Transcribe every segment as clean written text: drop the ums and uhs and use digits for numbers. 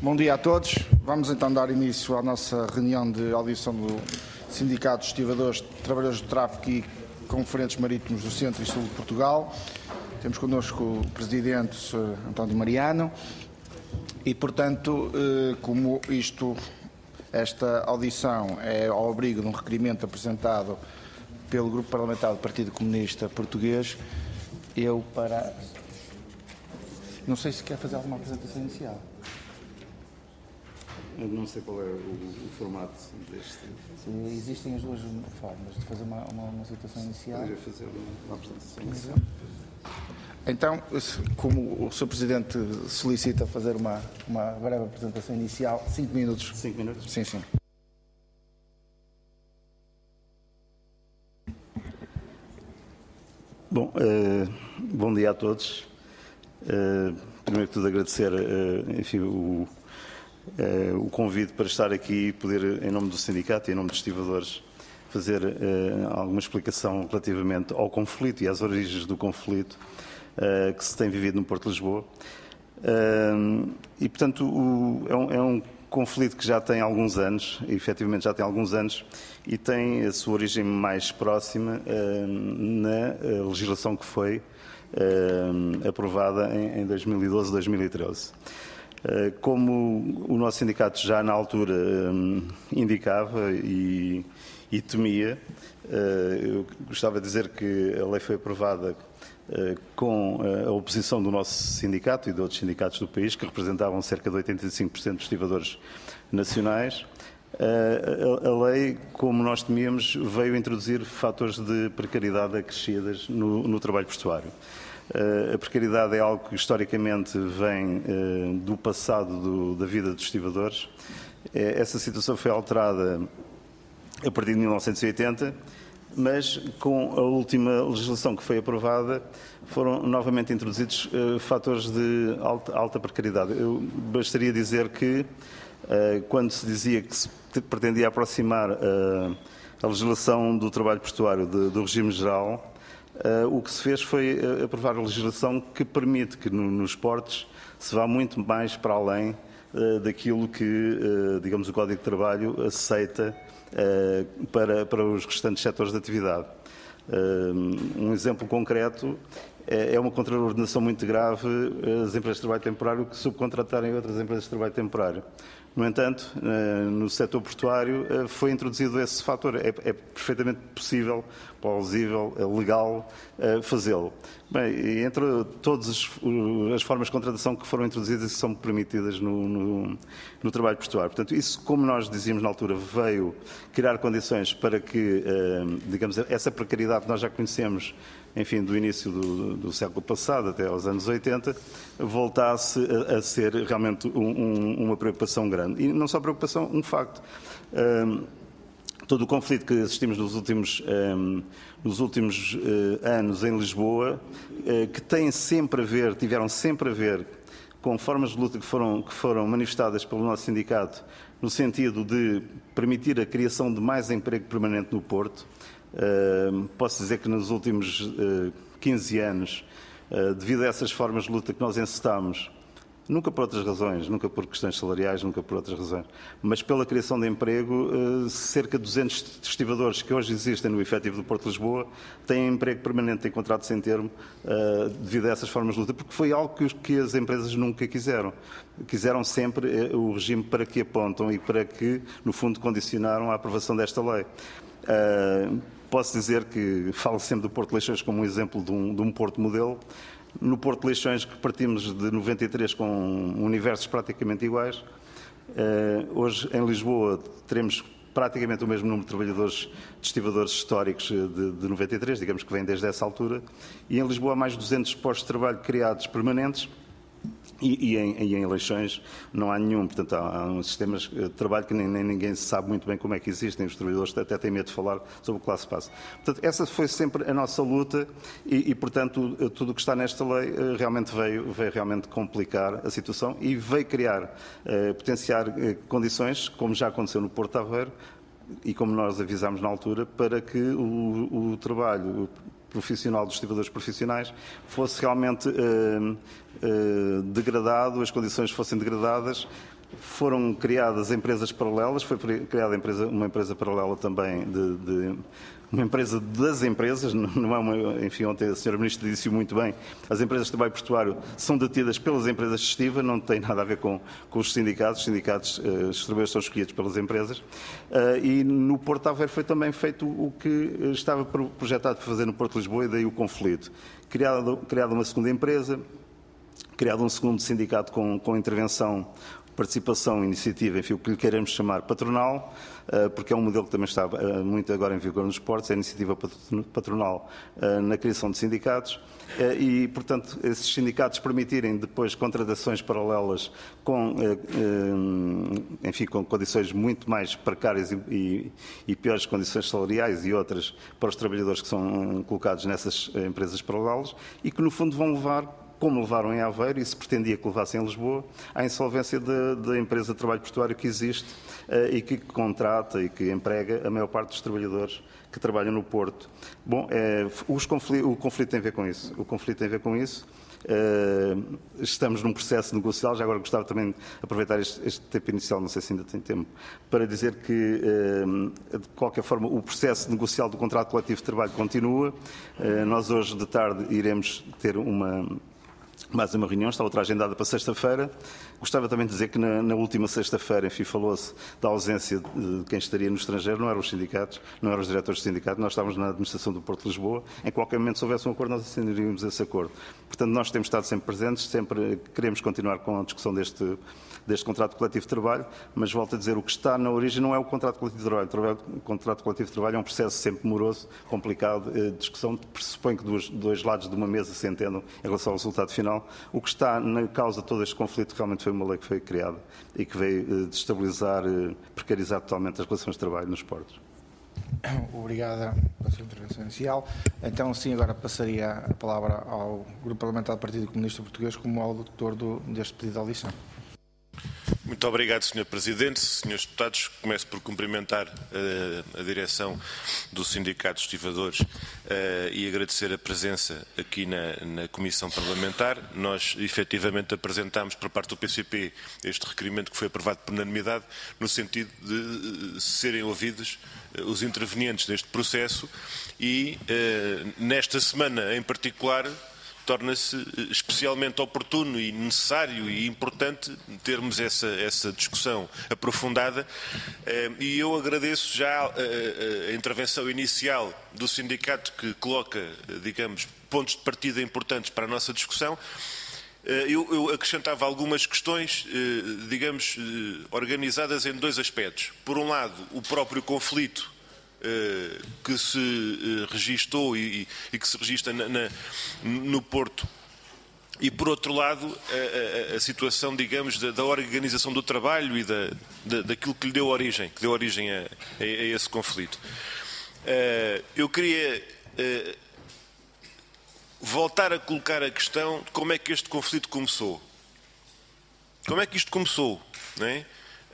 Bom dia a todos. Vamos então dar início à nossa reunião de audição do Sindicato de Estivadores, Trabalhadores do Tráfego e Conferentes Marítimos do Centro e Sul de Portugal. Temos connosco o Presidente, Sr. António Mariano, e, portanto, como esta audição é ao abrigo de um requerimento apresentado pelo Grupo Parlamentar do Partido Comunista Português, não sei se quer fazer alguma apresentação inicial. Eu não sei qual é o formato deste. Sim, existem as duas formas de fazer uma situação inicial. Poderia fazer uma apresentação inicial. Então, como o Sr. Presidente solicita fazer uma breve apresentação inicial, 5 minutos. 5 minutos? Sim, sim. Bom, bom dia a todos. Primeiro que tudo agradecer, enfim, o convite para estar aqui e poder, em nome do sindicato e em nome dos estivadores, fazer alguma explicação relativamente ao conflito e às origens do conflito que se tem vivido no Porto de Lisboa. E, portanto, é um conflito que já tem alguns anos, efetivamente já tem alguns anos, e tem a sua origem mais próxima na legislação que foi aprovada em 2012, 2013. Como o nosso sindicato já na altura indicava e temia, eu gostava de dizer que a lei foi aprovada com a oposição do nosso sindicato e de outros sindicatos do país, que representavam cerca de 85% dos estivadores nacionais. A lei, como nós temíamos, veio introduzir fatores de precariedade acrescidas no trabalho portuário. A precariedade é algo que historicamente vem do passado da vida dos estivadores. Essa situação foi alterada a partir de 1980, mas com a última legislação que foi aprovada foram novamente introduzidos fatores de alta precariedade. Eu bastaria dizer que quando se dizia que se pretendia aproximar a legislação do trabalho portuário do regime geral, o que se fez foi aprovar a legislação que permite que nos portos se vá muito mais para além daquilo que, digamos, o Código de Trabalho aceita para os restantes setores de atividade. Um exemplo concreto é uma contraordenação muito grave as empresas de trabalho temporário que subcontratarem outras empresas de trabalho temporário. No entanto, no setor portuário foi introduzido esse fator. É perfeitamente possível, plausível, legal fazê-lo. Bem, entre todas as formas de contratação que foram introduzidas e que são permitidas no trabalho portuário. Portanto, isso, como nós dizíamos na altura, veio criar condições para que, digamos, essa precariedade que nós já conhecemos, enfim, do início do século passado até aos anos 80, voltasse a ser realmente uma preocupação grande. E não só preocupação, um facto. Todo o conflito que assistimos nos últimos anos em Lisboa, que tiveram sempre a ver com formas de luta que foram manifestadas pelo nosso sindicato, no sentido de permitir a criação de mais emprego permanente no Porto. Posso dizer que nos últimos 15 anos, devido a essas formas de luta que nós encetámos, nunca por outras razões, nunca por questões salariais, nunca por outras razões, mas pela criação de emprego, cerca de 200 estivadores que hoje existem no efetivo do Porto de Lisboa têm emprego permanente em contrato sem termo devido a essas formas de luta, porque foi algo que as empresas nunca quiseram. Quiseram sempre o regime para que apontam e para que, no fundo, condicionaram a aprovação desta lei. Posso dizer que falo sempre do Porto de Leixões como um exemplo de um Porto modelo. No Porto de Leixões, que partimos de 93 com universos praticamente iguais, hoje em Lisboa teremos praticamente o mesmo número de trabalhadores, de estivadores históricos de 93, digamos que vem desde essa altura, e em Lisboa há mais de 200 postos de trabalho criados permanentes. E em Leixões não há nenhum, portanto há uns sistemas de trabalho que nem ninguém sabe muito bem como é que existem, os trabalhadores até têm medo de falar sobre o que lá se passa. Portanto, essa foi sempre a nossa luta e portanto, tudo o que está nesta lei realmente veio realmente complicar a situação e veio criar, potenciar condições, como já aconteceu no Porto de Aveiro, e como nós avisámos na altura, para que o trabalho profissional dos estivadores profissionais fosse realmente degradado, as condições fossem degradadas. Foram criadas empresas paralelas, foi criada uma empresa paralela também uma empresa das empresas, não é uma, enfim, ontem a Sra. Ministra disse muito bem, as empresas de trabalho portuário são detidas pelas empresas de gestiva, não tem nada a ver com os sindicatos, os trabalhadores são escolhidos pelas empresas, e no Porto de Aveiro foi também feito o que estava projetado para fazer no Porto de Lisboa, e daí o conflito. Criada uma segunda empresa, criado um segundo sindicato com intervenção, participação, iniciativa, enfim, o que lhe queremos chamar patronal, porque é um modelo que também está muito agora em vigor nos portos, é a iniciativa patronal na criação de sindicatos e, portanto, esses sindicatos permitirem depois contratações paralelas enfim, com condições muito mais precárias e piores condições salariais e outras para os trabalhadores que são colocados nessas empresas paralelas e que, no fundo, vão levar, como levaram em Aveiro, e se pretendia que levassem em Lisboa, à insolvência da empresa de trabalho portuário que existe e que contrata e que emprega a maior parte dos trabalhadores que trabalham no Porto. Bom, o conflito tem a ver com isso. O conflito tem a ver com isso. Estamos num processo negocial, já agora gostava também de aproveitar este tempo inicial, não sei se ainda tem tempo, para dizer que, de qualquer forma, o processo negocial do contrato coletivo de trabalho continua. Nós hoje de tarde iremos ter mais uma reunião, está outra agendada para sexta-feira. Gostava também de dizer que na última sexta-feira, enfim, falou-se da ausência de quem estaria no estrangeiro, não eram os sindicatos, não eram os diretores de sindicato, nós estávamos na administração do Porto de Lisboa. Em qualquer momento, se houvesse um acordo, nós assinaríamos esse acordo. Portanto, nós temos estado sempre presentes, sempre queremos continuar com a discussão deste contrato coletivo de trabalho, mas volto a dizer, o que está na origem não é o contrato coletivo de trabalho. O contrato coletivo de trabalho é um processo sempre moroso, complicado, de discussão, pressupõe que dois lados de uma mesa se entendam em relação ao resultado final. O que está na causa de todo este conflito realmente foi uma lei que foi criada e que veio destabilizar, precarizar totalmente as relações de trabalho nos portos. Obrigada pela sua intervenção inicial. Então, sim, agora passaria a palavra ao Grupo Parlamentar do Partido Comunista Português como autor deste pedido de audição. Muito obrigado, Sr. Presidente. Senhores deputados, começo por cumprimentar a direção do Sindicato de Estivadores e agradecer a presença aqui na Comissão Parlamentar. Nós, efetivamente, apresentámos por parte do PCP este requerimento que foi aprovado por unanimidade, no sentido de serem ouvidos os intervenientes neste processo e, nesta semana em particular, torna-se especialmente oportuno e necessário e importante termos essa discussão aprofundada e eu agradeço já a intervenção inicial do sindicato que coloca, digamos, pontos de partida importantes para a nossa discussão. Eu acrescentava algumas questões, digamos, organizadas em dois aspectos. Por um lado, o próprio conflito que se registou e que se registra no Porto e, por outro lado, a situação, digamos, da organização do trabalho e daquilo que lhe deu origem, a esse conflito. Eu queria voltar a colocar a questão de como é que este conflito começou. Como é que isto começou? Não é?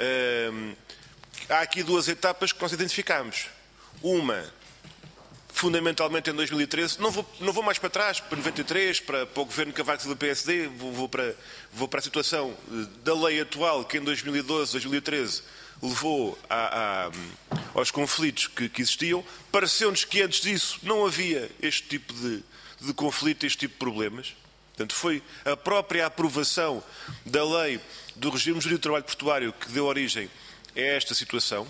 Há aqui duas etapas que nós identificamos. Uma, fundamentalmente em 2013, não vou mais para trás, para 93, para o governo Cavaco Silva do PSD, vou para a situação da lei atual que em 2012, 2013 levou aos conflitos que existiam. Pareceu-nos que antes disso não havia este tipo de conflito, este tipo de problemas. Portanto, foi a própria aprovação da lei do regime jurídico de trabalho portuário que deu origem a esta situação.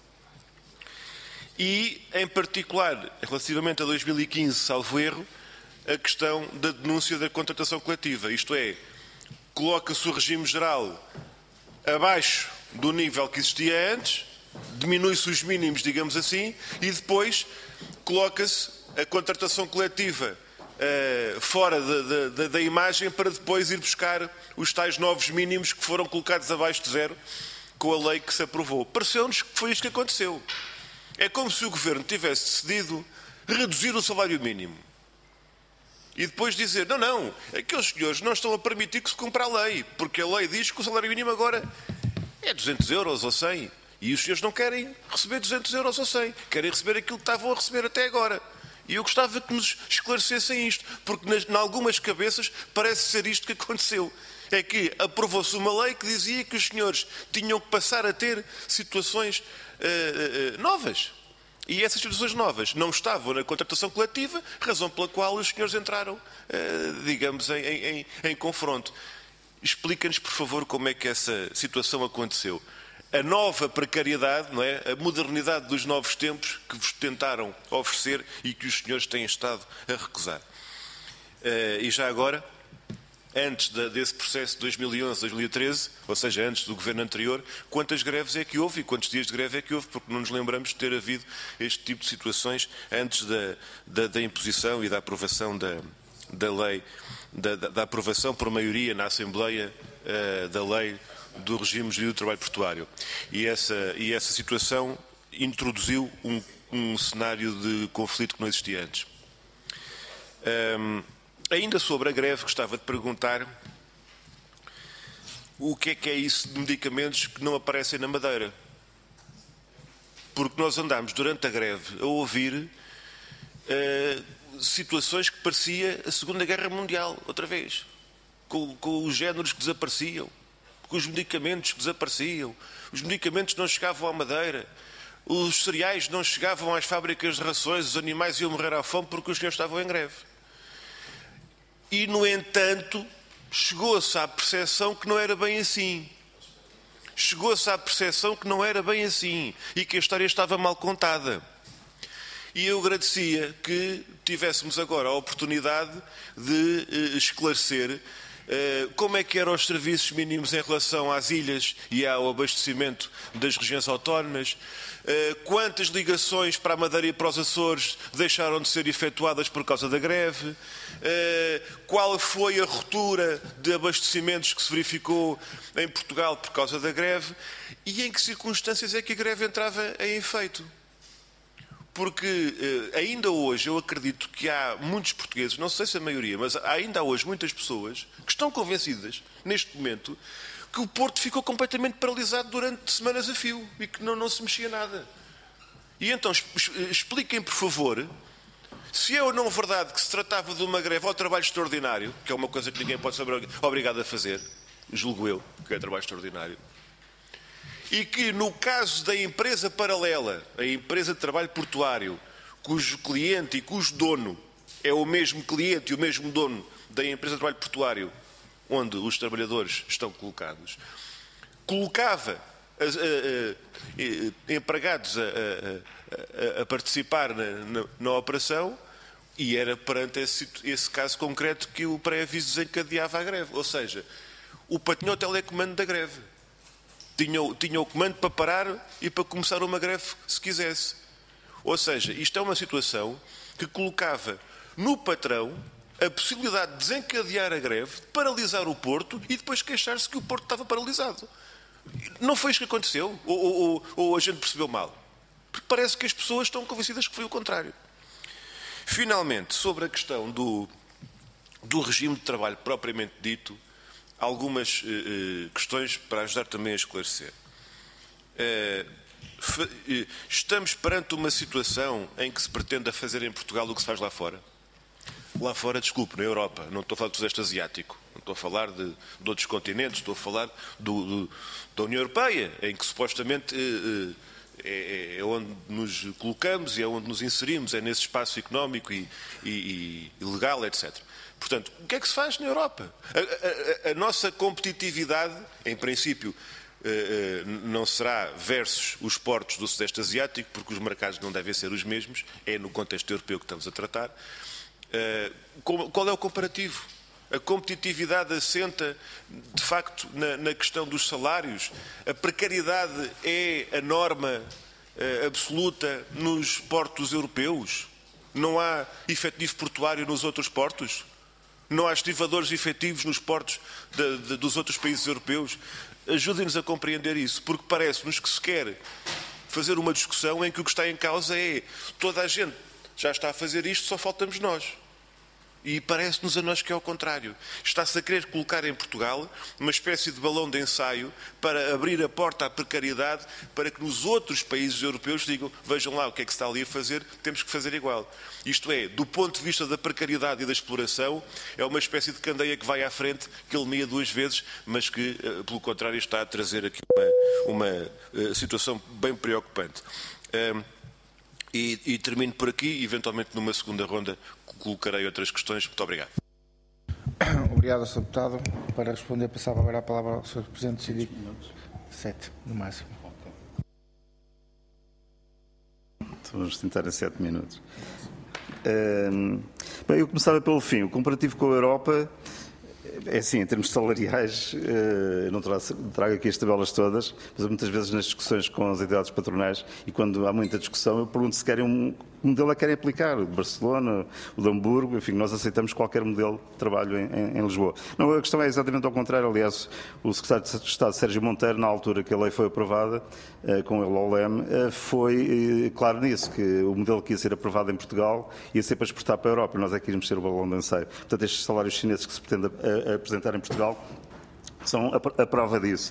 E, em particular, relativamente a 2015, salvo erro, a questão da denúncia da contratação coletiva. Isto é, coloca-se o regime geral abaixo do nível que existia antes, diminui-se os mínimos, digamos assim, e depois coloca-se a contratação coletiva fora da imagem para depois ir buscar os tais novos mínimos que foram colocados abaixo de zero com a lei que se aprovou. Pareceu-nos que foi isto que aconteceu. É como se o Governo tivesse decidido reduzir o salário mínimo. E depois dizer, não, aqueles senhores não estão a permitir que se cumpra a lei, porque a lei diz que o salário mínimo agora é 200 euros ou 100. E os senhores não querem receber 200 euros ou 100. Querem receber aquilo que estavam a receber até agora. E eu gostava que nos esclarecessem isto, porque em algumas cabeças parece ser isto que aconteceu. É que aprovou-se uma lei que dizia que os senhores tinham que passar a ter situações novas. E essas situações novas não estavam na contratação coletiva, razão pela qual os senhores entraram, digamos, em confronto. Explica-nos, por favor, como é que essa situação aconteceu. A nova precariedade, não é? A modernidade dos novos tempos que vos tentaram oferecer e que os senhores têm estado a recusar. E já agora, antes desse processo de 2011, 2013, ou seja, antes do governo anterior, quantas greves é que houve e quantos dias de greve é que houve? Porque não nos lembramos de ter havido este tipo de situações antes da imposição e da aprovação da lei, da aprovação por maioria na Assembleia da lei do regime jurídico do trabalho portuário. E essa situação introduziu um cenário de conflito que não existia antes. Ainda sobre a greve, gostava de perguntar o que é isso de medicamentos que não aparecem na Madeira? Porque nós andámos durante a greve a ouvir situações que parecia a Segunda Guerra Mundial, outra vez, com os géneros que desapareciam, com os medicamentos que desapareciam, os medicamentos não chegavam à Madeira, os cereais não chegavam às fábricas de rações, os animais iam morrer à fome porque os senhores estavam em greve. E, no entanto, chegou-se à percepção que não era bem assim. Chegou-se à percepção que não era bem assim e que a história estava mal contada. E eu agradecia que tivéssemos agora a oportunidade de esclarecer como é que eram os serviços mínimos em relação às ilhas e ao abastecimento das regiões autónomas, quantas ligações para a Madeira e para os Açores deixaram de ser efetuadas por causa da greve, qual foi a ruptura de abastecimentos que se verificou em Portugal por causa da greve e em que circunstâncias é que a greve entrava em efeito. Porque ainda hoje eu acredito que há muitos portugueses, não sei se a maioria, mas ainda há hoje muitas pessoas que estão convencidas, neste momento, que o Porto ficou completamente paralisado durante semanas a fio e que não se mexia nada. E então expliquem, por favor, se é ou não verdade que se tratava de uma greve ao trabalho extraordinário, que é uma coisa que ninguém pode ser obrigado a fazer, julgo eu, que é trabalho extraordinário, e que no caso da empresa paralela, a empresa de trabalho portuário, cujo cliente e cujo dono é o mesmo cliente e o mesmo dono da empresa de trabalho portuário onde os trabalhadores estão colocados, colocava empregados a participar na operação e era perante esse caso concreto que o pré-aviso desencadeava a greve. Ou seja, o PA tinha o telecomando da greve. Tinha o comando para parar e para começar uma greve se quisesse. Ou seja, isto é uma situação que colocava no patrão a possibilidade de desencadear a greve, de paralisar o Porto e depois queixar-se que o Porto estava paralisado. Não foi isso que aconteceu? Ou a gente percebeu mal? Porque parece que as pessoas estão convencidas que foi o contrário. Finalmente, sobre a questão do regime de trabalho propriamente dito, algumas questões para ajudar também a esclarecer. Estamos perante uma situação em que se pretende fazer em Portugal o que se faz lá fora? Lá fora, desculpe, na Europa, não estou a falar do Sudeste Asiático, não estou a falar de outros continentes, estou a falar da União Europeia, em que supostamente é onde nos colocamos e é onde nos inserimos, é nesse espaço económico e legal, etc. Portanto, o que é que se faz na Europa? A nossa competitividade, em princípio, não será versus os portos do Sudeste Asiático, porque os mercados não devem ser os mesmos, é no contexto europeu que estamos a tratar. Qual é o comparativo? A competitividade assenta, de facto, na questão dos salários? A precariedade é a norma absoluta nos portos europeus? Não há efetivo portuário nos outros portos? Não há estivadores efetivos nos portos dos outros países europeus? Ajudem-nos a compreender isso, porque parece-nos que se quer fazer uma discussão em que o que está em causa é toda a gente já está a fazer isto, só faltamos nós. E parece-nos a nós que é ao contrário. Está-se a querer colocar em Portugal uma espécie de balão de ensaio para abrir a porta à precariedade, para que nos outros países europeus digam, vejam lá o que é que se está ali a fazer, temos que fazer igual. Isto é, do ponto de vista da precariedade e da exploração, é uma espécie de candeia que vai à frente, que alimia 2 vezes, mas que, pelo contrário, está a trazer aqui uma situação bem preocupante. E termino por aqui e, eventualmente, numa segunda ronda, colocarei outras questões. Muito obrigado. Obrigado, Sr. Deputado. Para responder, passava agora a palavra ao Sr. Presidente do Sindicato. 7, no máximo. Vamos tentar em 7 minutos. Bem, eu começava pelo fim. O comparativo com a Europa, é assim, em termos salariais, não trago aqui as tabelas todas, mas muitas vezes nas discussões com as entidades patronais e quando há muita discussão, eu pergunto se querem um modelo a querem aplicar, o de Barcelona, o de Hamburgo, enfim, nós aceitamos qualquer modelo de trabalho em Lisboa. Não, a questão é exatamente ao contrário. Aliás, o secretário de Estado, Sérgio Monteiro, na altura que a lei foi aprovada, com ele ao leme, foi claro nisso, que o modelo que ia ser aprovado em Portugal ia ser para exportar para a Europa, e nós é que íamos ser o balão de ensaio. Portanto, estes salários chineses que se pretende apresentar em Portugal são a prova disso.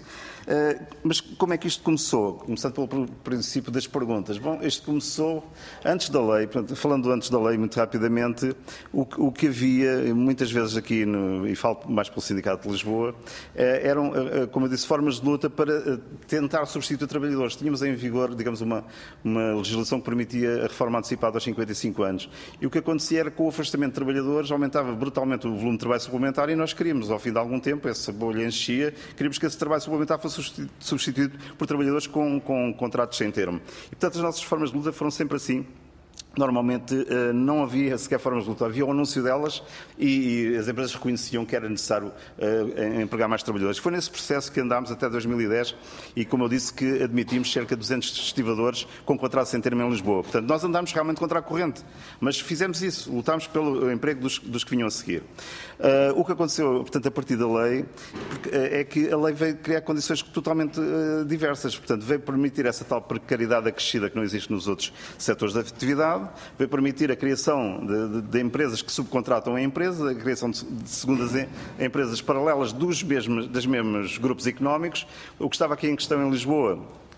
Mas como é que isto começou? Começando pelo princípio das perguntas. Bom, isto começou antes da lei, portanto, falando antes da lei muito rapidamente, o que havia muitas vezes aqui, e falo mais pelo Sindicato de Lisboa, eram, como eu disse, formas de luta para tentar substituir trabalhadores. Tínhamos em vigor, digamos, uma legislação que permitia a reforma antecipada aos 55 anos. E o que acontecia era que com o afastamento de trabalhadores aumentava brutalmente o volume de trabalho suplementar e nós queríamos, ao fim de algum tempo, essa bolha enchia, queríamos que esse trabalho suplementar fosse substituído por trabalhadores com contratos sem termo. E, portanto, as nossas formas de luta foram sempre assim. Normalmente não havia sequer formas de luta, havia o anúncio delas e as empresas reconheciam que era necessário empregar mais trabalhadores. Foi nesse processo que andámos até 2010 e, como eu disse, que admitimos cerca de 200 estivadores com contrato sem termo em Lisboa. Portanto, nós andámos realmente contra a corrente, mas fizemos isso, lutámos pelo emprego dos que vinham a seguir. O que aconteceu, portanto, a partir da lei, é que a lei veio criar condições totalmente diversas. Portanto, veio permitir essa tal precariedade acrescida que não existe nos outros setores da atividade, veio permitir a criação de empresas que subcontratam a empresa, a criação de segundas empresas paralelas dos mesmos grupos económicos. O que estava aqui em questão em Lisboa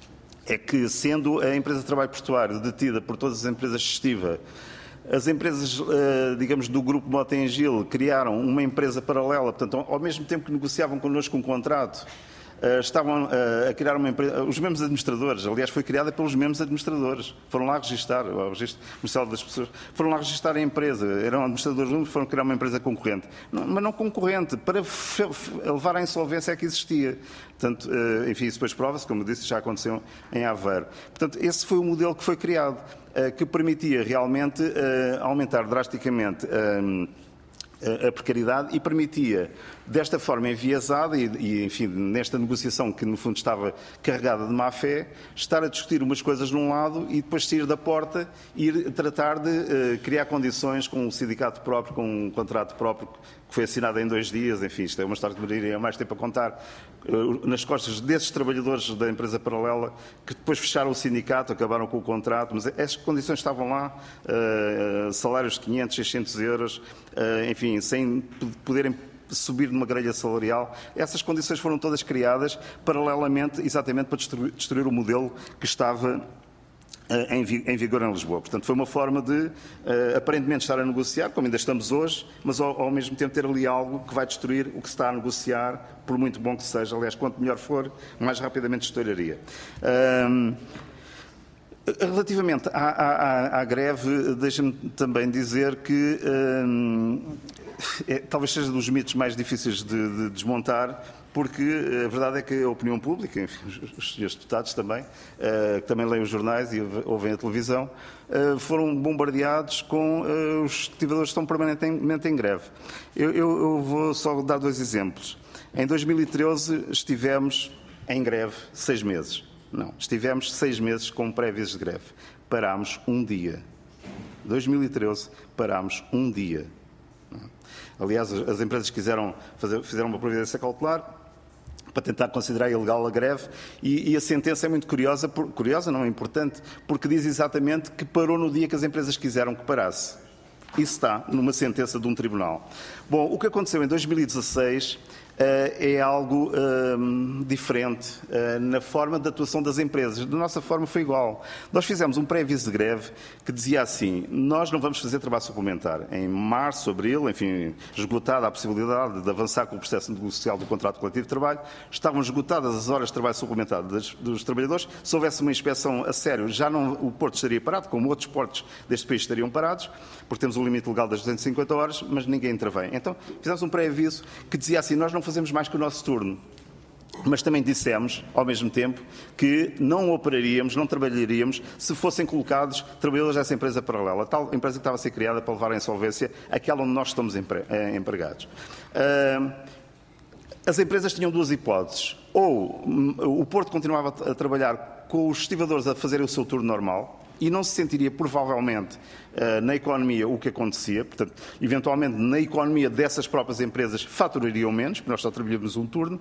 é que, sendo a empresa de trabalho portuário detida por todas as empresas gestivas, as empresas, digamos, do Grupo Mota-Engil criaram uma empresa paralela, portanto, ao mesmo tempo que negociavam connosco um contrato, estavam a criar uma empresa, os mesmos administradores, aliás, foi criada pelos mesmos administradores, foram lá registrar, o Registro Comercial das Pessoas, foram lá registrar a empresa, eram administradores juntos, foram criar uma empresa concorrente, mas não concorrente, para levar à insolvência é que existia. Portanto, enfim, isso depois prova-se, como eu disse, já aconteceu em Aveiro. Portanto, esse foi o modelo que foi criado, que permitia realmente aumentar drasticamente a precariedade e permitia, desta forma enviesada e, enfim, nesta negociação que no fundo estava carregada de má-fé, estar a discutir umas coisas num lado e depois sair da porta e ir tratar de criar condições com um sindicato próprio, com um contrato próprio que foi assinado em 2 dias. Enfim, isto é uma história que demoraria mais tempo a contar, nas costas desses trabalhadores da empresa paralela que depois fecharam o sindicato, acabaram com o contrato, mas essas condições estavam lá, salários de 500, 600 euros, enfim, sem poderem subir numa grelha salarial. Essas condições foram todas criadas paralelamente, exatamente para destruir o modelo que estava em vigor em Lisboa. Portanto, foi uma forma de, aparentemente, estar a negociar, como ainda estamos hoje, mas ao mesmo tempo ter ali algo que vai destruir o que se está a negociar, por muito bom que seja. Aliás, quanto melhor for, mais rapidamente destruiria. Relativamente à greve, deixa-me também dizer que talvez seja dos mitos mais difíceis de desmontar, porque a verdade é que a opinião pública, enfim, os senhores deputados também, que também leem os jornais e ouvem a televisão, foram bombardeados com os estivadores que estão permanentemente em greve. Eu vou só dar 2 exemplos. Em 2013 estivemos em greve 6 meses. Não, estivemos 6 meses com pré-avisos de greve. Parámos um dia. 2013 parámos um dia. Aliás, as empresas fizeram uma providência cautelar para tentar considerar ilegal a greve e a sentença é muito curiosa, curiosa não é importante, porque diz exatamente que parou no dia que as empresas quiseram que parasse. Isso está numa sentença de um tribunal. Bom, o que aconteceu em 2016 é algo diferente na forma de atuação das empresas. Da nossa forma foi igual. Nós fizemos um pré-aviso de greve que dizia assim: nós não vamos fazer trabalho suplementar. Em março, abril, enfim, esgotada a possibilidade de avançar com o processo negocial do contrato coletivo de trabalho, estavam esgotadas as horas de trabalho suplementar dos trabalhadores. Se houvesse uma inspeção a sério, já não, o Porto estaria parado, como outros portos deste país estariam parados, porque temos um limite legal das 250 horas, mas ninguém intervém. Então, fizemos um pré-aviso que dizia assim: nós não fazemos mais que o nosso turno. Mas também dissemos, ao mesmo tempo, que não operaríamos, não trabalharíamos se fossem colocados trabalhadores dessa empresa paralela, a tal empresa que estava a ser criada para levar à insolvência, aquela onde nós estamos empregados. As empresas tinham duas hipóteses. Ou o Porto continuava a trabalhar com os estivadores a fazerem o seu turno normal, e não se sentiria, provavelmente, na economia o que acontecia. Portanto, eventualmente, na economia dessas próprias empresas faturariam menos, porque nós só trabalhamos um turno,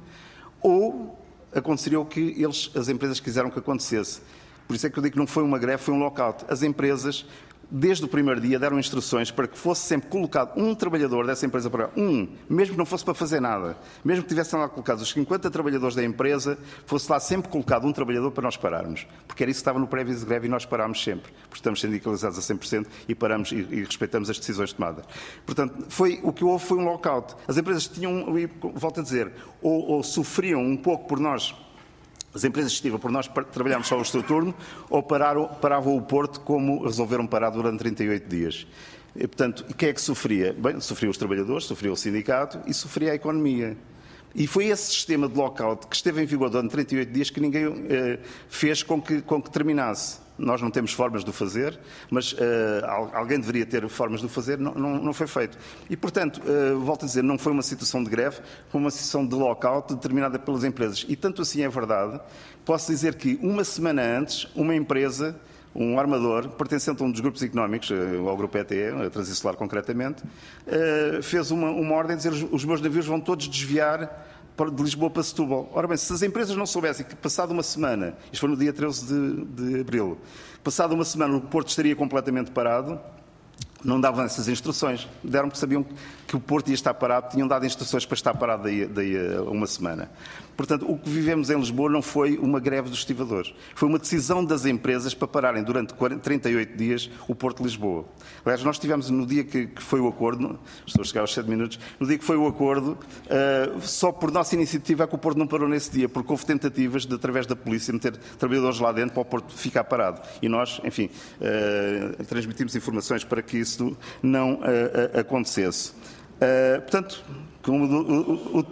ou aconteceria o que as empresas quiseram que acontecesse. Por isso é que eu digo que não foi uma greve, foi um lockout. As empresas, desde o primeiro dia, deram instruções para que fosse sempre colocado um trabalhador dessa empresa, mesmo que não fosse para fazer nada, mesmo que tivessem lá colocados os 50 trabalhadores da empresa, fosse lá sempre colocado um trabalhador para nós pararmos. Porque era isso que estava no pré-aviso de greve e nós parámos sempre, porque estamos sindicalizados a 100% e paramos e respeitamos as decisões tomadas. Portanto, o que houve foi um lockout. As empresas tinham, volto a dizer, ou sofriam um pouco por nós. As empresas estivam por nós trabalharmos só o seu turno, ou paravam o Porto, como resolveram parar durante 38 dias. E, portanto, quem é que sofria? Bem, sofriam os trabalhadores, sofria o sindicato e sofria a economia. E foi esse sistema de lockout que esteve em vigor durante 38 dias que ninguém fez com que terminasse. Nós não temos formas de o fazer, mas alguém deveria ter formas de o fazer, não foi feito. E, portanto, volto a dizer, não foi uma situação de greve, foi uma situação de lockout determinada pelas empresas. E tanto assim é verdade, posso dizer que uma semana antes, uma empresa, um armador, pertencente a um dos grupos económicos, ao grupo ETE, a Transinsular concretamente, fez uma ordem de dizer: os meus navios vão todos desviar de Lisboa para Setúbal. Ora bem, se as empresas não soubessem que passado uma semana, isto foi no dia 13 de abril, passado uma semana o Porto estaria completamente parado, não davam essas instruções. Deram porque sabiam que o Porto ia estar parado, tinham dado instruções para estar parado daí a uma semana. Portanto, o que vivemos em Lisboa não foi uma greve dos estivadores. Foi uma decisão das empresas para pararem durante 38 dias o Porto de Lisboa. Aliás, nós tivemos no dia que foi o acordo, estou a chegar aos 7 minutos, no dia que foi o acordo, só por nossa iniciativa é que o Porto não parou nesse dia, porque houve tentativas de, através da polícia, meter trabalhadores lá dentro para o Porto ficar parado. E nós, enfim, transmitimos informações para que isso não acontecesse. Portanto, como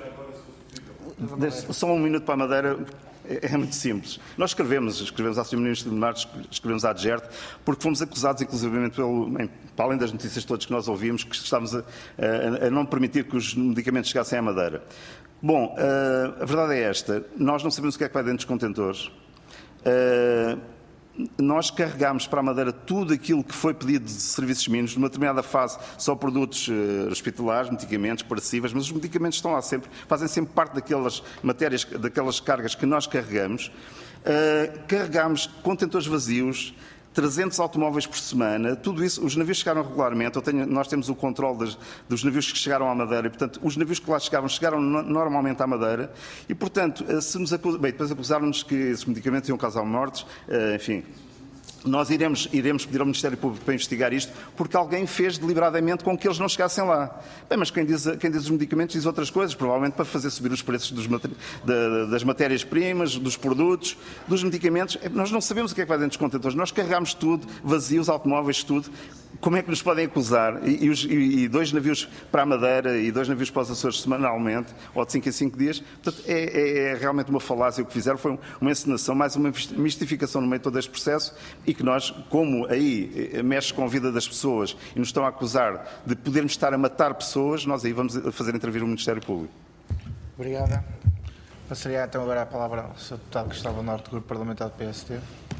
só um minuto para a Madeira, é muito simples. Nós escrevemos à Sr. Ministro de Marcos, escrevemos à ADGERT, porque fomos acusados, inclusivamente, para além das notícias todas que nós ouvimos, que estávamos a não permitir que os medicamentos chegassem à Madeira. Bom, a verdade é esta: nós não sabemos o que é que vai dentro dos contentores. Nós carregámos para a Madeira tudo aquilo que foi pedido de serviços mínimos, numa determinada fase só produtos hospitalares, medicamentos, perecíveis, mas os medicamentos estão lá sempre, fazem sempre parte daquelas matérias, daquelas cargas que nós carregamos. Carregámos contentores vazios, 300 automóveis por semana, tudo isso, os navios chegaram regularmente, nós temos o controle dos navios que chegaram à Madeira e, portanto, os navios que lá chegaram normalmente à Madeira e, portanto, depois acusaram-nos que esses medicamentos iam causar mortes, enfim. Nós iremos pedir ao Ministério Público para investigar isto, porque alguém fez deliberadamente com que eles não chegassem lá. Bem, mas quem diz os medicamentos diz outras coisas, provavelmente para fazer subir os preços das matérias-primas, dos produtos, dos medicamentos. Nós não sabemos o que é que vai dentro dos contentores. Nós carregamos tudo, vazios, automóveis, tudo. Como é que nos podem acusar? E 2 navios para a Madeira e 2 navios para os Açores semanalmente, ou de 5 em 5 dias. Portanto, é realmente uma falácia o que fizeram. Foi uma encenação, mais uma mistificação no meio de todo este processo. E que nós, como aí mexe com a vida das pessoas e nos estão a acusar de podermos estar a matar pessoas, nós aí vamos fazer intervir o Ministério Público. Obrigada. Passaria então agora a palavra ao Sr. Deputado Gustavo Norte, do Grupo Parlamentar do PST.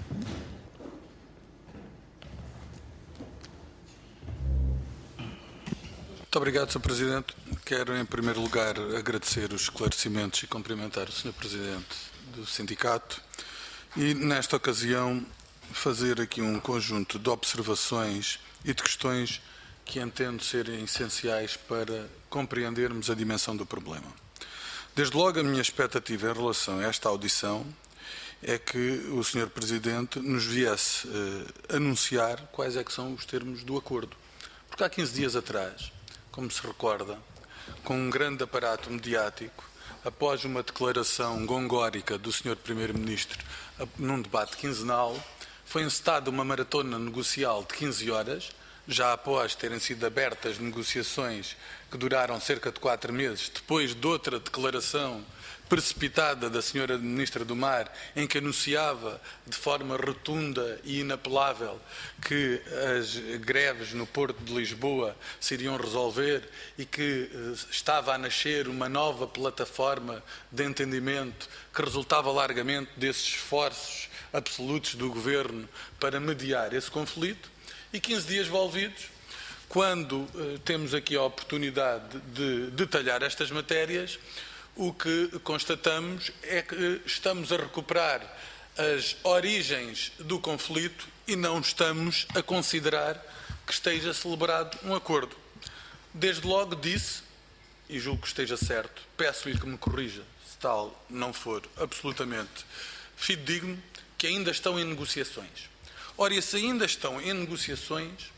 Muito obrigado, Sr. Presidente. Quero, em primeiro lugar, agradecer os esclarecimentos e cumprimentar o Sr. Presidente do Sindicato e, nesta ocasião, fazer aqui um conjunto de observações e de questões que entendo serem essenciais para compreendermos a dimensão do problema. Desde logo, a minha expectativa em relação a esta audição é que o Sr. Presidente nos viesse anunciar quais é que são os termos do acordo. Porque há 15 dias atrás, como se recorda, com um grande aparato mediático, após uma declaração gongórica do Sr. Primeiro-Ministro num debate quinzenal, foi encetada uma maratona negocial de 15 horas, já após terem sido abertas negociações que duraram cerca de 4 meses, depois de outra declaração precipitada da Sra. Ministra do Mar, em que anunciava de forma rotunda e inapelável que as greves no Porto de Lisboa se iriam resolver e que estava a nascer uma nova plataforma de entendimento que resultava largamente desses esforços absolutos do Governo para mediar esse conflito. E 15 dias envolvidos, quando temos aqui a oportunidade de detalhar estas matérias, o que constatamos é que estamos a recuperar as origens do conflito e não estamos a considerar que esteja celebrado um acordo. Desde logo disse, e julgo que esteja certo, peço-lhe que me corrija, se tal não for absolutamente fidedigno, que ainda estão em negociações. Ora, e se ainda estão em negociações,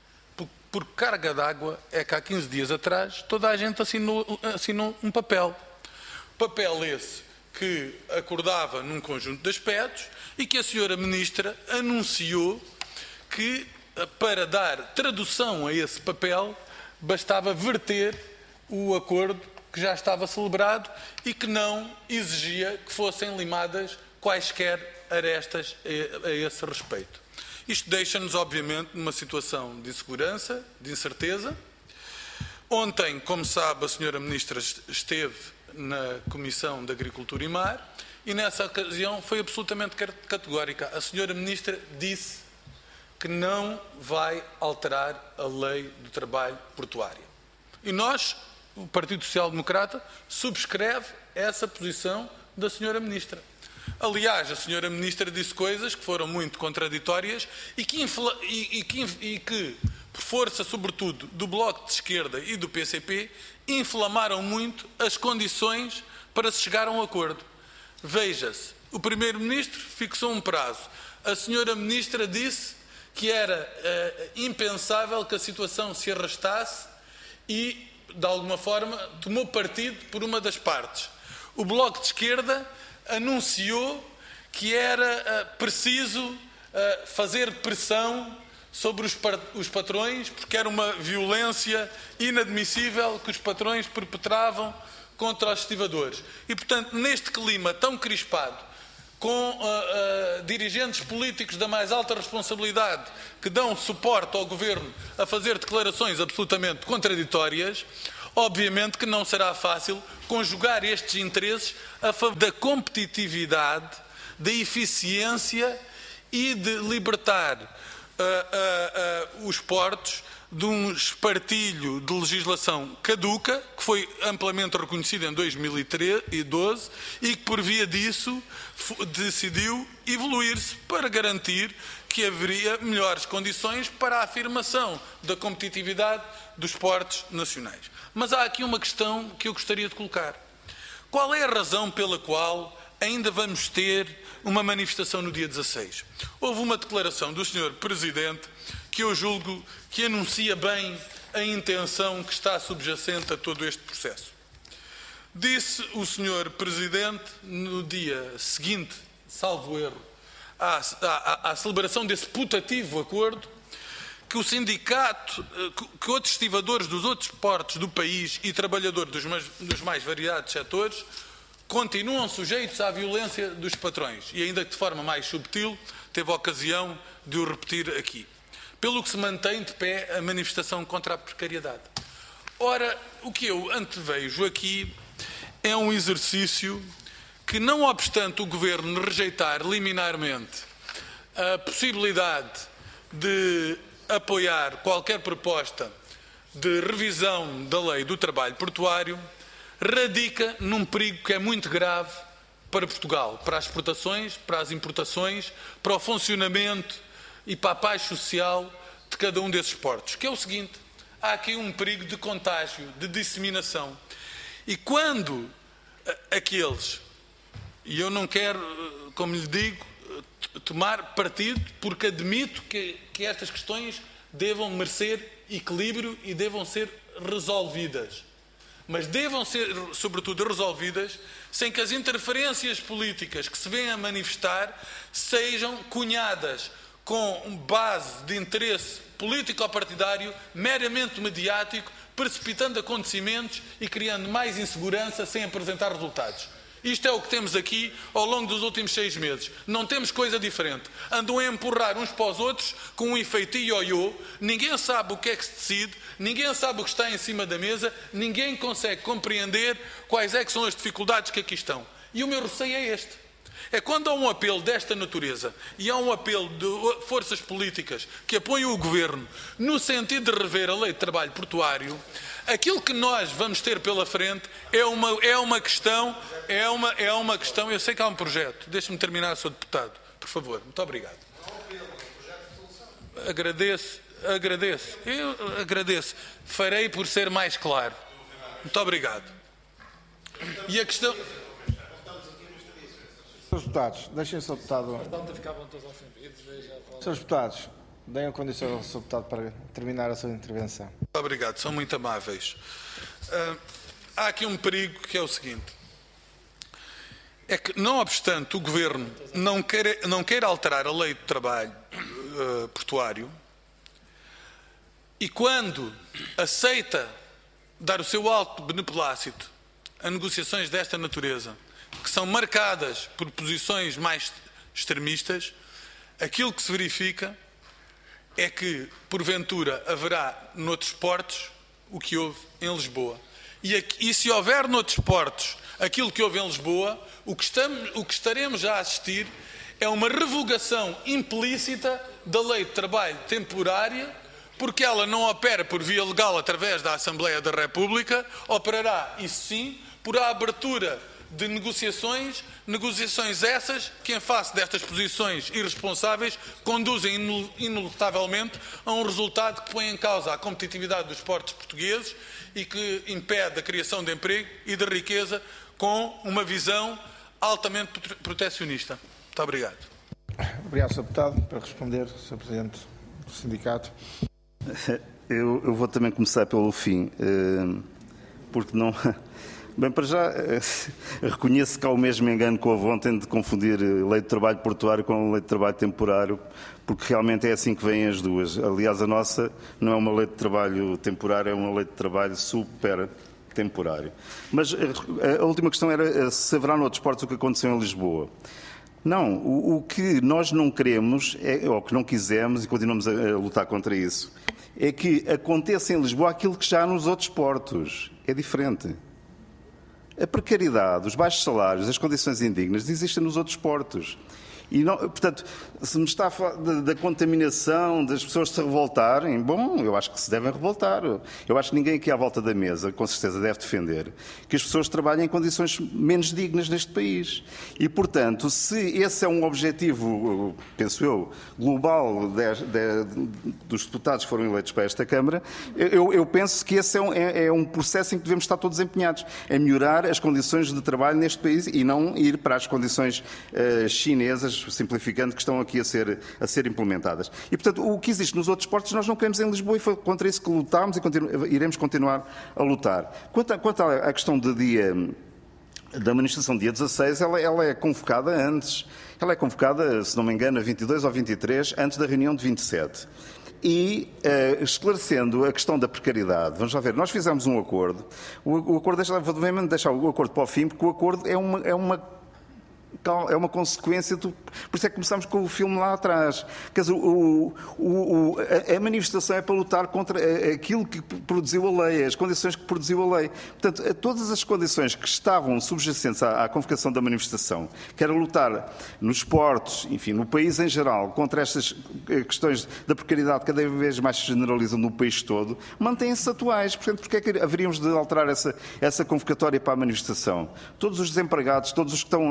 por carga d'água, é que há 15 dias atrás toda a gente assinou um papel. Papel esse que acordava num conjunto de aspectos e que a Sra. Ministra anunciou que, para dar tradução a esse papel, bastava verter o acordo que já estava celebrado e que não exigia que fossem limadas quaisquer arestas a esse respeito. Isto deixa-nos, obviamente, numa situação de insegurança, de incerteza. Ontem, como sabe, a Sra. Ministra esteve na Comissão de Agricultura e Mar e, nessa ocasião, foi absolutamente categórica. A Sra. Ministra disse que não vai alterar a lei do trabalho portuário. E nós, o Partido Social Democrata, subscreve essa posição da Sra. Ministra. Aliás, a Sra. Ministra disse coisas que foram muito contraditórias e que, por força, sobretudo, do Bloco de Esquerda e do PCP, inflamaram muito as condições para se chegar a um acordo. Veja-se, o Primeiro-Ministro fixou um prazo. A Sra. Ministra disse que era impensável que a situação se arrastasse e, de alguma forma, tomou partido por uma das partes. O Bloco de Esquerda anunciou que era preciso fazer pressão sobre os patrões, porque era uma violência inadmissível que os patrões perpetravam contra os estivadores. E, portanto, neste clima tão crispado, com dirigentes políticos da mais alta responsabilidade que dão suporte ao Governo a fazer declarações absolutamente contraditórias, obviamente que não será fácil conjugar estes interesses a favor da competitividade, da eficiência e de libertar os portos de um espartilho de legislação caduca, que foi amplamente reconhecido em 2012 e que, por via disso, decidiu evoluir-se para garantir que haveria melhores condições para a afirmação da competitividade dos portos nacionais. Mas há aqui uma questão que eu gostaria de colocar. Qual é a razão pela qual ainda vamos ter uma manifestação no dia 16? Houve uma declaração do Sr. Presidente que eu julgo que anuncia bem a intenção que está subjacente a todo este processo. Disse o Sr. Presidente, no dia seguinte, salvo erro, à celebração desse putativo acordo, que o sindicato, que outros estivadores dos outros portos do país e trabalhadores dos mais variados setores continuam sujeitos à violência dos patrões e, ainda que de forma mais subtil, teve a ocasião de o repetir aqui. Pelo que se mantém de pé a manifestação contra a precariedade. Ora, o que eu antevejo aqui é um exercício que, não obstante o Governo rejeitar liminarmente a possibilidade de apoiar qualquer proposta de revisão da lei do trabalho portuário, radica num perigo que é muito grave para Portugal, para as exportações, para as importações, para o funcionamento e para a paz social de cada um desses portos, que é o seguinte: há aqui um perigo de contágio, de disseminação. E quando aqueles, e eu não quero, como lhe digo, tomar partido, porque admito que estas questões devam merecer equilíbrio e devam ser resolvidas. Mas devam ser, sobretudo, resolvidas sem que as interferências políticas que se vêm a manifestar sejam cunhadas com base de interesse político-partidário meramente mediático, precipitando acontecimentos e criando mais insegurança sem apresentar resultados. Isto é o que temos aqui ao longo dos últimos 6 meses. Não temos coisa diferente. Andam a empurrar uns para os outros com um efeito ioiô. Ninguém sabe o que é que se decide, ninguém sabe o que está em cima da mesa, ninguém consegue compreender quais é que são as dificuldades que aqui estão. E o meu receio é este. É quando há um apelo desta natureza e há um apelo de forças políticas que apoiam o Governo no sentido de rever a lei de trabalho portuário, aquilo que nós vamos ter pela frente é uma questão, eu sei que há um projeto, deixe-me terminar, Sr. Deputado, por favor, muito obrigado. Agradeço, farei por ser mais claro. Muito obrigado. E a questão... Senhores deputados, deixem o Sr. Deputado... Senhores deputados, deem a condição ao Sr. Deputado para terminar a sua intervenção. Muito obrigado, são muito amáveis. Há aqui um perigo que é o seguinte. É que, não obstante o Governo não queira alterar a lei de trabalho portuário, e quando aceita dar o seu alto beneplácito a negociações desta natureza, que são marcadas por posições mais extremistas, aquilo que se verifica é que, porventura, haverá noutros portos o que houve em Lisboa. E se houver noutros portos aquilo que houve em Lisboa, o que estaremos a assistir é uma revogação implícita da lei de trabalho temporária, porque ela não opera por via legal através da Assembleia da República, operará, isso sim, por a abertura de negociações essas que, em face destas posições irresponsáveis, conduzem inelutavelmente a um resultado que põe em causa a competitividade dos portos portugueses e que impede a criação de emprego e de riqueza com uma visão altamente protecionista. Muito obrigado. Obrigado, Sr. Deputado. Para responder, Sr. Presidente do Sindicato. Eu vou também começar pelo fim, porque não... Bem, para já, reconheço que há o mesmo engano que houve ontem de confundir lei de trabalho portuário com lei de trabalho temporário, porque realmente é assim que vêm as duas. Aliás, a nossa não é uma lei de trabalho temporário, é uma lei de trabalho super temporário. Mas a última questão era se haverá noutros portos o que aconteceu em Lisboa. Não, o que nós não queremos, ou que não quisemos, e continuamos a lutar contra isso, é que aconteça em Lisboa aquilo que já há nos outros portos. É diferente. A precariedade, os baixos salários, as condições indignas existem nos outros portos. E, não, portanto, se me está a falar da contaminação, das pessoas se revoltarem, bom, eu acho que se devem revoltar. Eu acho que ninguém aqui à volta da mesa, com certeza, deve defender que as pessoas trabalhem em condições menos dignas neste país. E, portanto, se esse é um objetivo, penso eu, global dos deputados que foram eleitos para esta Câmara, eu penso que esse é um processo em que devemos estar todos empenhados, em melhorar as condições de trabalho neste país e não ir para as condições chinesas, simplificando, que estão aqui a ser implementadas. E, portanto, o que existe nos outros portos nós não queremos em Lisboa e foi contra isso que lutámos e iremos continuar a lutar. Quanto à questão da manifestação dia 16, ela é convocada antes. Ela é convocada, se não me engano, a 22 ou 23, antes da reunião de 27. E, esclarecendo a questão da precariedade, vamos lá ver, nós fizemos um acordo. O acordo, vou deixar o acordo para o fim, porque o acordo é uma consequência por isso é que começámos com o filme lá atrás. Quer dizer, a manifestação é para lutar contra aquilo que produziu a lei, as condições que produziu a lei. Portanto, todas as condições que estavam subjacentes à convocação da manifestação, que era lutar nos portos, enfim, no país em geral, contra estas questões da precariedade que cada vez mais se generalizam no país todo, mantêm-se atuais. Portanto, porque é que haveríamos de alterar essa convocatória para a manifestação? Todos os desempregados, todos os que estão, digamos,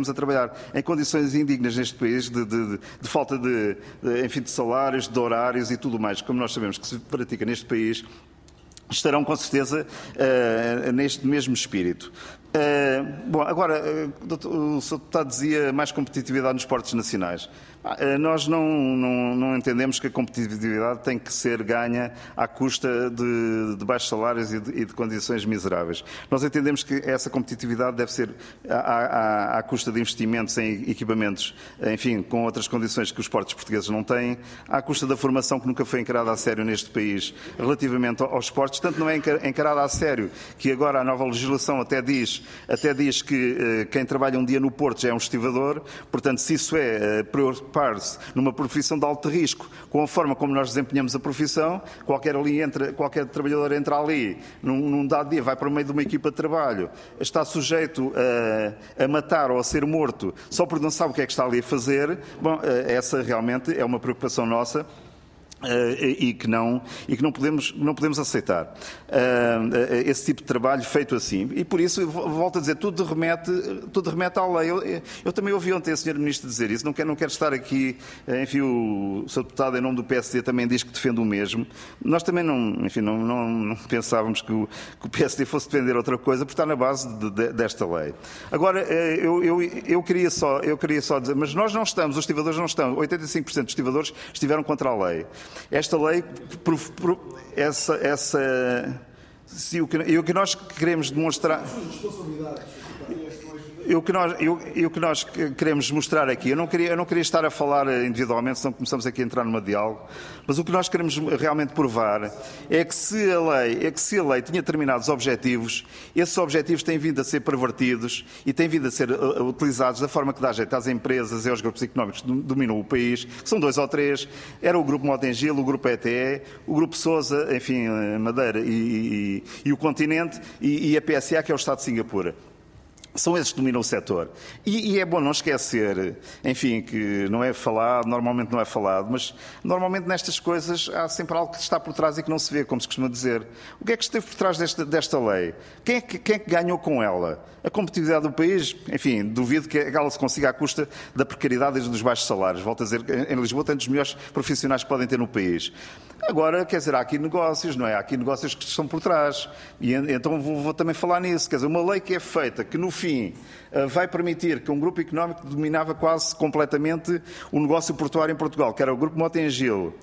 ficamos a trabalhar em condições indignas neste país, de falta de salários, de horários e tudo mais, como nós sabemos que se pratica neste país, estarão com certeza neste mesmo espírito. Bom, agora, o Sr. Deputado dizia mais competitividade nos esportes nacionais. Nós não entendemos que a competitividade tem que ser ganha à custa de baixos salários e de condições miseráveis. Nós entendemos que essa competitividade deve ser à custa de investimentos em equipamentos, enfim, com outras condições que os esportes portugueses não têm, à custa da formação que nunca foi encarada a sério neste país relativamente aos esportes, tanto não é encarada a sério que agora a nova legislação até diz que quem trabalha um dia no Porto já é um estivador, portanto, se isso é preocupar-se numa profissão de alto risco, com a forma como nós desempenhamos a profissão, qualquer trabalhador entra ali, num dado dia, vai para o meio de uma equipa de trabalho, está sujeito a matar ou a ser morto só porque não sabe o que é que está ali a fazer, bom, essa realmente é uma preocupação nossa. E que não podemos aceitar esse tipo de trabalho feito assim. E por isso, volto a dizer, tudo remete à lei. Eu também ouvi ontem a Sra. Ministra dizer isso, não quero estar aqui, enfim, o Sr. Deputado em nome do PSD também diz que defende o mesmo. Nós também não pensávamos que o PSD fosse defender outra coisa, porque está na base desta lei. Agora, eu queria só dizer, mas nós não estamos, os estivadores não estão, 85% dos estivadores estiveram contra a lei. Esta lei, o que nós queremos demonstrar... O que nós queremos mostrar aqui, eu não queria estar a falar individualmente, senão começamos aqui a entrar numa diálogo, mas o que nós queremos realmente provar é que se a lei tinha determinados objetivos, esses objetivos têm vindo a ser pervertidos e têm vindo a ser utilizados da forma que dá jeito às empresas e aos grupos económicos que dominam o país, que são 2 ou 3, era o Grupo Motengil, o Grupo ETE, o Grupo Sousa, enfim, Madeira e o Continente e a PSA, que é o Estado de Singapura. São esses que dominam o setor. E é bom não esquecer, enfim, que normalmente não é falado, mas normalmente nestas coisas há sempre algo que está por trás e que não se vê, como se costuma dizer. O que é que esteve por trás desta lei? Quem é que ganhou com ela? A competitividade do país? Enfim, duvido que ela se consiga à custa da precariedade e dos baixos salários. Volto a dizer que em Lisboa tem dos melhores profissionais que podem ter no país. Agora, quer dizer, há aqui negócios, não é? Há aqui negócios que estão por trás. E então vou também falar nisso. Quer dizer, uma lei que é feita, que no fim vai permitir que um grupo económico que dominava quase completamente o negócio portuário em Portugal, que era o Grupo Motengil,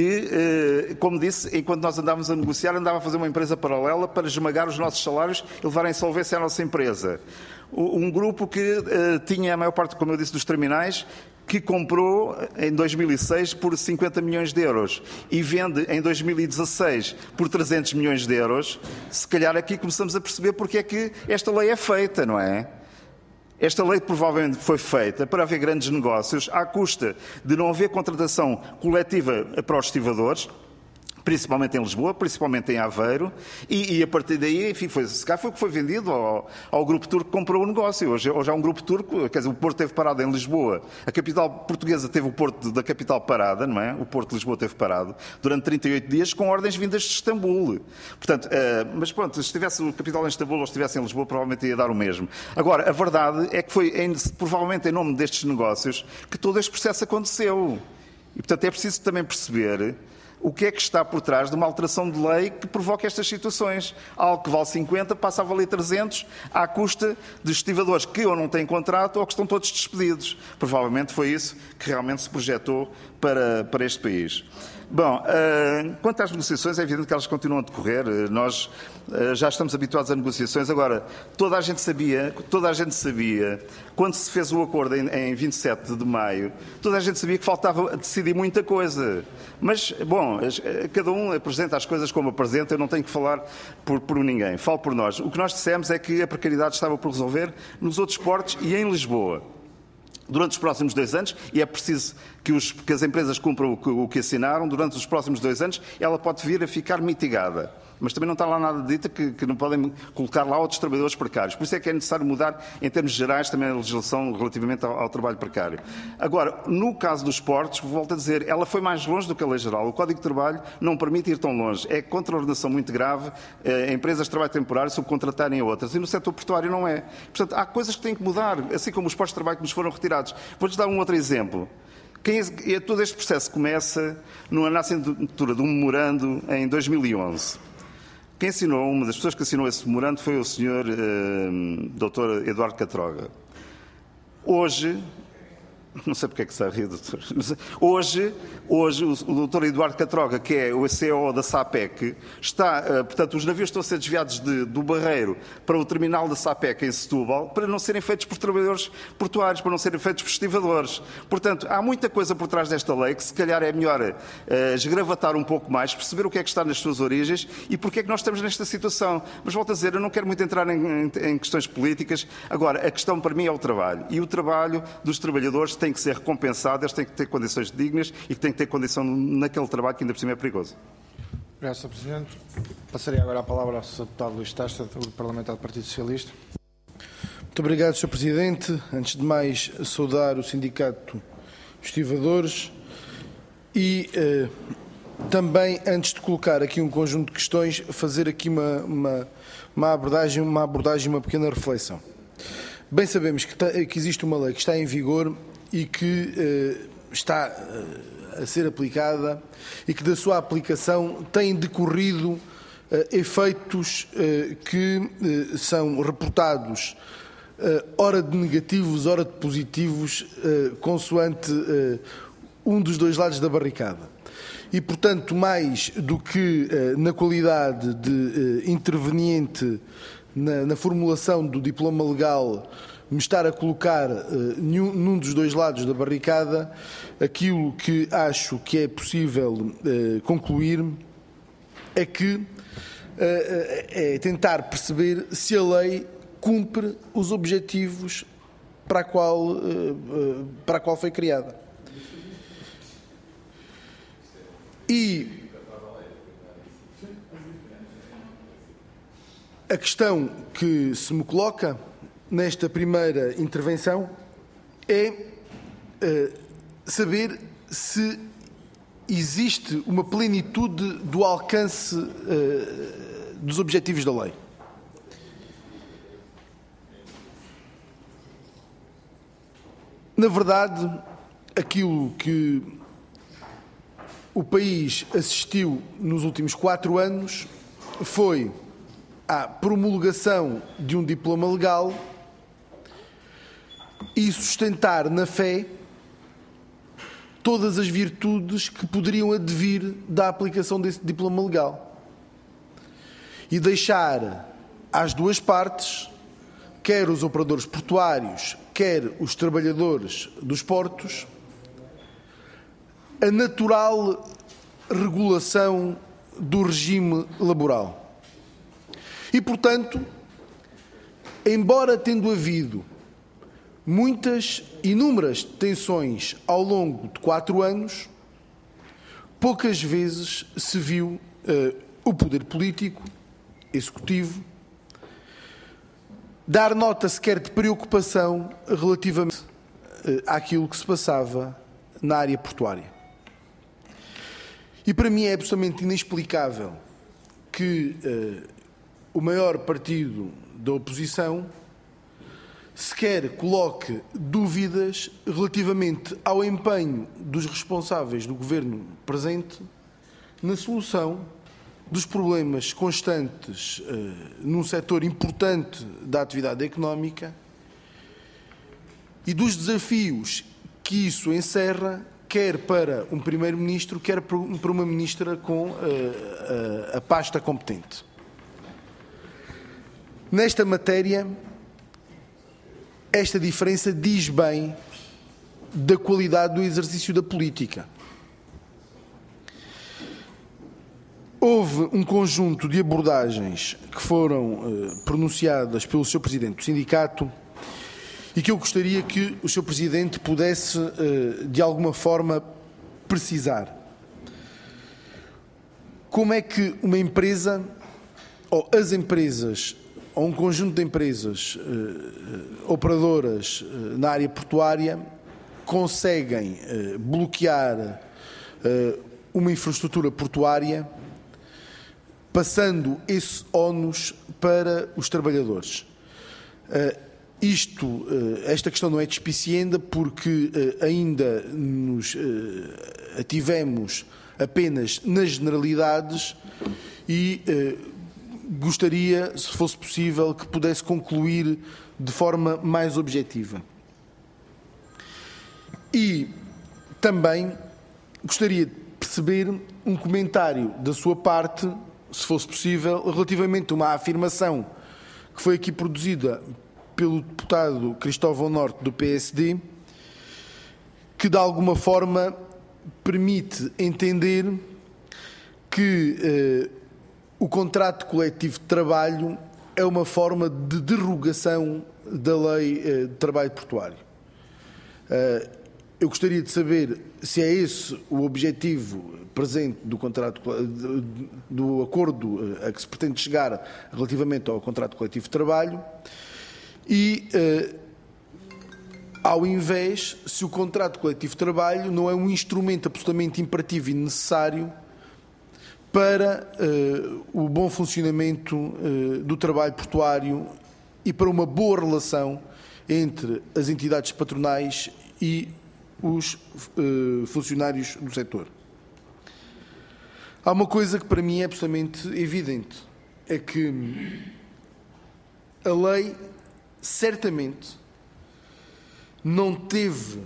que, como disse, enquanto nós andávamos a negociar, andava a fazer uma empresa paralela para esmagar os nossos salários e levar à insolvência a nossa empresa. Um grupo que tinha a maior parte, como eu disse, dos terminais, que comprou em 2006 por 50 milhões de euros e vende em 2016 por 300 milhões de euros, se calhar aqui começamos a perceber porque é que esta lei é feita, não é? Esta lei provavelmente foi feita para haver grandes negócios à custa de não haver contratação coletiva para os estivadores, principalmente em Lisboa, principalmente em Aveiro, e a partir daí, enfim, foi o que foi vendido ao Grupo Turco que comprou o negócio. Hoje há um Grupo Turco, quer dizer, o Porto esteve parado em Lisboa, a capital portuguesa teve o Porto da capital parada, não é? O Porto de Lisboa esteve parado durante 38 dias com ordens vindas de Istambul. Portanto, mas pronto, se estivesse a capital em Istambul ou estivesse em Lisboa, provavelmente ia dar o mesmo. Agora, a verdade é que foi provavelmente em nome destes negócios que todo este processo aconteceu. E, portanto, é preciso também perceber o que é que está por trás de uma alteração de lei que provoca estas situações. Algo que vale 50 passa a valer 300 à custa de estivadores que ou não têm contrato ou que estão todos despedidos. Provavelmente foi isso que realmente se projetou para este país. Bom, quanto às negociações, é evidente que elas continuam a decorrer. Nós já estamos habituados a negociações. Agora, toda a gente sabia, quando se fez o acordo em 27 de maio, toda a gente sabia que faltava decidir muita coisa. Mas, bom, cada um apresenta as coisas como apresenta, eu não tenho que falar por ninguém, falo por nós. O que nós dissemos é que a precariedade estava por resolver nos outros portos e em Lisboa. durante os próximos 2 anos, e é preciso que as empresas cumpram o que assinaram, durante os próximos 2 anos, ela pode vir a ficar mitigada. Mas também não está lá nada dito que não podem colocar lá outros trabalhadores precários. Por isso é que é necessário mudar, em termos gerais, também a legislação relativamente ao trabalho precário. Agora, no caso dos portos, volto a dizer, ela foi mais longe do que a lei geral. O Código de Trabalho não permite ir tão longe. É contraordenação muito grave empresas de trabalho temporário subcontratarem a outras. E no setor portuário não é. Portanto, há coisas que têm que mudar, assim como os postos de trabalho que nos foram retirados. Vou-lhes dar um outro exemplo. Todo este processo começa na assinatura de um memorando em 2011. Uma das pessoas que assinou esse memorando foi o Sr. Dr. Eduardo Catroga. Hoje, não sei porque é que está a rir, doutor. Hoje o Dr. Eduardo Catroga, que é o CEO da SAPEC, portanto, os navios estão a ser desviados do Barreiro para o terminal da SAPEC em Setúbal para não serem feitos por trabalhadores portuários, para não serem feitos por estivadores. Portanto, há muita coisa por trás desta lei que se calhar é melhor esgravatar um pouco mais, perceber o que é que está nas suas origens e porque é que nós estamos nesta situação. Mas volto a dizer, eu não quero muito entrar em questões políticas. Agora, a questão para mim é o trabalho. E o trabalho dos trabalhadores tem que ser recompensado, eles têm que ter condições dignas e que têm que ter condição naquele trabalho que ainda por cima é perigoso. Obrigado, Sr. Presidente. Passaria agora a palavra ao Sr. Deputado Luís Tasta, do Parlamentar do Partido Socialista. Muito obrigado, Sr. Presidente. Antes de mais, saudar o Sindicato dos Estivadores e também, antes de colocar aqui um conjunto de questões, fazer aqui uma abordagem, uma pequena reflexão. Bem sabemos que existe uma lei que está em vigor e que está a ser aplicada e que da sua aplicação têm decorrido efeitos que são reportados ora de negativos, ora de positivos, consoante um dos dois lados da barricada. E, portanto, mais do que na qualidade de interveniente na formulação do diploma legal, me estar a colocar num dos dois lados da barricada, aquilo que acho que é possível concluir é que é tentar perceber se a lei cumpre os objetivos para a qual foi criada. E a questão que se me coloca nesta primeira intervenção é saber se existe uma plenitude do alcance dos objetivos da lei. Na verdade, aquilo que o país assistiu nos últimos 4 anos foi à promulgação de um diploma legal e sustentar na fé todas as virtudes que poderiam advir da aplicação desse diploma legal e deixar às duas partes, quer os operadores portuários, quer os trabalhadores dos portos, a natural regulação do regime laboral. E, portanto, embora tendo havido inúmeras tensões ao longo de 4 anos, poucas vezes se viu o poder político, executivo, dar nota sequer de preocupação relativamente àquilo que se passava na área portuária. E para mim é absolutamente inexplicável que o maior partido da oposição sequer coloque dúvidas relativamente ao empenho dos responsáveis do governo presente na solução dos problemas constantes num setor importante da atividade económica e dos desafios que isso encerra, quer para um primeiro-ministro, quer para uma ministra com a pasta competente. Nesta matéria, esta diferença diz bem da qualidade do exercício da política. Houve um conjunto de abordagens que foram pronunciadas pelo Sr. Presidente do Sindicato e que eu gostaria que o Sr. Presidente pudesse, de alguma forma, precisar. Como é que uma empresa, ou as empresas, ou um conjunto de empresas operadoras na área portuária conseguem bloquear uma infraestrutura portuária, passando esse ónus para os trabalhadores? Esta questão não é despicienda porque ainda nos ativemos apenas nas generalidades e gostaria, se fosse possível, que pudesse concluir de forma mais objetiva. E também gostaria de perceber um comentário da sua parte, se fosse possível, relativamente a uma afirmação que foi aqui produzida pelo deputado Cristóvão Norte, do PSD, que de alguma forma permite entender que o contrato coletivo de trabalho é uma forma de derrogação da lei de trabalho portuário. Eu gostaria de saber se é esse o objetivo presente do contrato, do acordo a que se pretende chegar relativamente ao contrato coletivo de trabalho e, ao invés, se o contrato coletivo de trabalho não é um instrumento absolutamente imperativo e necessário para o bom funcionamento do trabalho portuário e para uma boa relação entre as entidades patronais e os funcionários do setor. Há uma coisa que para mim é absolutamente evidente, é que a lei certamente não teve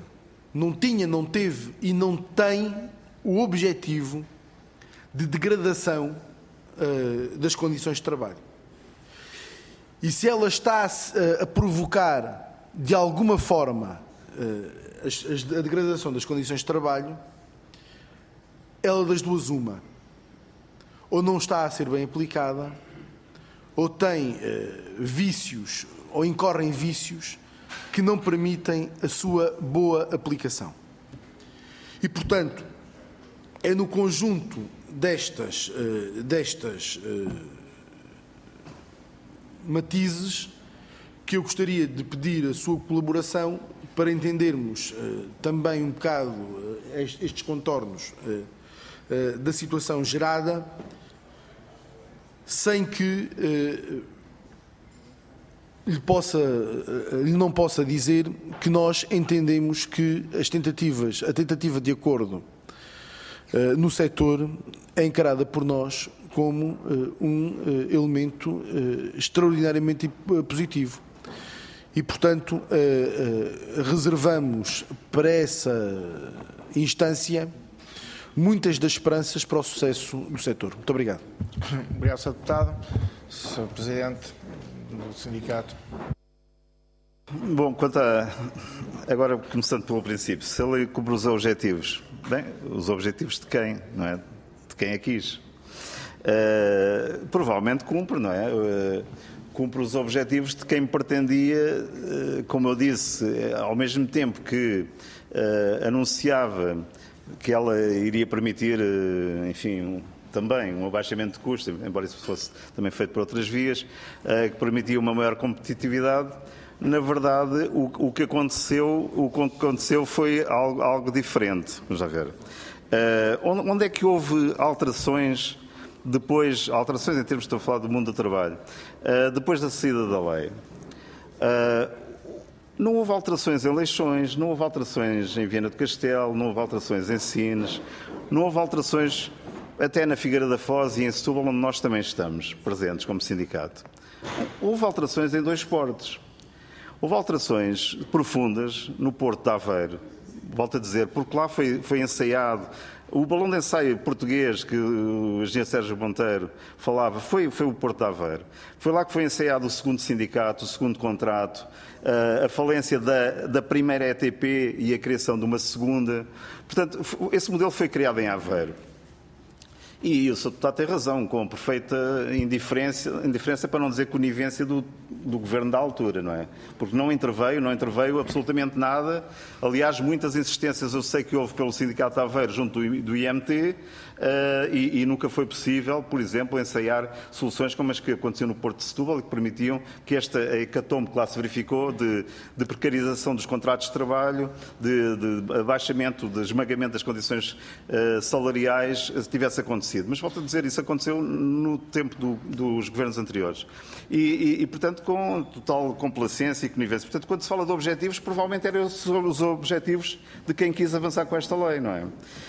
e não tem o objetivo de degradação das condições de trabalho. E se ela está a provocar, de alguma forma, a degradação das condições de trabalho, ela das duas uma. Ou não está a ser bem aplicada, ou tem vícios, ou incorre em vícios que não permitem a sua boa aplicação. E, portanto, é no conjunto destas matizes que eu gostaria de pedir a sua colaboração para entendermos também um bocado estes contornos da situação gerada, sem que lhe não possa dizer que nós entendemos que a tentativa de acordo no setor é encarada por nós como um elemento extraordinariamente positivo. E, portanto, reservamos para essa instância muitas das esperanças para o sucesso do setor. Muito obrigado. Obrigado, Sr. Deputado. Sr. Presidente do Sindicato. Bom, agora começando pelo princípio, se ele cumpre os objetivos, bem, os objetivos de quem, não é? De quem a quis. Provavelmente cumpre, não é? Cumpre os objetivos de quem pretendia, como eu disse, ao mesmo tempo que anunciava que ela iria permitir, enfim, também um abaixamento de custos, embora isso fosse também feito por outras vias, que permitia uma maior competitividade. Na verdade, o que aconteceu foi algo diferente. Vamos lá ver. Onde é que houve alterações em termos, estou a falar do mundo do trabalho, depois da saída da lei? Não houve alterações em Leixões, não houve alterações em Viana do Castelo, não houve alterações em Sines, não houve alterações até na Figueira da Foz e em Setúbal, onde nós também estamos presentes como sindicato. Houve alterações em 2 portos. Houve alterações profundas no Porto de Aveiro, volto a dizer, porque lá foi ensaiado. O balão de ensaio português que o engenheiro Sérgio Monteiro falava foi o Porto de Aveiro. Foi lá que foi ensaiado o segundo sindicato, o segundo contrato, a falência da primeira ETP e a criação de uma segunda. Portanto, esse modelo foi criado em Aveiro. E o Sr. Deputado tem razão, com perfeita indiferença, para não dizer conivência do Governo da altura, não é? Porque não interveio absolutamente nada. Aliás, muitas insistências eu sei que houve pelo Sindicato de Aveiro junto do IMT e nunca foi possível, por exemplo, ensaiar soluções como as que aconteciam no Porto de Setúbal e que permitiam que esta hecatombe que lá se verificou de precarização dos contratos de trabalho, de abaixamento, de esmagamento das condições salariais tivesse acontecido. Mas volto a dizer, isso aconteceu no tempo dos governos anteriores. E, portanto, com total complacência e conivência. Portanto, quando se fala de objetivos, provavelmente eram os objetivos de quem quis avançar com esta lei, não é?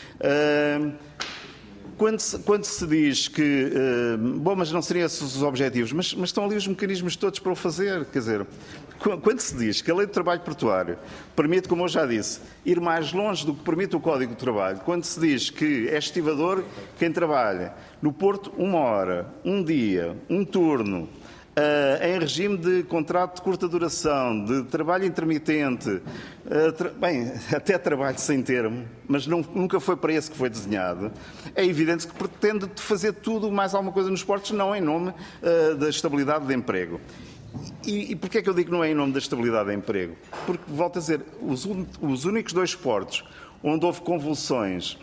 Quando se diz que, mas não seriam esses os objetivos, mas estão ali os mecanismos todos para o fazer, quer dizer, quando se diz que a Lei de Trabalho Portuário permite, como eu já disse, ir mais longe do que permite o Código de Trabalho, quando se diz que é estivador quem trabalha no Porto 1 hora, 1 dia, 1 turno, em regime de contrato de curta duração, de trabalho intermitente, até trabalho sem termo, mas nunca foi para esse que foi desenhado, é evidente que pretende fazer tudo mais alguma coisa nos portos, não em nome da estabilidade de emprego. E porquê é que eu digo que não é em nome da estabilidade de emprego? Porque, volto a dizer, os únicos 2 portos onde houve convulsões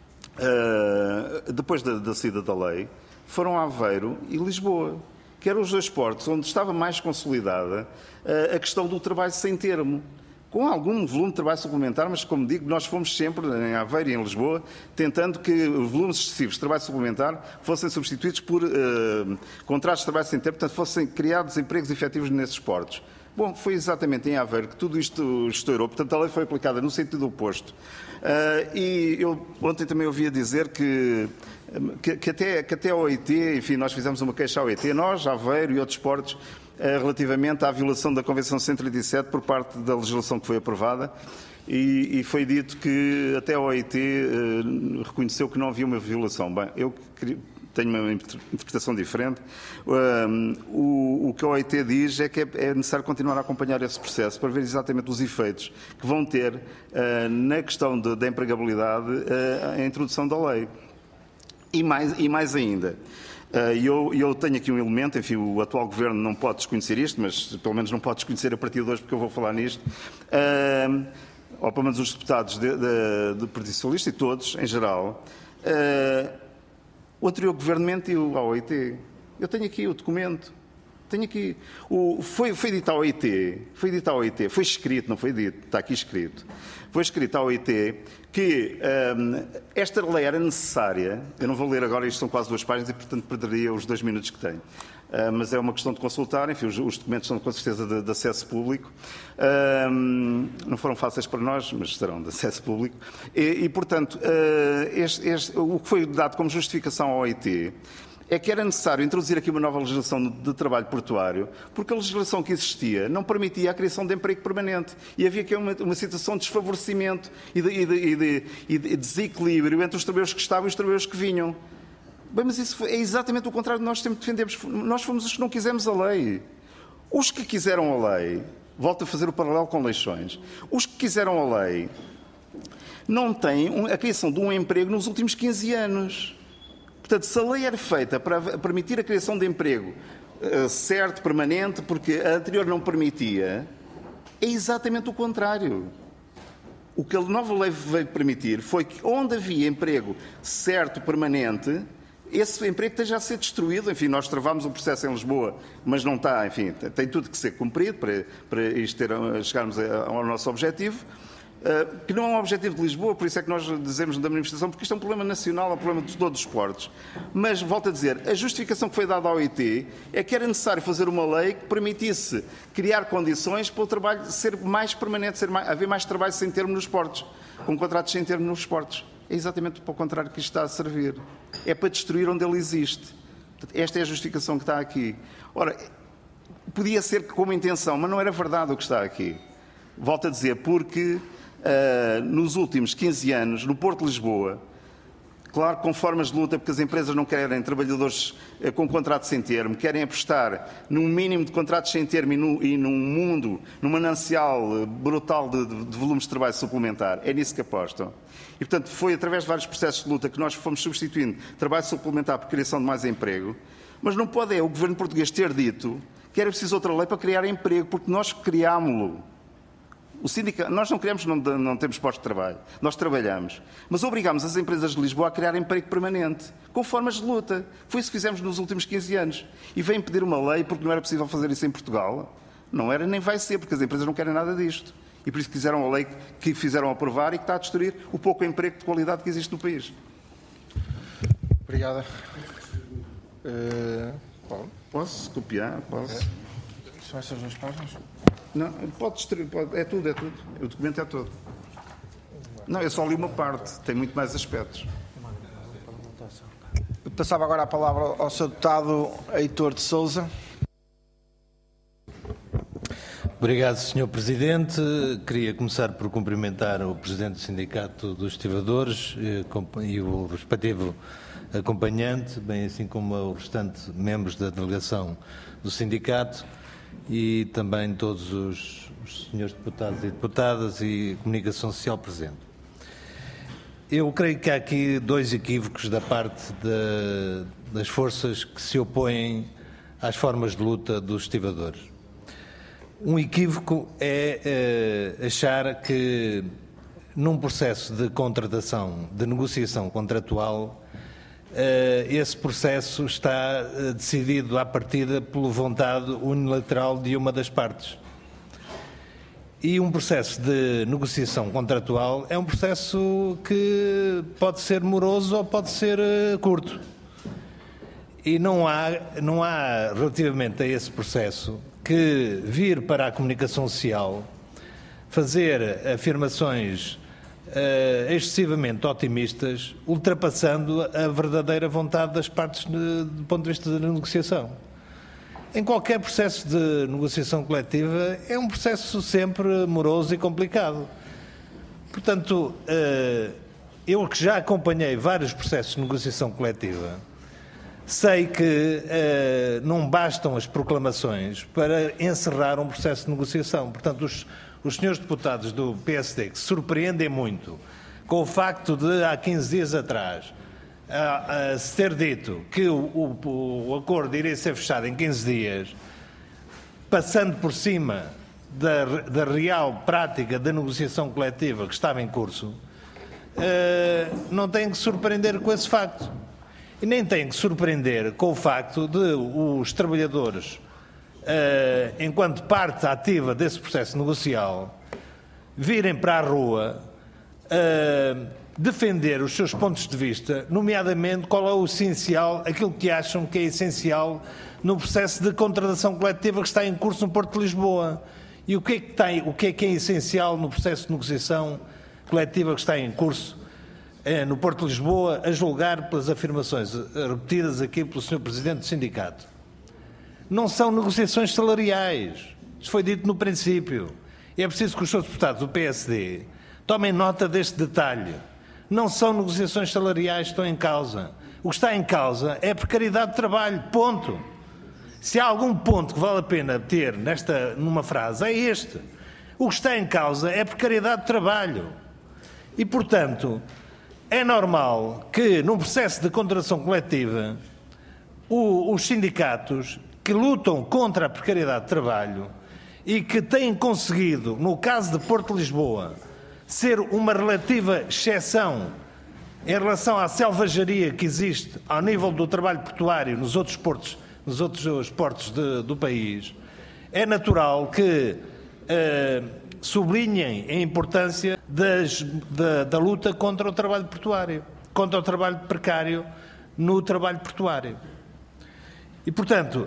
depois da saída da lei foram Aveiro e Lisboa, que eram os 2 portos onde estava mais consolidada a questão do trabalho sem termo, com algum volume de trabalho suplementar, mas, como digo, nós fomos sempre, em Aveiro e em Lisboa, tentando que volumes excessivos de trabalho suplementar fossem substituídos por contratos de trabalho sem termo, portanto, fossem criados empregos efetivos nesses portos. Bom, foi exatamente em Aveiro que tudo isto estourou, portanto, a lei foi aplicada no sentido oposto. E eu ontem também ouvia dizer que até a OIT, enfim, nós fizemos uma queixa à OIT, nós, Aveiro e outros portos, relativamente à violação da Convenção 137 por parte da legislação que foi aprovada, e foi dito que até a OIT reconheceu que não havia uma violação. Bem, eu tenho uma interpretação diferente. O que a OIT diz é que é necessário continuar a acompanhar esse processo para ver exatamente os efeitos que vão ter na questão da empregabilidade a introdução da lei. E mais ainda, eu tenho aqui um elemento, enfim, o atual Governo não pode desconhecer isto, mas pelo menos não pode desconhecer a partir de hoje, porque eu vou falar nisto, ou pelo menos os deputados do Partido Socialista e todos, em geral. O anterior Governo mentiu à OIT. Eu tenho aqui o documento. Tenho aqui. Foi dito à OIT, foi escrito, não foi dito, está aqui escrito. Foi escrito à OIT que esta lei era necessária. Eu não vou ler agora, isto são quase 2 páginas e, portanto, perderia os 2 minutos que tenho. Mas é uma questão de consultar, enfim, os documentos são com certeza de acesso público. Não foram fáceis para nós, mas serão de acesso público. E portanto, o que foi dado como justificação à OIT é que era necessário introduzir aqui uma nova legislação de trabalho portuário, porque a legislação que existia não permitia a criação de emprego permanente. E havia aqui uma situação de desfavorecimento e de desequilíbrio entre os trabalhadores que estavam e os trabalhadores que vinham. Bem, mas isso é exatamente o contrário do que nós sempre defendemos. Nós fomos os que não quisemos a lei. Os que quiseram a lei, volto a fazer o paralelo com Leixões, os que quiseram a lei não têm a criação de um emprego nos últimos 15 anos. Portanto, se a lei era feita para permitir a criação de emprego certo, permanente, porque a anterior não permitia, é exatamente o contrário. O que a nova lei veio permitir foi que onde havia emprego certo, permanente, esse emprego esteja a ser destruído. Enfim, nós travámos o processo em Lisboa, mas não está, enfim, tem tudo que ser cumprido para chegarmos ao nosso objetivo. Que não é um objetivo de Lisboa, por isso é que nós dizemos da manifestação, porque isto é um problema nacional, é um problema de todos os portos. Mas, volto a dizer, a justificação que foi dada à OIT é que era necessário fazer uma lei que permitisse criar condições para o trabalho ser mais permanente, haver mais trabalho sem termo nos portos, com contratos sem termo nos portos. É exatamente para o contrário que isto está a servir. É para destruir onde ele existe. Esta é a justificação que está aqui. Ora, podia ser com uma intenção, mas não era verdade o que está aqui. Volto a dizer, porque nos últimos 15 anos, no Porto de Lisboa, Claro, com formas de luta, porque as empresas não querem trabalhadores com contrato sem termo, querem apostar num mínimo de contratos sem termo e num mundo, num manancial brutal de volumes de trabalho suplementar. É nisso que apostam. E, portanto, foi através de vários processos de luta que nós fomos substituindo trabalho suplementar por criação de mais emprego. Mas não pode o governo português ter dito que era preciso outra lei para criar emprego, porque nós criámo-lo. Nós não criamos, não temos postos de trabalho. Nós trabalhamos. Mas obrigámos as empresas de Lisboa a criar emprego permanente, com formas de luta. Foi isso que fizemos nos últimos 15 anos. E vem pedir uma lei porque não era possível fazer isso em Portugal. Não era nem vai ser, porque as empresas não querem nada disto. E por isso quiseram a lei que fizeram aprovar e que está a destruir o pouco emprego de qualidade que existe no país. Obrigada. Posso copiar? Posso? São essas 2 páginas? Não, pode destruir, é tudo. O documento é todo. Não, eu só li uma parte, tem muito mais aspectos. Eu passava agora a palavra ao Sr. Deputado Heitor de Sousa. Obrigado, Sr. Presidente. Queria começar por cumprimentar o Presidente do Sindicato dos Estivadores e o respectivo acompanhante, bem assim como o restante membros da delegação do sindicato e também todos os senhores deputados e deputadas e comunicação social presente. Eu creio que há aqui 2 equívocos da parte das forças que se opõem às formas de luta dos estivadores. Um equívoco é achar que num processo de contratação, de negociação contratual, esse processo está decidido à partida pela vontade unilateral de uma das partes. E um processo de negociação contratual é um processo que pode ser moroso ou pode ser curto. E não há, relativamente a esse processo, que vir para a comunicação social fazer afirmações excessivamente otimistas, ultrapassando a verdadeira vontade das partes do ponto de vista da negociação. Em qualquer processo de negociação coletiva é um processo sempre moroso e complicado. Portanto, eu que já acompanhei vários processos de negociação coletiva, sei que não bastam as proclamações para encerrar um processo de negociação. Portanto, os senhores deputados do PSD que se surpreendem muito com o facto de, há 15 dias atrás, se ter dito que o acordo iria ser fechado em 15 dias, passando por cima da real prática da negociação coletiva que estava em curso, não têm que se surpreender com esse facto. E nem têm que se surpreender com o facto de os trabalhadores, enquanto parte ativa desse processo negocial, virem para a rua defender os seus pontos de vista, nomeadamente qual é o essencial, aquilo que acham que é essencial no processo de contratação coletiva que está em curso no Porto de Lisboa. E o que é essencial no processo de negociação coletiva que está em curso no Porto de Lisboa, a julgar pelas afirmações repetidas aqui pelo Sr. Presidente do Sindicato? Não são negociações salariais. Isso foi dito no princípio. É preciso que os seus deputados do PSD tomem nota deste detalhe. Não são negociações salariais que estão em causa. O que está em causa é a precariedade de trabalho. Ponto. Se há algum ponto que vale a pena ter numa frase, é este. O que está em causa é a precariedade de trabalho. E, portanto, é normal que, num processo de contratação coletiva, os sindicatos que lutam contra a precariedade de trabalho e que têm conseguido, no caso de Porto de Lisboa, ser uma relativa exceção em relação à selvageria que existe ao nível do trabalho portuário nos outros portos do país, é natural que sublinhem a importância da luta contra o trabalho portuário, contra o trabalho precário no trabalho portuário. E, portanto,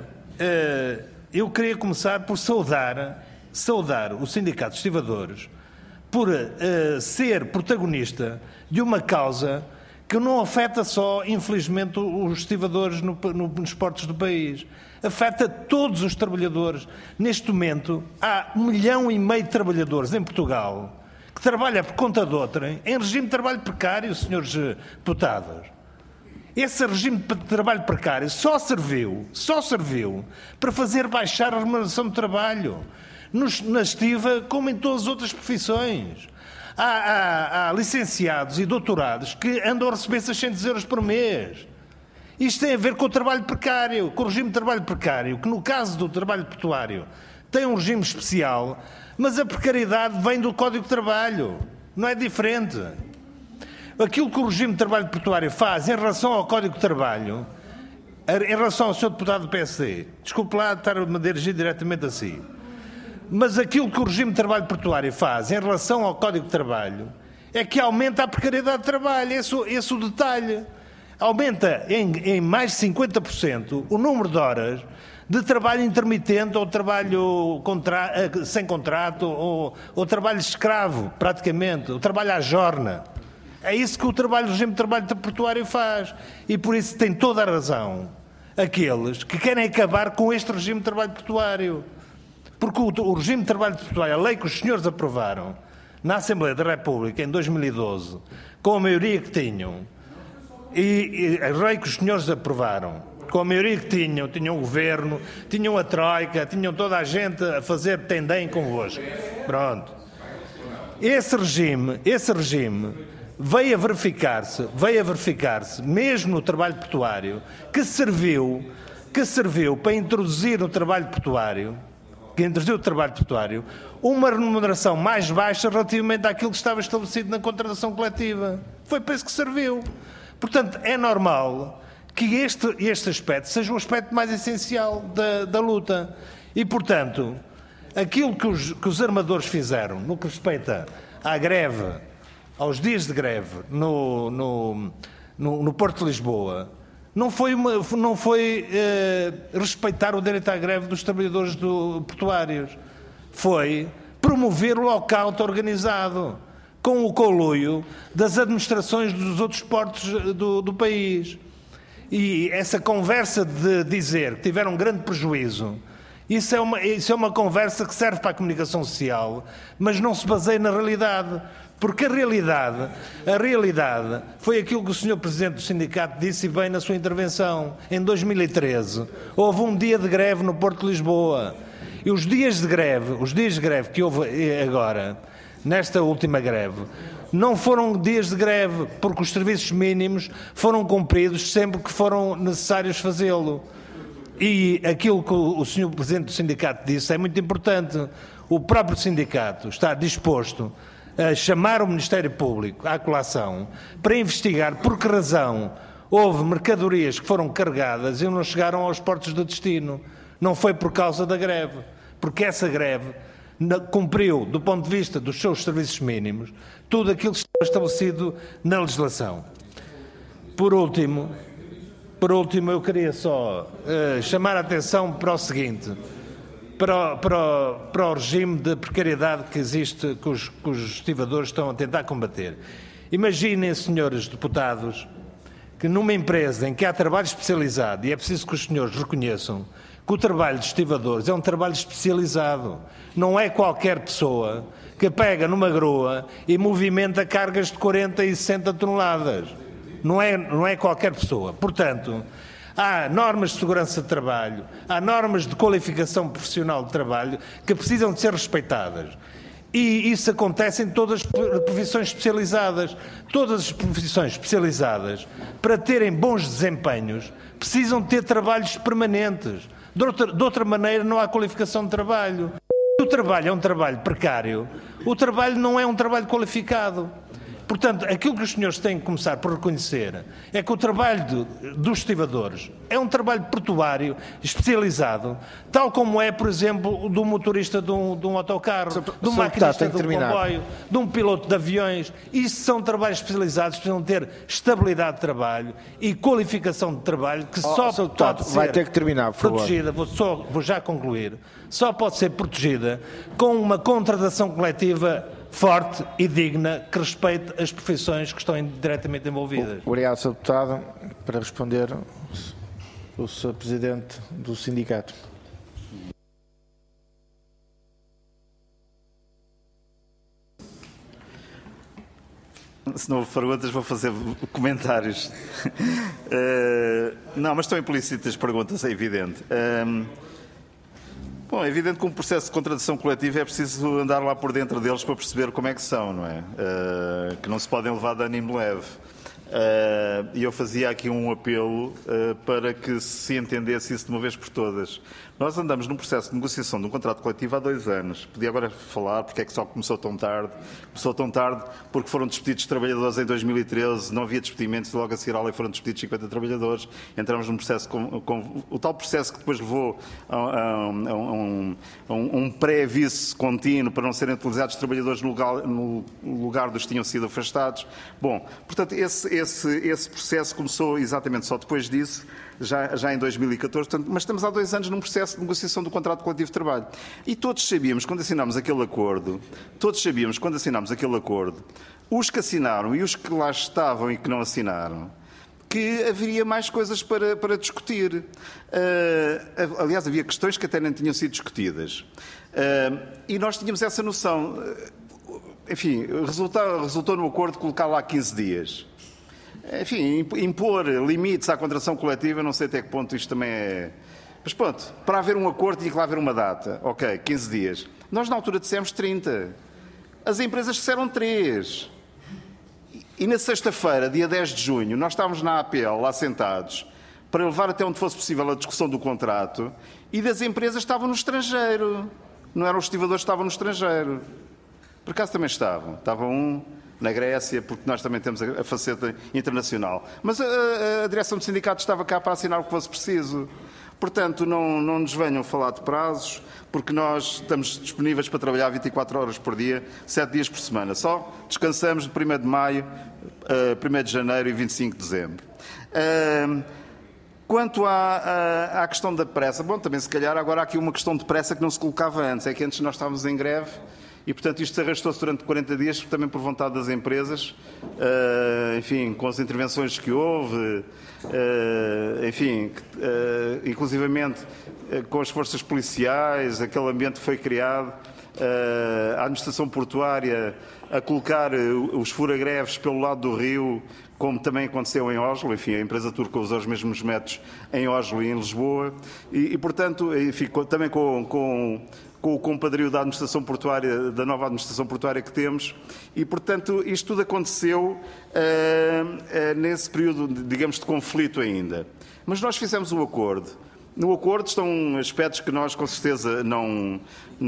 eu queria começar por saudar o Sindicato dos Estivadores por ser protagonista de uma causa que não afeta só, infelizmente, os estivadores nos portos do país. Afeta todos os trabalhadores. Neste momento, há 1,5 milhão de trabalhadores em Portugal que trabalham por conta de outrem, em regime de trabalho precário, senhores deputados. Esse regime de trabalho precário só serviu para fazer baixar a remuneração do trabalho, na estiva como em todas as outras profissões. Há licenciados e doutorados que andam a receber 600 euros por mês. Isto tem a ver com o trabalho precário, com o regime de trabalho precário, que no caso do trabalho portuário tem um regime especial, mas a precariedade vem do Código de Trabalho, não é diferente. Aquilo que o regime de trabalho portuário faz em relação ao Código de Trabalho, em relação ao Sr. Deputado do PSD, desculpe lá estar a me dirigir diretamente assim, mas aquilo que o regime de trabalho portuário faz em relação ao Código de Trabalho é que aumenta a precariedade de trabalho, esse é o detalhe. Aumenta em mais de 50% o número de horas de trabalho intermitente ou trabalho sem contrato ou trabalho escravo, praticamente, o trabalho à jorna. É isso que o regime de trabalho portuário faz. E por isso tem toda a razão aqueles que querem acabar com este regime de trabalho portuário. Porque o regime de trabalho portuário, a lei que os senhores aprovaram na Assembleia da República em 2012, com a maioria que tinham, e a lei que os senhores aprovaram, com a maioria que tinham o governo, tinham a troika, tinham toda a gente a fazer tendém convosco. Pronto. Esse regime veio a verificar-se, mesmo no trabalho portuário, que serviu para introduzir no trabalho portuário, uma remuneração mais baixa relativamente àquilo que estava estabelecido na contratação coletiva. Foi para isso que serviu. Portanto, é normal que este aspecto seja o aspecto mais essencial da luta. E, portanto, aquilo que os armadores fizeram no que respeita à greve, aos dias de greve no Porto de Lisboa, não foi respeitar o direito à greve dos trabalhadores portuários. Foi promover o lockout organizado, com o conluio das administrações dos outros portos do país. E essa conversa de dizer que tiveram um grande prejuízo, isso é uma conversa que serve para a comunicação social, mas não se baseia na realidade. Porque a realidade foi aquilo que o Sr. Presidente do Sindicato disse bem na sua intervenção. Em 2013, houve um dia de greve no Porto de Lisboa. E os dias de greve que houve agora, nesta última greve, não foram dias de greve, porque os serviços mínimos foram cumpridos sempre que foram necessários fazê-lo. E aquilo que o Sr. Presidente do Sindicato disse é muito importante. O próprio sindicato está disposto a chamar o Ministério Público à colação para investigar por que razão houve mercadorias que foram carregadas e não chegaram aos portos de destino. Não foi por causa da greve, porque essa greve cumpriu, do ponto de vista dos seus serviços mínimos, tudo aquilo que estava estabelecido na legislação. Por último, eu queria só chamar a atenção para o seguinte, para o regime de precariedade que existe, que os estivadores estão a tentar combater. Imaginem, senhores deputados, que numa empresa em que há trabalho especializado, e é preciso que os senhores reconheçam que o trabalho de estivadores é um trabalho especializado. Não é qualquer pessoa que pega numa grua e movimenta cargas de 40 e 60 toneladas. Não é qualquer pessoa. Portanto, há normas de segurança de trabalho, há normas de qualificação profissional de trabalho que precisam de ser respeitadas. E isso acontece em todas as profissões especializadas. Todas as profissões especializadas, para terem bons desempenhos, precisam ter trabalhos permanentes. De outra maneira, não há qualificação de trabalho. O trabalho é um trabalho precário. O trabalho não é um trabalho qualificado. Portanto, aquilo que os senhores têm que começar por reconhecer é que o trabalho dos estivadores é um trabalho portuário especializado, tal como é, por exemplo, do motorista de um autocarro, do maquinista de um comboio, de um piloto de aviões. Isso são trabalhos especializados, precisam ter estabilidade de trabalho e qualificação de trabalho que só pode ser vai ter que terminar, por favor. protegida, vou já concluir, só pode ser protegida com uma contratação coletiva forte e digna que respeite as profissões que estão diretamente envolvidas. Obrigado, Sr. Deputado. Para responder, o Sr. Presidente do Sindicato. Se não houve perguntas, vou fazer comentários. Não, mas estão implícitas perguntas, é evidente. Bom, é evidente que um processo de contratação coletiva é preciso andar lá por dentro deles para perceber como é que são, não é? Que não se podem levar de ânimo leve. E eu fazia aqui um apelo para que se entendesse isso de uma vez por todas. Nós andamos num processo de negociação de um contrato coletivo há 2 anos. Podia agora falar porque é que só começou tão tarde. Começou tão tarde porque foram despedidos trabalhadores em 2013, não havia despedimentos e logo a seguir à lei foram despedidos 50 trabalhadores. Entramos num processo com o tal processo que depois levou a um pré-aviso contínuo para não serem utilizados trabalhadores no lugar dos que tinham sido afastados. Bom, portanto, esse processo começou exatamente só depois disso, já em 2014, portanto, mas estamos há 2 anos num processo de negociação do contrato coletivo de trabalho. E todos sabíamos, quando assinámos aquele acordo, os que assinaram e os que lá estavam e que não assinaram, que haveria mais coisas para discutir. Aliás, havia questões que até nem tinham sido discutidas. E nós tínhamos essa noção. Enfim, resultou no acordo colocar lá 15 dias. Enfim, impor limites à contratação coletiva, não sei até que ponto isto também é... Mas pronto, para haver um acordo tinha que lá haver uma data. Ok, 15 dias. Nós na altura dissemos 30. As empresas disseram 3. E na sexta-feira, dia 10 de junho, nós estávamos na APL, lá sentados, para levar até onde fosse possível a discussão do contrato, e das empresas estavam no estrangeiro. Não eram os estivadores que estavam no estrangeiro. Por acaso também estavam. Estavam um na Grécia, porque nós também temos a faceta internacional. Mas a direção do sindicato estava cá para assinar o que fosse preciso. Portanto, não nos venham falar de prazos, porque nós estamos disponíveis para trabalhar 24 horas por dia, 7 dias por semana. Só descansamos de 1º de maio, 1º de janeiro e 25 de dezembro. Quanto à questão da pressa, bom, também se calhar agora há aqui uma questão de pressa que não se colocava antes. É que antes nós estávamos em greve e, portanto, isto se arrastou-se durante 40 dias, também por vontade das empresas, enfim, com as intervenções que houve, enfim, inclusivamente com as forças policiais, aquele ambiente foi criado, a administração portuária a colocar os fura-greves pelo lado do rio, como também aconteceu em Oslo, enfim, a empresa turca usou os mesmos métodos em Oslo e em Lisboa, e portanto, enfim, também com o compadrio da administração portuária, da nova administração portuária que temos, e portanto isto tudo aconteceu nesse período, digamos, de conflito ainda. Mas nós fizemos um acordo. No acordo estão aspectos que nós, com certeza, não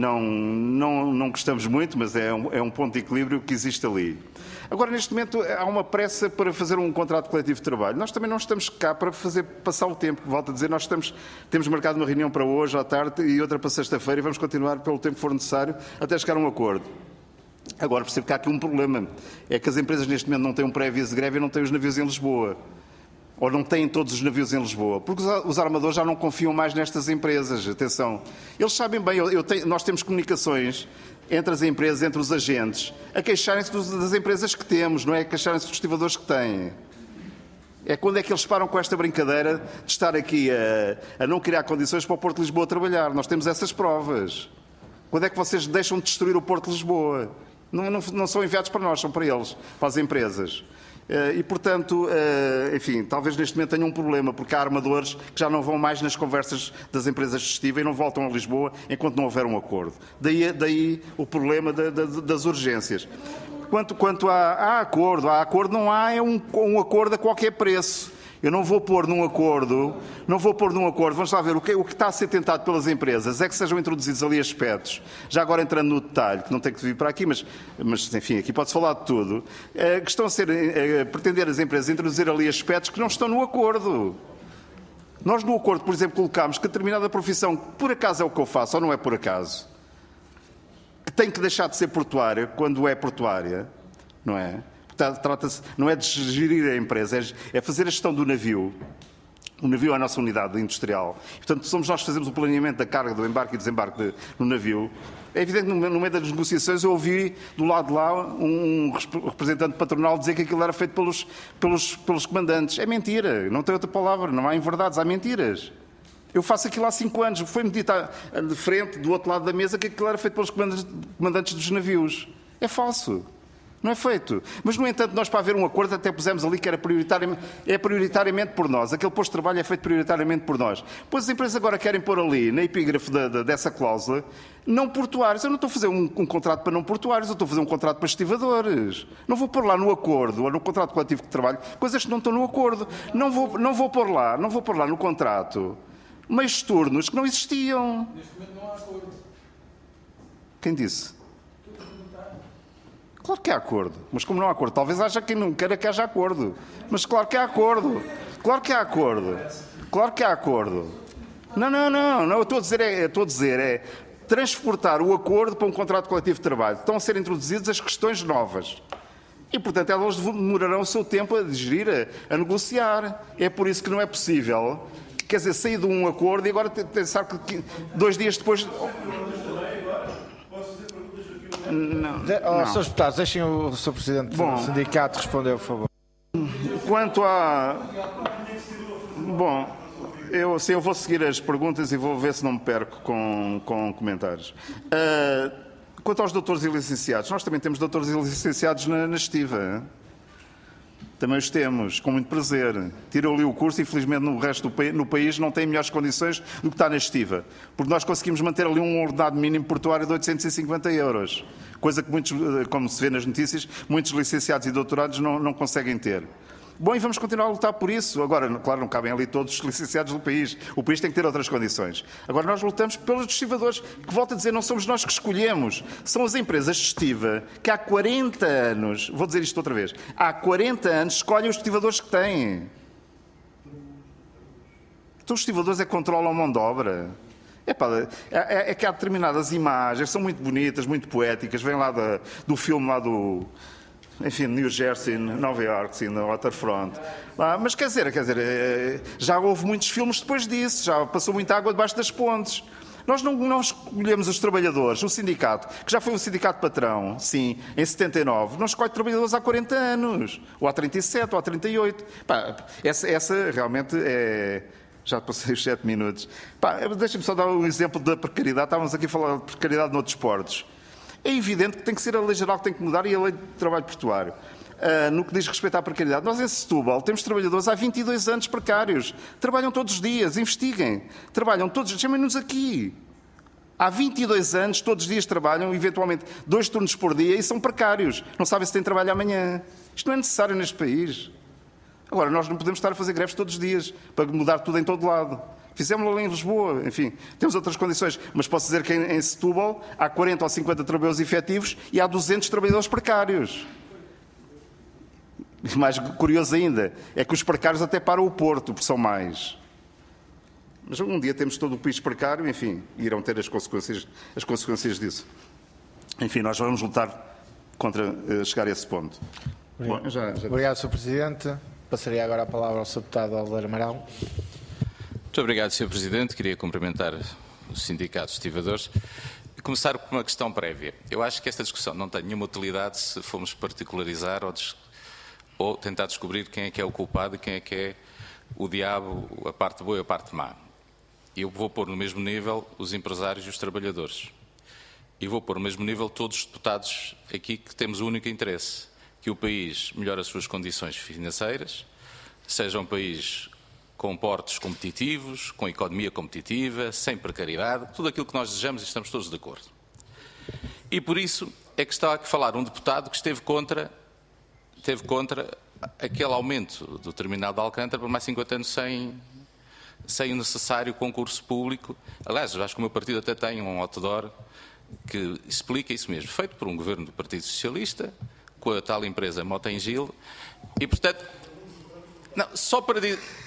gostamos muito, mas é um ponto de equilíbrio que existe ali. Agora, neste momento, há uma pressa para fazer um contrato coletivo de trabalho. Nós também não estamos cá para fazer passar o tempo. Volto a dizer, nós temos marcado uma reunião para hoje à tarde e outra para sexta-feira e vamos continuar pelo tempo que for necessário até chegar a um acordo. Agora, percebo que há aqui um problema. É que as empresas, neste momento, não têm um pré-aviso de greve e não têm os navios em Lisboa. Ou não têm todos os navios em Lisboa, porque os armadores já não confiam mais nestas empresas. Atenção, eles sabem bem, nós temos comunicações entre as empresas, entre os agentes, a queixarem-se das empresas que temos, não é a queixarem-se dos estivadores que têm. É quando é que eles param com esta brincadeira de estar aqui a não criar condições para o Porto de Lisboa trabalhar. Nós temos essas provas. Quando é que vocês deixam de destruir o Porto de Lisboa? Não são enviados para nós, são para eles, para as empresas. E, portanto, enfim, talvez neste momento tenha um problema, porque há armadores que já não vão mais nas conversas das empresas de Estiva e não voltam a Lisboa enquanto não houver um acordo. Daí o problema das urgências. Quanto a acordo não há um acordo a qualquer preço. Eu não vou pôr num acordo, vamos lá ver, o que está a ser tentado pelas empresas é que sejam introduzidos ali aspectos, já agora entrando no detalhe, que não tem que vir para aqui, mas enfim, aqui pode-se falar de tudo, que estão a pretender as empresas introduzir ali aspectos que não estão no acordo. Nós no acordo, por exemplo, colocámos que determinada profissão, que por acaso é o que eu faço, ou não é por acaso, que tem que deixar de ser portuária quando é portuária, não é? Trata-se, não é de gerir a empresa, é fazer a gestão do navio. O navio é a nossa unidade industrial. Portanto, somos nós que fazemos o planeamento da carga, do embarque e desembarque no navio. É evidente que no meio das negociações eu ouvi do lado de lá um representante patronal dizer que aquilo era feito pelos comandantes. É mentira, não tem outra palavra, não há inverdades, há mentiras. Eu faço aquilo há 5 anos, foi-me dito de frente, do outro lado da mesa, que aquilo era feito pelos comandantes dos navios. É falso. Não é feito. Mas, no entanto, nós para haver um acordo até pusemos ali que era prioritariamente por nós. Aquele posto de trabalho é feito prioritariamente por nós. Pois as empresas agora querem pôr ali, na epígrafe dessa cláusula, não portuários. Eu não estou a fazer um contrato para não portuários, eu estou a fazer um contrato para estivadores. Não vou pôr lá no acordo, ou no contrato coletivo de trabalho, coisas que não estão no acordo. Não vou pôr lá no contrato meios turnos que não existiam. Neste momento não há acordo. Quem disse? Claro que há acordo, mas como não há acordo, talvez haja quem não queira que haja acordo. Mas claro que há acordo. Claro que há acordo. Claro que há acordo. Não, eu estou a dizer é transportar o acordo para um contrato coletivo de trabalho. Estão a ser introduzidas as questões novas. E, portanto, elas demorarão o seu tempo a digerir, a negociar. É por isso que não é possível, quer dizer, sair de um acordo e agora pensar que 2 dias depois... Não. Srs. Deputados, deixem o Sr. Presidente do Sindicato responder, por favor. Quanto a... Bom, eu vou seguir as perguntas e vou ver se não me perco com comentários. Quanto aos doutores e licenciados, nós também temos doutores e licenciados na estiva. Também os temos, com muito prazer. Tiram ali o curso e, infelizmente, no resto do país não têm melhores condições do que está na estiva. Porque nós conseguimos manter ali um ordenado mínimo portuário de 850 €. Coisa que muitos, como se vê nas notícias, muitos licenciados e doutorados não conseguem ter. Bom, e vamos continuar a lutar por isso. Agora, claro, não cabem ali todos os licenciados do país. O país tem que ter outras condições. Agora, nós lutamos pelos estivadores, que, volto a dizer, não somos nós que escolhemos. São as empresas de estiva que há 40 anos, vou dizer isto outra vez, há 40 anos escolhem os estivadores que têm. Então, os estivadores é que controlam a mão de obra. É que há determinadas imagens, são muito bonitas, muito poéticas, vêm lá do filme lá do... Enfim, New Jersey, Nova York, sim, no Waterfront. Mas quer dizer, já houve muitos filmes depois disso, já passou muita água debaixo das pontes. Nós não escolhemos os trabalhadores, o sindicato, que já foi um sindicato patrão, sim, em 79, não escolhe trabalhadores há 40 anos, ou há 37, ou há 38. Essa realmente é... Já passei os 7 minutos. Deixem-me só dar um exemplo da precariedade. Estávamos aqui a falar de precariedade noutros portos. É evidente que tem que ser a lei geral que tem que mudar e a lei de trabalho portuário. No que diz respeito à precariedade, nós em Setúbal temos trabalhadores há 22 anos precários. Trabalham todos os dias, investiguem. Trabalham todos os dias, chamem-nos aqui. Há 22 anos, todos os dias trabalham, eventualmente 2 turnos por dia e são precários. Não sabem se têm trabalho amanhã. Isto não é necessário neste país. Agora, nós não podemos estar a fazer greves todos os dias para mudar tudo em todo lado. Fizemos-lo ali em Lisboa, enfim, temos outras condições. Mas posso dizer que em Setúbal há 40 ou 50 trabalhadores efetivos e há 200 trabalhadores precários. E mais curioso ainda, é que os precários até param o Porto, porque são mais. Mas um dia temos todo o país precário, enfim, irão ter as consequências disso. Enfim, nós vamos lutar contra chegar a esse ponto. Bom, obrigado, Sr. Presidente. Passaria agora a palavra ao Sr. Deputado Aldeiro Amaral. Muito obrigado, Sr. Presidente. Queria cumprimentar os sindicatos de estivadores e começar por uma questão prévia. Eu acho que esta discussão não tem nenhuma utilidade se formos particularizar ou tentar descobrir quem é que é o culpado e quem é que é o diabo, a parte boa e a parte má. Eu vou pôr no mesmo nível os empresários e os trabalhadores. E vou pôr no mesmo nível todos os deputados aqui que temos o único interesse, que o país melhore as suas condições financeiras, seja um país com portos competitivos, com economia competitiva, sem precariedade, tudo aquilo que nós desejamos e estamos todos de acordo. E por isso é que está aqui a falar um deputado que esteve contra aquele aumento do terminal de Alcântara por mais 50 anos sem o necessário concurso público. Aliás, eu acho que o meu partido até tem um outdoor que explica isso mesmo, feito por um governo do Partido Socialista, com a tal empresa Motengil, e portanto... Só para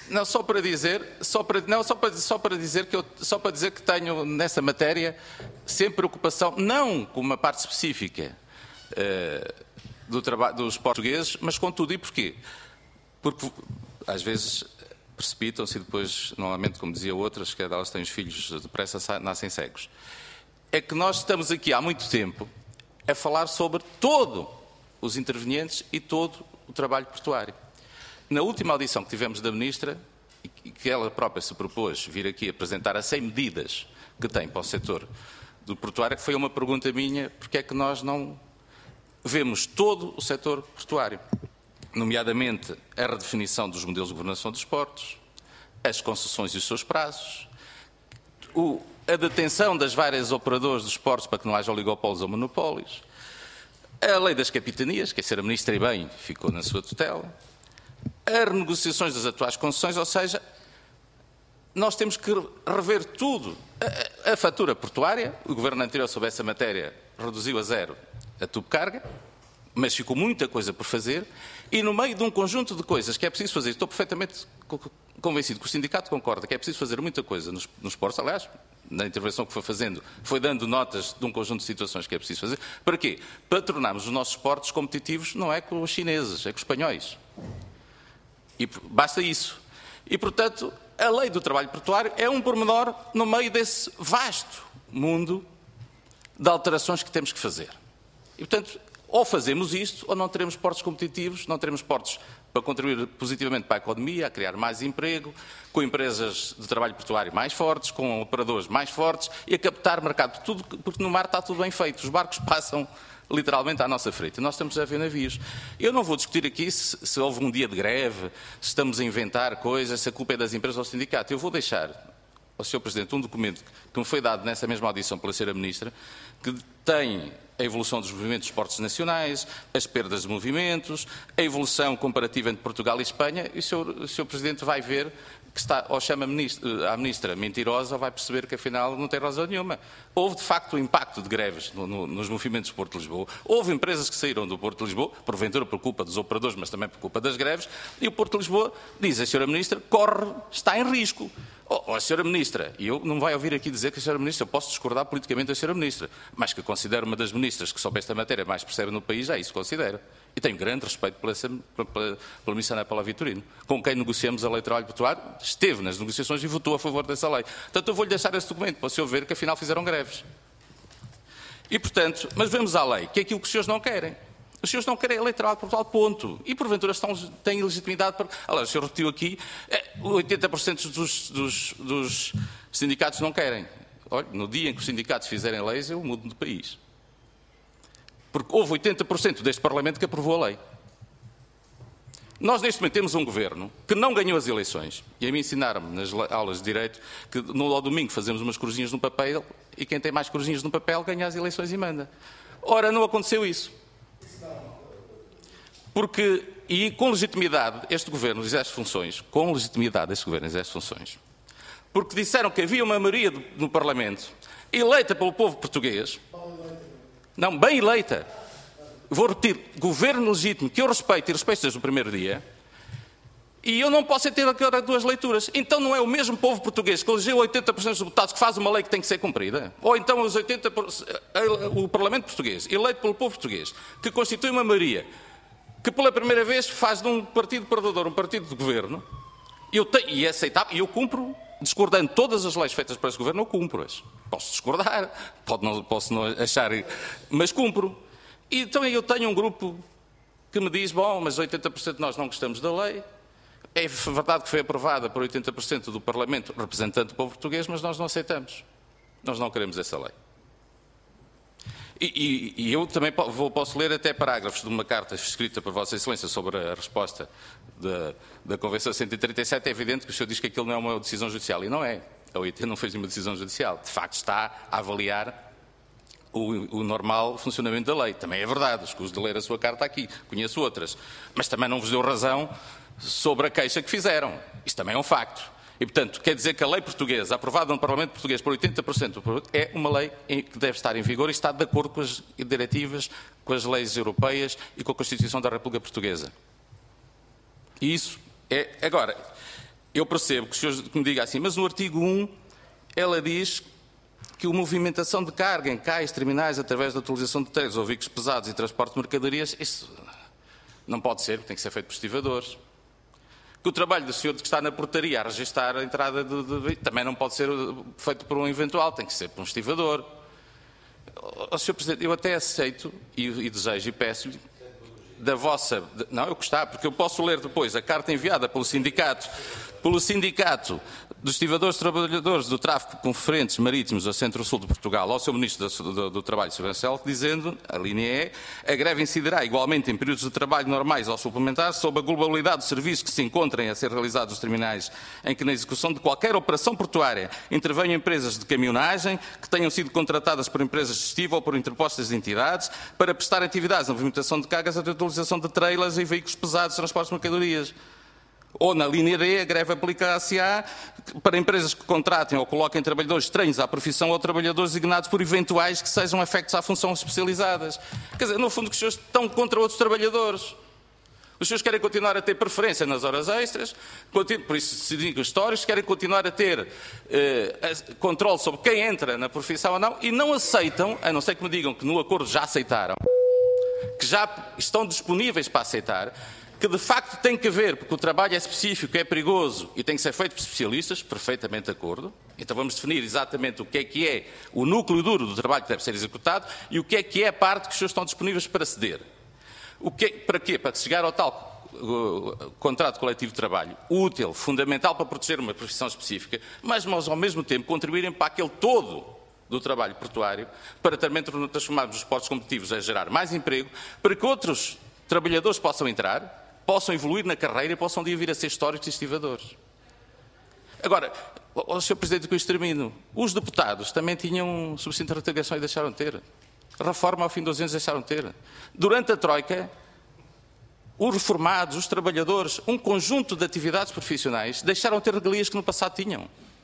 dizer que tenho nessa matéria sempre preocupação, não com uma parte específica do trabalho dos portugueses, mas com tudo. E porquê? Porque às vezes precipitam-se e depois, normalmente, como dizia outras, que elas têm os filhos depressa nascem cegos. É que nós estamos aqui há muito tempo a falar sobre todos os intervenientes e todo o trabalho portuário. Na última audição que tivemos da Ministra, e que ela própria se propôs vir aqui apresentar as 100 medidas que tem para o setor do portuário, foi uma pergunta minha, porque é que nós não vemos todo o setor portuário, nomeadamente a redefinição dos modelos de governação dos portos, as concessões e os seus prazos, a detenção das várias operadoras dos portos para que não haja oligopólios ou monopólios, a lei das capitanias, que a Sra. Ministra, e bem, ficou na sua tutela, as renegociações das atuais concessões, ou seja, nós temos que rever tudo. A fatura portuária, o Governo anterior sobre essa matéria reduziu a zero a tubo-carga, mas ficou muita coisa por fazer, e no meio de um conjunto de coisas que é preciso fazer, estou perfeitamente convencido que o sindicato concorda que é preciso fazer muita coisa nos portos, aliás, na intervenção que foi fazendo, foi dando notas de um conjunto de situações que é preciso fazer. Para quê? Para tornarmos os nossos portos competitivos, não é com os chineses, é com os espanhóis. E basta isso. E, portanto, a lei do trabalho portuário é um pormenor no meio desse vasto mundo de alterações que temos que fazer. E, portanto, ou fazemos isto, ou não teremos portos competitivos, não teremos portos para contribuir positivamente para a economia, a criar mais emprego, com empresas de trabalho portuário mais fortes, com operadores mais fortes e a captar mercado. Tudo, porque no mar está tudo bem feito. Os barcos passam literalmente à nossa frente. Nós estamos a ver navios. Eu não vou discutir aqui se houve um dia de greve, se estamos a inventar coisas, se a culpa é das empresas ou do sindicato. Eu vou deixar ao Sr. Presidente um documento que me foi dado nessa mesma audição pela Sra. Ministra, que tem a evolução dos movimentos dos portos nacionais, as perdas de movimentos, a evolução comparativa entre Portugal e Espanha, e o Sr. Presidente vai ver que está, ou chama a Ministra mentirosa, ou vai perceber que afinal não tem razão nenhuma. Houve de facto o impacto de greves nos movimentos do Porto de Lisboa. Houve empresas que saíram do Porto de Lisboa, porventura por culpa dos operadores, mas também por culpa das greves, e o Porto de Lisboa, diz a Sra. Ministra, está em risco. A Sra. Ministra, e eu não vai ouvir aqui dizer que a Sra. Ministra, eu posso discordar politicamente da Sra. Ministra, mas que considero uma das ministras que sobre esta matéria mais percebe no país, é isso que considero. E tenho grande respeito pela Ministra Ana Paula Vitorino, com quem negociamos a lei de trabalho portuário, esteve nas negociações e votou a favor dessa lei. Portanto, eu vou-lhe deixar esse documento para o senhor ver que afinal fizeram greves. E, portanto, mas vamos à lei, que é aquilo que os senhores não querem. Os senhores não querem a lei de trabalho portuário, ponto. E, porventura, têm legitimidade para... Olha, o senhor repetiu aqui, 80% dos sindicatos não querem. Olha, no dia em que os sindicatos fizerem leis, eu mudo de país. Porque houve 80% deste Parlamento que aprovou a lei. Nós, neste momento, temos um governo que não ganhou as eleições. E a mim ensinaram-me, nas aulas de Direito, que ao domingo fazemos umas cruzinhas no papel e quem tem mais cruzinhas no papel ganha as eleições e manda. Ora, não aconteceu isso. Porque, e com legitimidade, este governo exerce funções, porque disseram que havia uma maioria no Parlamento eleita pelo povo português, não, bem eleita, vou repetir, governo legítimo, que eu respeito e respeito desde o primeiro dia, e eu não posso ter agora duas leituras. Então não é o mesmo povo português que elegeu 80% dos deputados que faz uma lei que tem que ser cumprida? Ou então o Parlamento português, eleito pelo povo português, que constitui uma maioria, que pela primeira vez faz de um partido perdedor um partido de governo, e é aceitável, e eu cumpro, discordando de todas as leis feitas por esse governo, eu cumpro-as. Posso discordar, posso não achar, mas cumpro. E então eu tenho um grupo que me diz, bom, mas 80% de nós não gostamos da lei, é verdade que foi aprovada por 80% do Parlamento, representante do povo português, mas nós não aceitamos. Nós não queremos essa lei. E eu também posso ler até parágrafos de uma carta escrita por Vossa Excelência sobre a resposta da Convenção 137. É evidente que o senhor diz que aquilo não é uma decisão judicial. E não é. A OIT não fez nenhuma decisão judicial. De facto, está a avaliar o normal funcionamento da lei. Também é verdade. Escuso de ler a sua carta aqui. Conheço outras. Mas também não vos deu razão sobre a queixa que fizeram. Isto também é um facto. E, portanto, quer dizer que a lei portuguesa, aprovada no Parlamento português por 80%, é uma lei que deve estar em vigor e está de acordo com as diretivas, com as leis europeias e com a Constituição da República Portuguesa. E isso é... Agora, eu percebo que o senhor me diga assim, mas no artigo 1 ela diz que a movimentação de carga em cais terminais através da utilização de trailers ou veículos pesados e transporte de mercadorias, isso não pode ser, tem que ser feito por estivadores. Que o trabalho do senhor que está na portaria a registrar a entrada também não pode ser feito por um eventual, tem que ser por um estivador. Sr. Presidente, eu até aceito e desejo e peço-lhe da vossa... Não, eu gostava, porque eu posso ler depois a carta enviada pelo sindicato pelo Sindicato dos Estivadores Trabalhadores do Tráfego com Frentes Marítimos do Centro-Sul de Portugal, ao Sr. Ministro do Trabalho e Segurança Social, dizendo, a linha E, a greve incidirá igualmente em períodos de trabalho normais ou suplementares sob a globalidade dos serviços que se encontrem a ser realizados nos terminais em que na execução de qualquer operação portuária intervenham empresas de caminhonagem que tenham sido contratadas por empresas de estivo ou por interpostas de entidades para prestar atividades na movimentação de cargas ou de utilização de trailers e veículos pesados de transporte de mercadorias. Ou, na linha D, a greve aplicar-se-á para empresas que contratem ou coloquem trabalhadores estranhos à profissão ou trabalhadores designados por eventuais que sejam afectos à função especializadas. Quer dizer, no fundo, que os senhores estão contra outros trabalhadores. Os senhores querem continuar a ter preferência nas horas extras, por isso se dizem histórias, querem continuar a ter controle sobre quem entra na profissão ou não, e não aceitam, a não ser que me digam que no acordo já aceitaram, que já estão disponíveis para aceitar, que de facto tem que haver, porque o trabalho é específico, é perigoso e tem que ser feito por especialistas, perfeitamente de acordo. Então vamos definir exatamente o que é o núcleo duro do trabalho que deve ser executado e o que é a parte que os senhores estão disponíveis para ceder. Para quê? Para chegar ao tal contrato coletivo de trabalho útil, fundamental para proteger uma profissão específica, mas ao mesmo tempo contribuírem para aquele todo do trabalho portuário, para também transformarmos os portos competitivos a gerar mais emprego, para que outros trabalhadores possam entrar, possam evoluir na carreira e possam um dia vir a ser históricos e estivadores. Agora, Sr. Presidente, com isto termino. Os deputados também tinham subsídio de reintegração e deixaram de ter. Reforma ao fim de 12 anos deixaram de ter. Durante a Troika, os reformados, os trabalhadores, um conjunto de atividades profissionais deixaram de ter regalias que no passado tinham.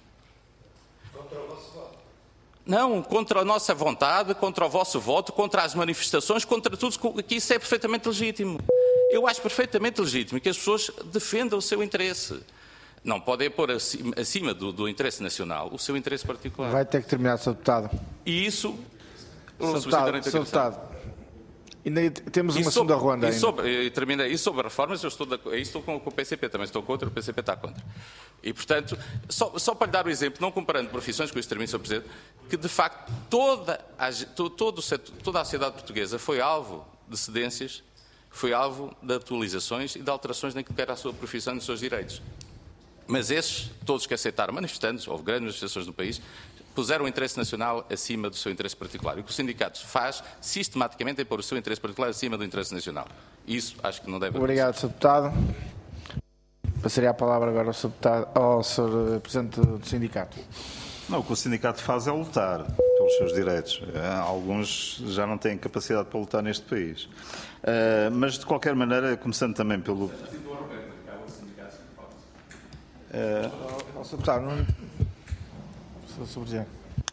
Contra o vosso voto? Não, contra a nossa vontade, contra o vosso voto, contra as manifestações, contra tudo, que isso é perfeitamente legítimo. Eu acho perfeitamente legítimo que as pessoas defendam o seu interesse. Não podem pôr acima do interesse nacional o seu interesse particular. Vai ter que terminar, Sr. Deputado. E isso... Sr. Deputado. Ainda temos uma segunda ronda ainda. E sobre reformas, eu estou com o PCP, também estou contra, o PCP está contra. E, portanto, só para lhe dar o exemplo, não comparando profissões, com isso termino, Sr. Presidente, que, de facto, toda a sociedade portuguesa foi alvo de cedências, foi alvo de atualizações e de alterações naquilo que era a sua profissão e os seus direitos. Mas esses, todos que aceitaram, manifestantes, houve grandes manifestações no país, puseram o interesse nacional acima do seu interesse particular. E o que o sindicato faz, sistematicamente, é pôr o seu interesse particular acima do interesse nacional. Isso acho que não deve acontecer. Obrigado, Sr. Deputado. Passaria a palavra agora ao Sr. Presidente do Sindicato. Não, o que o sindicato faz é lutar pelos seus direitos. Alguns já não têm capacidade para lutar neste país. Mas, de qualquer maneira, começando também pelo... Sr. Deputado, não... Sr. Presidente.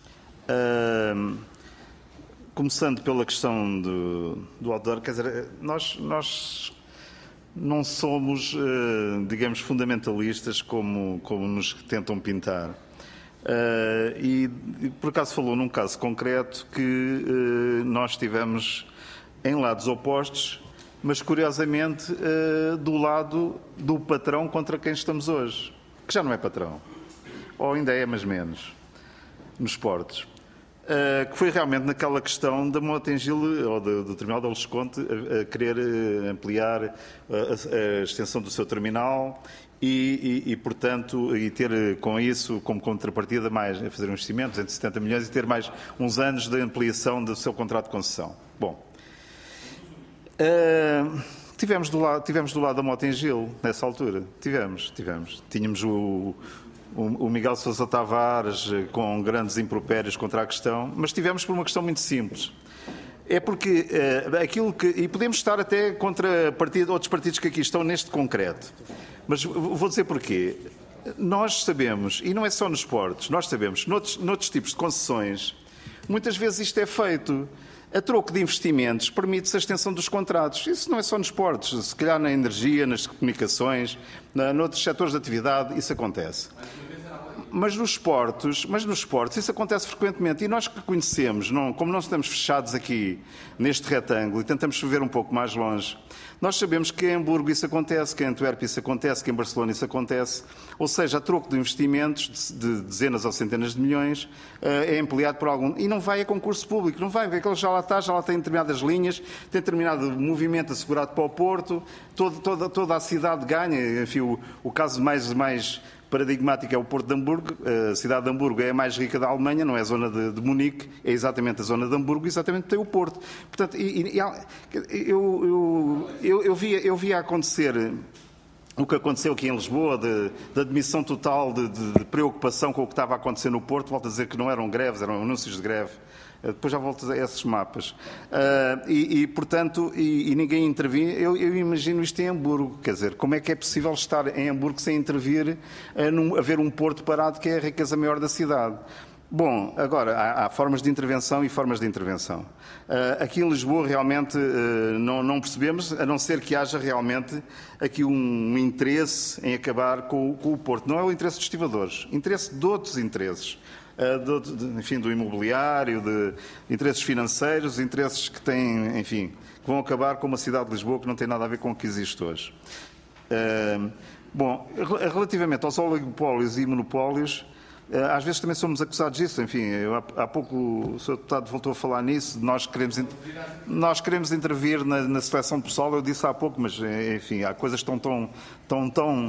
Começando pela questão do outdoor, quer dizer, nós não somos, digamos, fundamentalistas como nos tentam pintar. E por acaso falou num caso concreto que nós tivemos em lados opostos, mas curiosamente do lado do patrão contra quem estamos hoje, que já não é patrão, ou ainda é, mas menos, nos portos. Que foi realmente naquela questão da Motengil, ou do terminal de Alexconte, a querer ampliar a extensão do seu terminal e, portanto, e ter com isso como contrapartida mais, a fazer um investimento de 270 milhões e ter mais uns anos de ampliação do seu contrato de concessão. Bom, tivemos do lado da Motengil nessa altura, tivemos. Tínhamos o Miguel Sousa Tavares com grandes impropérios contra a questão, mas tivemos por uma questão muito simples. É porque e podemos estar até contra outros partidos que aqui estão neste concreto, mas vou dizer porquê. Nós sabemos, e não é só nos portos, nós sabemos que noutros tipos de concessões, muitas vezes isto é feito. A troco de investimentos permite-se a extensão dos contratos. Isso não é só nos portos, se calhar na energia, nas comunicações, noutros setores de atividade, isso acontece. Mas nos portos isso acontece frequentemente. E nós que conhecemos, como não estamos fechados aqui neste retângulo e tentamos ver um pouco mais longe, nós sabemos que em Hamburgo isso acontece, que em Antuérpia isso acontece, que em Barcelona isso acontece. Ou seja, a troco de investimentos de dezenas ou centenas de milhões é empleado por algum... E não vai a concurso público, não vai, porque ele já lá tem determinadas linhas, tem determinado movimento assegurado para o Porto, toda a cidade ganha. Enfim, o caso mais paradigmático é o Porto de Hamburgo. A cidade de Hamburgo é a mais rica da Alemanha, não é a zona de Munique, é exatamente a zona de Hamburgo, exatamente tem o Porto. Portanto, eu via acontecer o que aconteceu aqui em Lisboa, de admissão total de preocupação com o que estava a acontecer no Porto. Volto a dizer que não eram greves, eram anúncios de greve. Depois já volto a esses mapas. Portanto, ninguém intervinha. Eu imagino isto em Hamburgo. Quer dizer, como é que é possível estar em Hamburgo sem intervir, haver um porto parado que é a riqueza maior da cidade? Bom, agora, há formas de intervenção e formas de intervenção. Aqui em Lisboa realmente não percebemos, a não ser que haja realmente aqui um interesse em acabar com o Porto. Não é o interesse dos estivadores, interesse de outros interesses. Enfim, do imobiliário, de interesses financeiros, interesses que têm, enfim, que vão acabar com uma cidade de Lisboa que não tem nada a ver com o que existe hoje. Bom, relativamente aos oligopólios e monopólios, às vezes também somos acusados disso. Enfim, há pouco o Sr. Deputado voltou a falar nisso. Nós queremos intervir na seleção de pessoal. Eu disse há pouco, mas enfim, há coisas que estão tão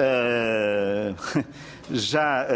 já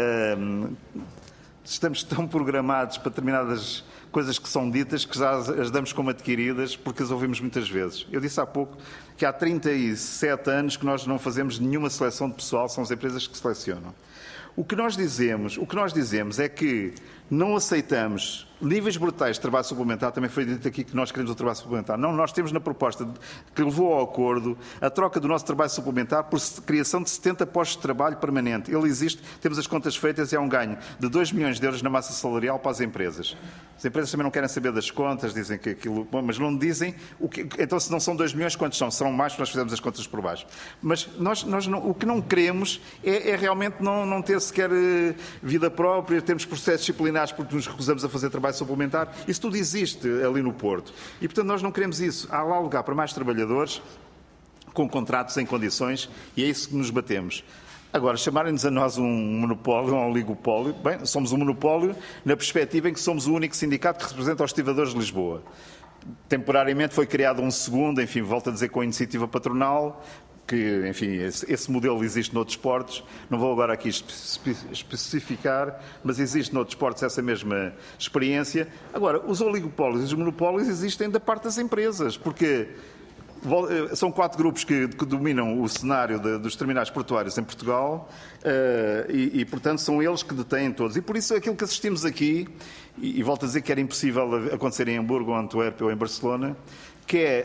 estamos tão programados para determinadas coisas que são ditas que já as damos como adquiridas porque as ouvimos muitas vezes. Eu disse há pouco que há 37 anos que nós não fazemos nenhuma seleção de pessoal, são as empresas que selecionam. O que nós dizemos é que não aceitamos níveis brutais de trabalho suplementar. Também foi dito aqui que nós queremos o trabalho suplementar. Não, nós temos na proposta que levou ao acordo a troca do nosso trabalho suplementar por criação de 70 postos de trabalho permanente. Ele existe, temos as contas feitas e há um ganho de 2 milhões de euros na massa salarial para as empresas. As empresas também não querem saber das contas, dizem que aquilo... Bom, mas não dizem... Então, se não são 2 milhões, quantos são? Serão mais, porque nós fizemos as contas por baixo. Mas nós o que não queremos é realmente não ter sequer vida própria, termos processos disciplinares porque nos recusamos a fazer trabalho suplementar. Isso tudo existe ali no Porto. E, portanto, nós não queremos isso. Há lá lugar para mais trabalhadores com contratos em condições e é isso que nos batemos. Agora, chamarem-nos a nós um monopólio, um oligopólio, bem, somos um monopólio na perspectiva em que somos o único sindicato que representa os estivadores de Lisboa. Temporariamente foi criado um segundo, enfim, volto a dizer com a iniciativa patronal, que, enfim, esse modelo existe noutros portos. Não vou agora aqui especificar, mas existe noutros portos essa mesma experiência. Agora, os oligopólios e os monopólios existem da parte das empresas, porque são 4 grupos que dominam o cenário dos terminais portuários em Portugal e, portanto, são eles que detêm todos. E, por isso, aquilo que assistimos aqui, e volto a dizer que era impossível acontecer em Hamburgo, ou Antuérpia ou em Barcelona, que é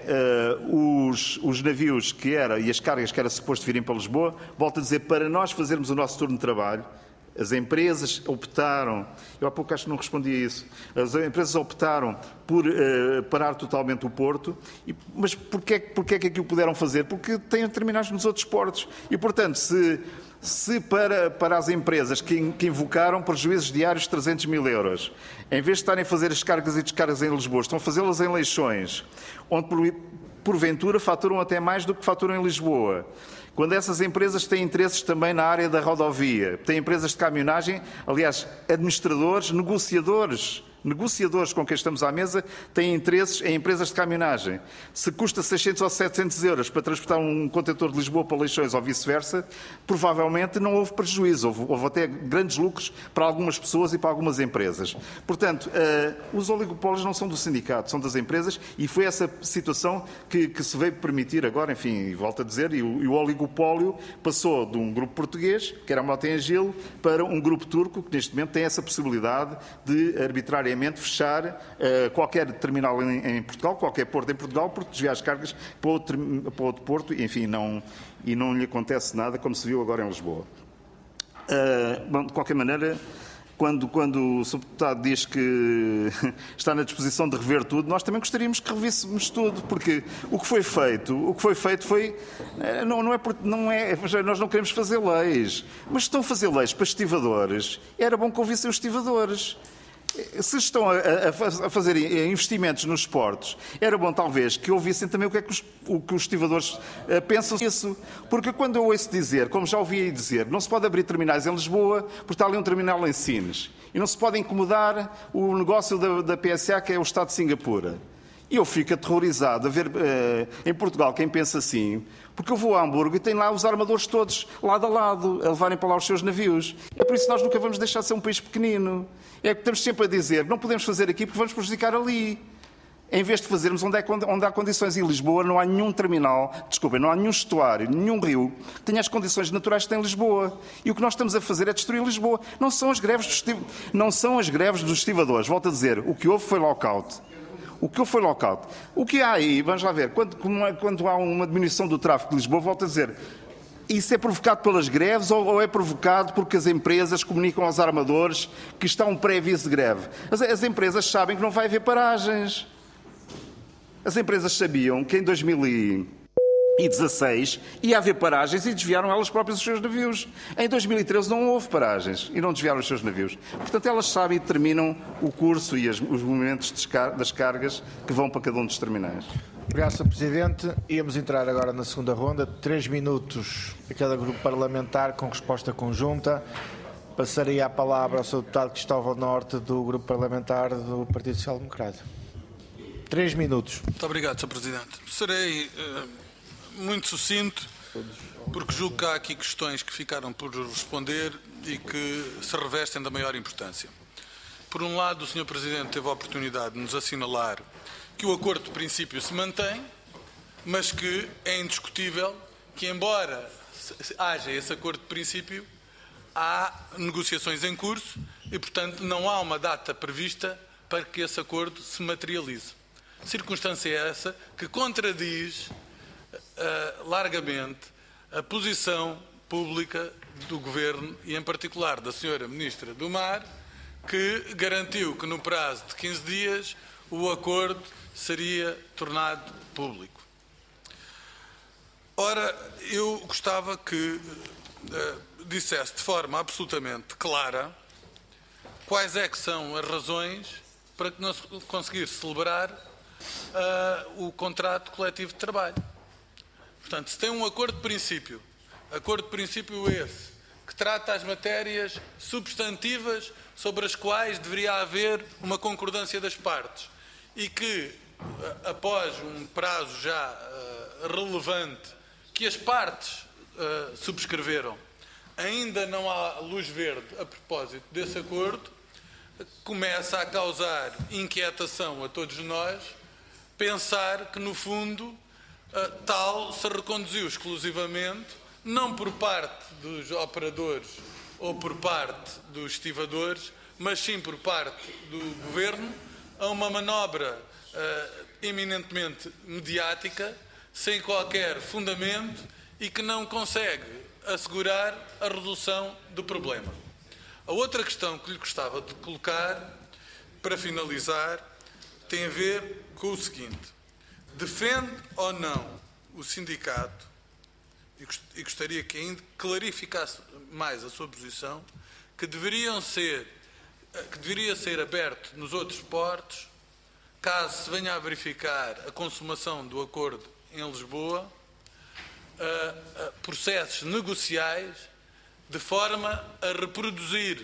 os navios e as cargas que era suposto virem para Lisboa, volto a dizer, para nós fazermos o nosso turno de trabalho, as empresas optaram, eu há pouco acho que não respondi a isso, as empresas optaram por parar totalmente o Porto, mas porquê é que aquilo puderam fazer? Porque têm terminais nos outros portos. E, portanto, se para as empresas que invocaram prejuízos diários de 300 mil euros, em vez de estarem a fazer as cargas e descargas em Lisboa, estão a fazê-las em Leixões, onde porventura faturam até mais do que faturam em Lisboa. Quando essas empresas têm interesses também na área da rodovia, têm empresas de caminhonagem, aliás, administradores, negociadores com quem estamos à mesa, têm interesses em empresas de caminhonagem. Se custa 600 ou 700 euros para transportar um contentor de Lisboa para Leixões ou vice-versa, provavelmente não houve prejuízo, houve até grandes lucros para algumas pessoas e para algumas empresas. Portanto, os oligopólios não são do sindicato, são das empresas e foi essa situação que se veio permitir agora, enfim, volto a dizer, e o oligopólio passou de um grupo português, que era a Mota-Engil, para um grupo turco, que neste momento tem essa possibilidade de arbitrariamente fechar qualquer terminal em Portugal, qualquer porto em Portugal, porque desvia as cargas para outro porto, enfim, não lhe acontece nada, como se viu agora em Lisboa. Bom, de qualquer maneira, quando o Sr. Deputado diz que está na disposição de rever tudo, nós também gostaríamos que revíssemos tudo, porque o que foi feito foi... nós não queremos fazer leis, mas estão a fazer leis para estivadores, era bom que ouvissem os estivadores. Se estão a fazer investimentos nos esportes, era bom talvez que ouvissem também o que os estivadores pensam disso. Porque quando eu ouço dizer, como já ouvi dizer, não se pode abrir terminais em Lisboa porque está ali um terminal em Sines. E não se pode incomodar o negócio da PSA, que é o Estado de Singapura. E eu fico aterrorizado a ver em Portugal quem pensa assim, porque eu vou a Hamburgo e tem lá os armadores todos, lado a lado, a levarem para lá os seus navios. É por isso que nós nunca vamos deixar de ser um país pequenino. É que estamos sempre a dizer, não podemos fazer aqui porque vamos prejudicar ali. Em vez de fazermos onde há condições. Em Lisboa não há nenhum terminal, desculpem, não há nenhum estuário, nenhum rio que tenha as condições naturais que tem Lisboa. E o que nós estamos a fazer é destruir Lisboa. Não são as greves dos estivadores. Volto a dizer, o que houve foi lockout. O que há aí, vamos lá ver, quando há uma diminuição do tráfego de Lisboa, volto a dizer, isso é provocado pelas greves ou é provocado porque as empresas comunicam aos armadores que está um pré-aviso de greve? As empresas sabem que não vai haver paragens. As empresas sabiam que em 2016 ia haver paragens e desviaram elas próprias os seus navios. Em 2013 não houve paragens e não desviaram os seus navios. Portanto, elas sabem e determinam o curso e os movimentos das cargas que vão para cada um dos terminais. Obrigado, Sr. Presidente. Íamos entrar agora na segunda ronda. 3 minutos a cada grupo parlamentar com resposta conjunta. Passaria a palavra ao Sr. Deputado Cristóvão Norte do Grupo Parlamentar do Partido Social Democrata. 3 minutos. Muito obrigado, Sr. Presidente. Serei muito sucinto, porque julgo que há aqui questões que ficaram por responder e que se revestem da maior importância. Por um lado, o Sr. Presidente teve a oportunidade de nos assinalar que o acordo de princípio se mantém, mas que é indiscutível que, embora haja esse acordo de princípio, há negociações em curso e, portanto, não há uma data prevista para que esse acordo se materialize. Circunstância essa que contradiz largamente a posição pública do Governo e, em particular, da Sra. Ministra do Mar, que garantiu que, no prazo de 15 dias, o acordo seria tornado público. Ora, eu gostava que dissesse de forma absolutamente clara quais é que são as razões para que não se conseguir celebrar o contrato coletivo de trabalho. Portanto, se tem um acordo de princípio esse, que trata as matérias substantivas sobre as quais deveria haver uma concordância das partes e que, após um prazo já relevante que as partes subscreveram, ainda não há luz verde a propósito desse acordo, começa a causar inquietação a todos nós pensar que, no fundo, tal se reconduziu exclusivamente, não por parte dos operadores ou por parte dos estivadores, mas sim por parte do Governo, a uma manobra eminentemente mediática, sem qualquer fundamento e que não consegue assegurar a resolução do problema. A outra questão que lhe gostava de colocar, para finalizar, tem a ver com o seguinte: defende ou não o sindicato, e gostaria que ainda clarificasse mais a sua posição, que deveria ser aberto nos outros portos, caso se venha a verificar a consumação do acordo em Lisboa, processos negociais de forma a reproduzir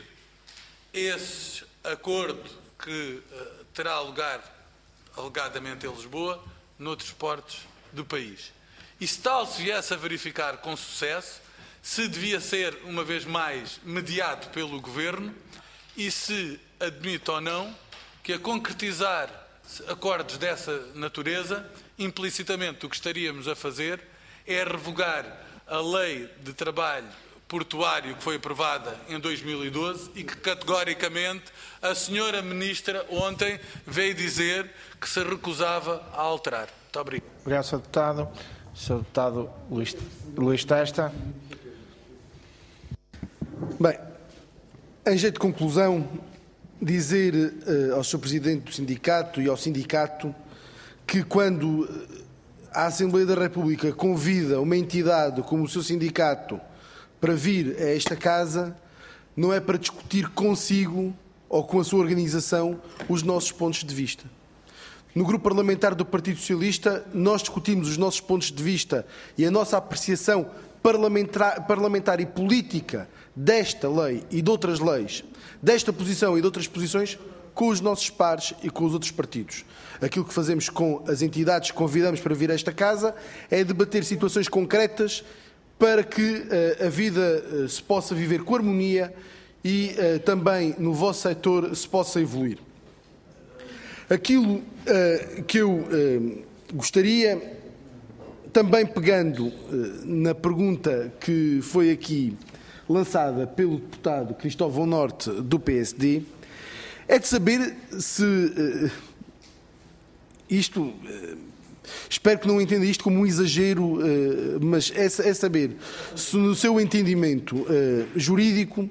esse acordo que terá lugar alegadamente em Lisboa noutros portos do país. E se tal se viesse a verificar com sucesso, se devia ser, uma vez mais, mediado pelo Governo e se admite ou não que, a concretizar acordos dessa natureza, implicitamente o que estaríamos a fazer é revogar a lei de trabalho portuário que foi aprovada em 2012 e que, categoricamente, a senhora Ministra ontem veio dizer que se recusava a alterar. Muito obrigado. Obrigado, Sr. Deputado. Sr. Deputado Luís Testa. Bem, Em jeito de conclusão, dizer ao Sr. Presidente do Sindicato e ao Sindicato que quando a Assembleia da República convida uma entidade como o seu sindicato para vir a esta casa, não é para discutir consigo ou com a sua organização os nossos pontos de vista. No grupo parlamentar do Partido Socialista, nós discutimos os nossos pontos de vista e a nossa apreciação parlamentar e política desta lei e de outras leis, desta posição e de outras posições, com os nossos pares e com os outros partidos. Aquilo que fazemos com as entidades que convidamos para vir a esta casa é debater situações concretas para que a vida se possa viver com harmonia e também no vosso setor se possa evoluir. Aquilo que eu gostaria, também pegando na pergunta que foi aqui lançada pelo deputado Cristóvão Norte do PSD, é de saber se isto, espero que não entenda isto como um exagero, mas é saber se no seu entendimento jurídico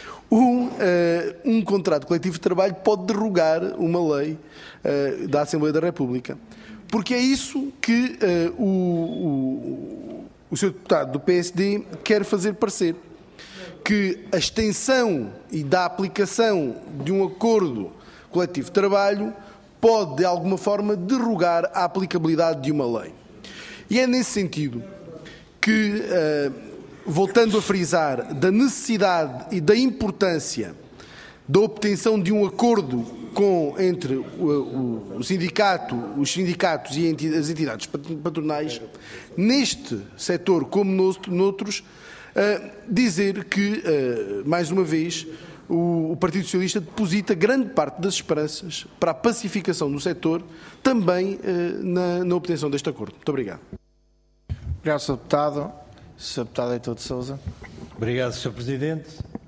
um contrato coletivo de trabalho pode derrogar uma lei da Assembleia da República. Porque é isso que o Sr. deputado do PSD quer fazer parecer. Que a extensão e da aplicação de um acordo coletivo de trabalho pode, de alguma forma, derrogar a aplicabilidade de uma lei. E é nesse sentido que, voltando a frisar da necessidade e da importância da obtenção de um acordo entre o sindicato, os sindicatos e as entidades patronais, neste setor como noutros, dizer que, mais uma vez, o Partido Socialista deposita grande parte das esperanças para a pacificação do setor, também na obtenção deste acordo. Muito obrigado. Obrigado, Sr. Deputado. Sr. Deputado Heitor de Sousa. Obrigado, Sr. Presidente.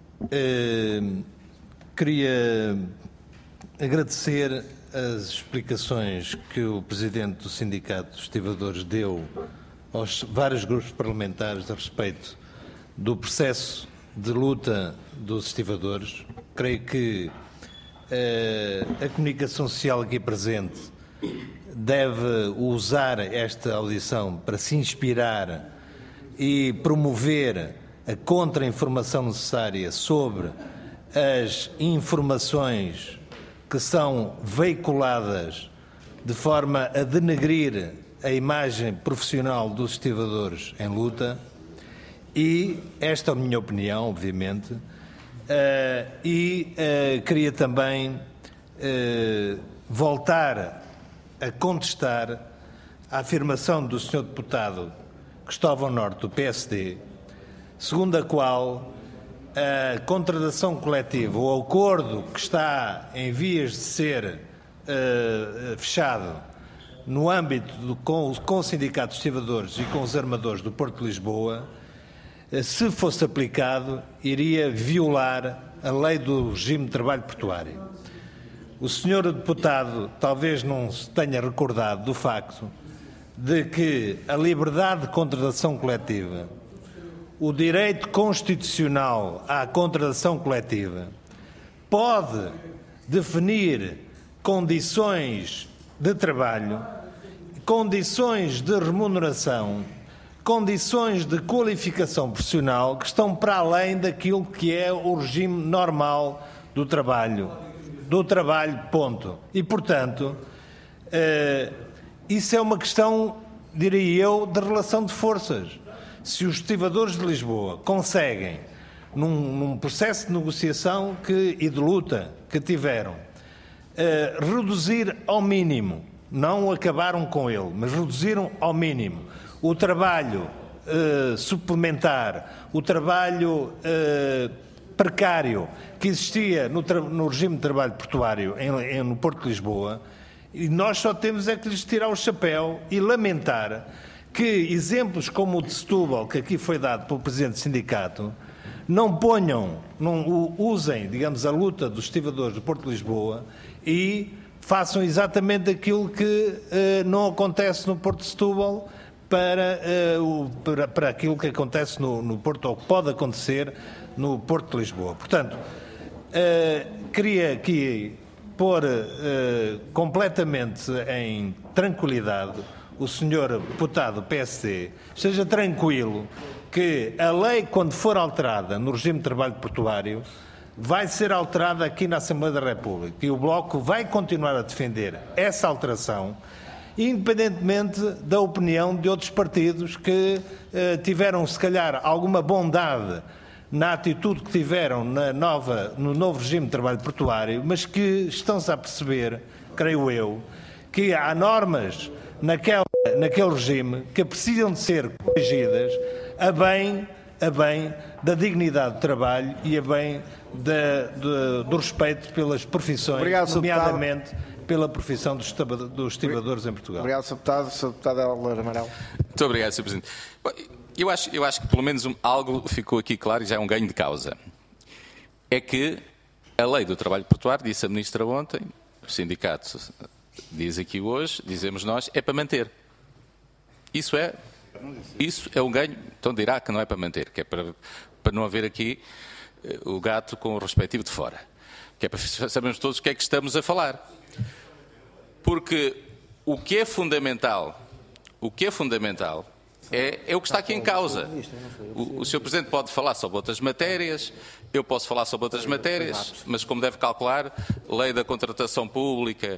Queria agradecer as explicações que o Presidente do Sindicato dos Estivadores deu aos vários grupos parlamentares a respeito do processo de luta dos estivadores. Creio que a comunicação social aqui presente deve usar esta audição para se inspirar e promover a contra-informação necessária sobre as informações que são veiculadas de forma a denegrir a imagem profissional dos estivadores em luta. E esta é a minha opinião, obviamente, queria também voltar a contestar a afirmação do Sr. Deputado Cristóvão Norte, do PSD, segundo a qual a contratação coletiva, o acordo que está em vias de ser fechado no âmbito com o Sindicato dos Estivadores e com os armadores do Porto de Lisboa, se fosse aplicado, iria violar a lei do regime de trabalho portuário. O senhor deputado talvez não se tenha recordado do facto de que a liberdade de contratação coletiva, o direito constitucional à contratação coletiva, pode definir condições de trabalho, condições de remuneração, condições de qualificação profissional que estão para além daquilo que é o regime normal do trabalho, ponto. E, portanto, isso é uma questão, diria eu, de relação de forças. Se os estivadores de Lisboa conseguem, num processo de negociação e de luta que tiveram, reduzir ao mínimo, não acabaram com ele, mas reduziram ao mínimo o trabalho suplementar, o trabalho precário que existia no regime de trabalho portuário no Porto de Lisboa, e nós só temos é que lhes tirar o chapéu e lamentar que exemplos como o de Setúbal, que aqui foi dado pelo Presidente do Sindicato, não usem, digamos, a luta dos estivadores do Porto de Lisboa e façam exatamente aquilo que não acontece no Porto de Setúbal para aquilo que acontece no Porto, ou que pode acontecer no Porto de Lisboa. Portanto, queria aqui pôr completamente em tranquilidade o senhor deputado PSD, esteja tranquilo que a lei, quando for alterada no regime de trabalho portuário, vai ser alterada aqui na Assembleia da República e o Bloco vai continuar a defender essa alteração, independentemente da opinião de outros partidos que tiveram, se calhar, alguma bondade na atitude que tiveram no novo regime de trabalho portuário, mas que estão-se a perceber, creio eu, que há normas naquele regime que precisam de ser corrigidas a bem da dignidade do trabalho e a bem do respeito pelas profissões, obrigado, nomeadamente pela profissão dos estibadores em Portugal. Obrigado, Sr. Deputado. Sr. Deputado Helder Amaral. Muito obrigado, Sr. Presidente. Bom, eu acho que pelo menos algo ficou aqui claro e já é um ganho de causa. É que a lei do trabalho portuário, disse a Ministra ontem, o sindicato diz aqui hoje, dizemos nós, é para manter. Isso é um ganho. Então dirá que não é para manter, que é para não haver aqui o gato com o respectivo de fora. Que é para sabermos todos o que é que estamos a falar. Porque o que é fundamental é o que está aqui em causa. O Sr. Presidente pode falar sobre outras matérias, eu posso falar sobre outras matérias, mas como deve calcular, lei da contratação pública,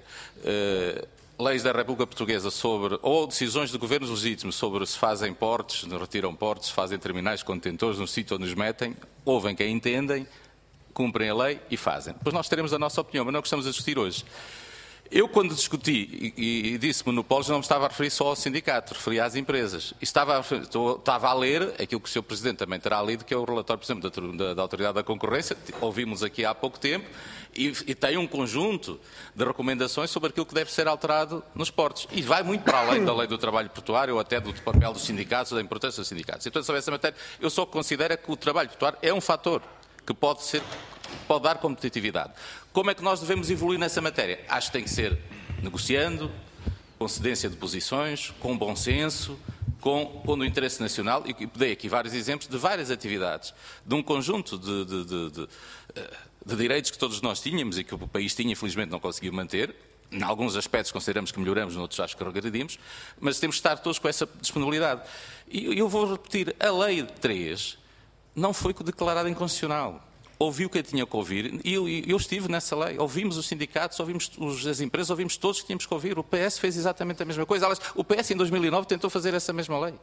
leis da República Portuguesa ou decisões de governos legítimos sobre se fazem portos, se retiram portos, se fazem terminais contentores no sítio onde nos metem, ouvem quem entendem, cumprem a lei e fazem. Depois nós teremos a nossa opinião, mas não é o que estamos a discutir hoje. Eu, quando discuti e disse monopólios, não me estava a referir só ao sindicato, referia às empresas. E estava a ler aquilo que o Sr. Presidente também terá lido, que é o relatório, por exemplo, da Autoridade da Concorrência, ouvimos aqui há pouco tempo, e tem um conjunto de recomendações sobre aquilo que deve ser alterado nos portos. E vai muito para além da lei do trabalho portuário ou até do papel dos sindicatos, da importância dos sindicatos. E, portanto, sobre essa matéria, eu só considero que o trabalho portuário é um fator que pode dar competitividade. Como é que nós devemos evoluir nessa matéria? Acho que tem que ser negociando, com cedência de posições, com bom senso, com o interesse nacional, e dei aqui vários exemplos de várias atividades, de um conjunto de direitos que todos nós tínhamos e que o país tinha, infelizmente não conseguiu manter. Em alguns aspectos consideramos que melhoramos, noutros acho que regredimos, mas temos de estar todos com essa disponibilidade. E eu vou repetir, a Lei 3 não foi declarada inconstitucional. Ouviu quem tinha que ouvir, e eu estive nessa lei. Ouvimos os sindicatos, ouvimos as empresas, ouvimos todos que tínhamos que ouvir. O PS fez exatamente a mesma coisa. Aliás, o PS em 2009 tentou fazer essa mesma lei.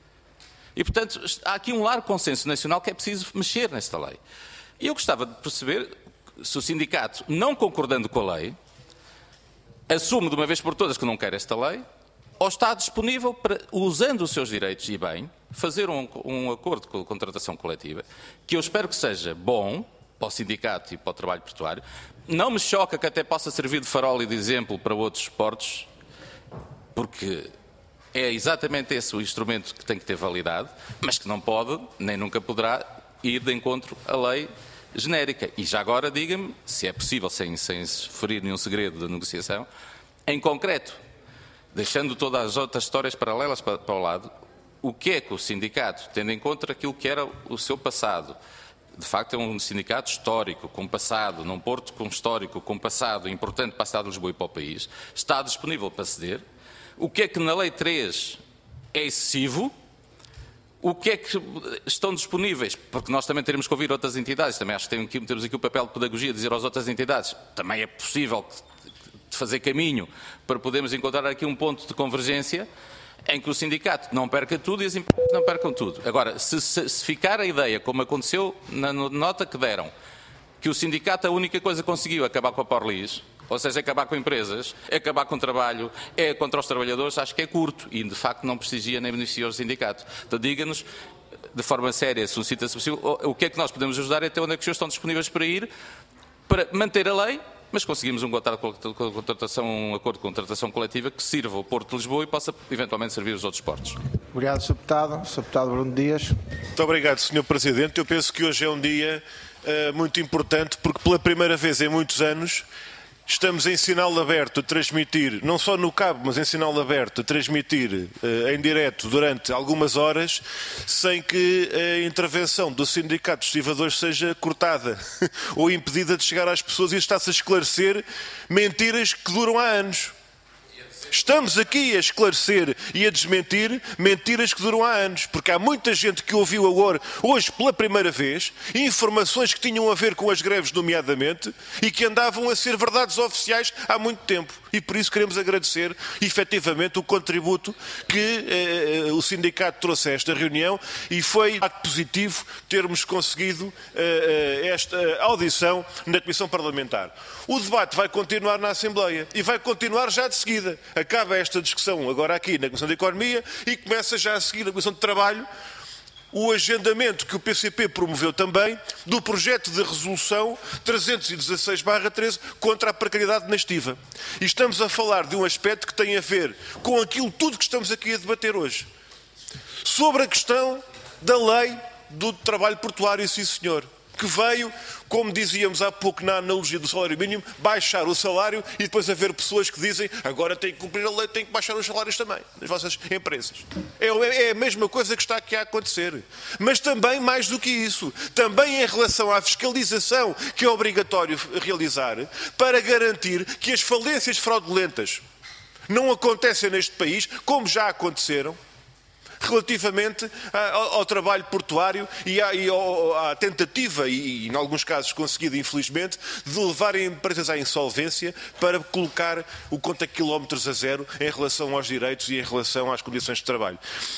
E, portanto, há aqui um largo consenso nacional que é preciso mexer nesta lei. E eu gostava de perceber se o sindicato, não concordando com a lei, assume de uma vez por todas que não quer esta lei, ou está disponível para, usando os seus direitos e bem, fazer um acordo com a contratação coletiva, que eu espero que seja bom para o sindicato e para o trabalho portuário. Não me choca que até possa servir de farol e de exemplo para outros portos, porque é exatamente esse o instrumento que tem que ter validade, mas que não pode, nem nunca poderá, ir de encontro à lei genérica. E já agora diga-me, se é possível, sem ferir nenhum segredo da negociação, em concreto, deixando todas as outras histórias paralelas para o lado, o que é que o sindicato, tendo em conta aquilo que era o seu passado, de facto é um sindicato histórico, com passado, num porto com histórico, com passado importante para a cidade de Lisboa e para o país, está disponível para ceder? O que é que na Lei 3 é excessivo? O que é que estão disponíveis? Porque nós também teremos que ouvir outras entidades, também acho que temos aqui o papel de pedagogia, dizer às outras entidades, também é possível de fazer caminho para podermos encontrar aqui um ponto de convergência em que o sindicato não perca tudo e as empresas não percam tudo. Agora, se ficar a ideia, como aconteceu na nota que deram, que o sindicato a única coisa que conseguiu é acabar com a Porlis, ou seja, acabar com empresas, acabar com o trabalho, é contra os trabalhadores, acho que é curto e, de facto, não prestigia nem beneficia o sindicato. Então, diga-nos, de forma séria, solicita-se possível, o que é que nós podemos ajudar e até onde é que os senhores estão disponíveis para ir, para manter a lei, mas conseguimos um acordo de contratação coletiva que sirva ao Porto de Lisboa e possa eventualmente servir os outros portos. Obrigado, Sr. Deputado. Sr. Deputado Bruno Dias. Muito obrigado, Sr. Presidente. Eu penso que hoje é um dia muito importante porque pela primeira vez em muitos anos estamos em sinal aberto a transmitir, não só no cabo, mas em sinal aberto a transmitir em direto durante algumas horas, sem que a intervenção do Sindicato dos Estivadores seja cortada ou impedida de chegar às pessoas, e está-se a esclarecer mentiras que duram há anos. Estamos aqui a esclarecer e a desmentir mentiras que duram há anos, porque há muita gente que ouviu agora, hoje pela primeira vez, informações que tinham a ver com as greves nomeadamente, e que andavam a ser verdades oficiais há muito tempo. E por isso queremos agradecer efetivamente o contributo que o sindicato trouxe a esta reunião, e foi um ato positivo termos conseguido esta audição na Comissão Parlamentar. O debate vai continuar na Assembleia e vai continuar já de seguida. Acaba esta discussão agora aqui na Comissão de Economia e começa já a seguir na Comissão de Trabalho o agendamento que o PCP promoveu também do projeto de resolução 316/13 contra a precariedade na estiva. E estamos a falar de um aspecto que tem a ver com aquilo tudo que estamos aqui a debater hoje. Sobre a questão da lei do trabalho portuário, sim senhor, que veio, como dizíamos há pouco na analogia do salário mínimo, baixar o salário, e depois haver pessoas que dizem agora tem que cumprir a lei, tem que baixar os salários também nas vossas empresas. É a mesma coisa que está aqui a acontecer. Mas também, mais do que isso, também em relação à fiscalização que é obrigatório realizar para garantir que as falências fraudulentas não acontecem neste país, como já aconteceram, relativamente ao trabalho portuário e à tentativa, e em alguns casos conseguida infelizmente, de levar empresas à insolvência para colocar o conta-quilómetros a zero em relação aos direitos e em relação às condições de trabalho.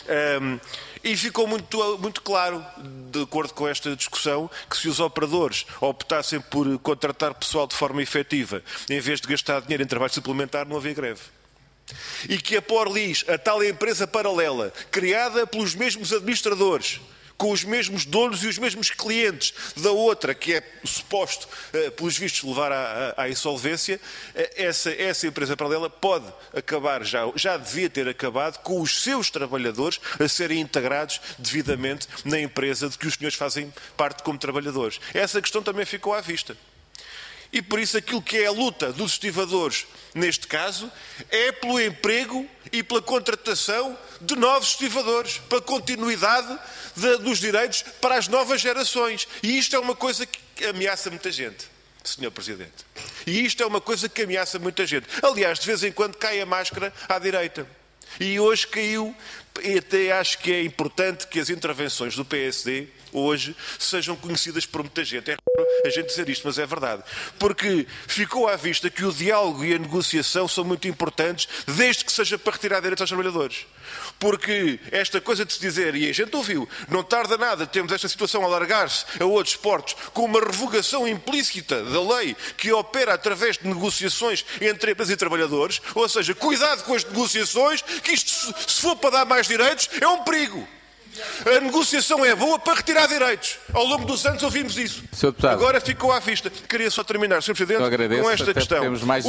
E ficou muito claro, de acordo com esta discussão, que se os operadores optassem por contratar pessoal de forma efetiva, em vez de gastar dinheiro em trabalho suplementar, não havia greve. E que a Porlis, a tal empresa paralela, criada pelos mesmos administradores, com os mesmos donos e os mesmos clientes da outra, que é suposto, pelos vistos, levar à insolvência, essa empresa paralela pode acabar, já devia ter acabado, com os seus trabalhadores a serem integrados devidamente na empresa de que os senhores fazem parte como trabalhadores. Essa questão também ficou à vista. E por isso aquilo que é a luta dos estivadores, neste caso, é pelo emprego e pela contratação de novos estivadores, pela continuidade dos direitos para as novas gerações. E isto é uma coisa que ameaça muita gente, Sr. Presidente. E isto é uma coisa que ameaça muita gente. Aliás, de vez em quando cai a máscara à direita. E hoje caiu, e até acho que é importante que as intervenções do PSD hoje sejam conhecidas por muita gente. É raro a gente dizer isto, mas é verdade. Porque ficou à vista que o diálogo e a negociação são muito importantes, desde que seja para retirar direitos aos trabalhadores. Porque esta coisa de se dizer, e a gente ouviu, não tarda nada, temos esta situação a alargar-se a outros portos, com uma revogação implícita da lei que opera através de negociações entre empresas e trabalhadores, ou seja, cuidado com as negociações, que isto, se for para dar mais direitos, é um perigo. A negociação é boa para retirar direitos. Ao longo dos anos ouvimos isso. Agora ficou à vista. Queria só terminar, Sr. Presidente, com esta questão.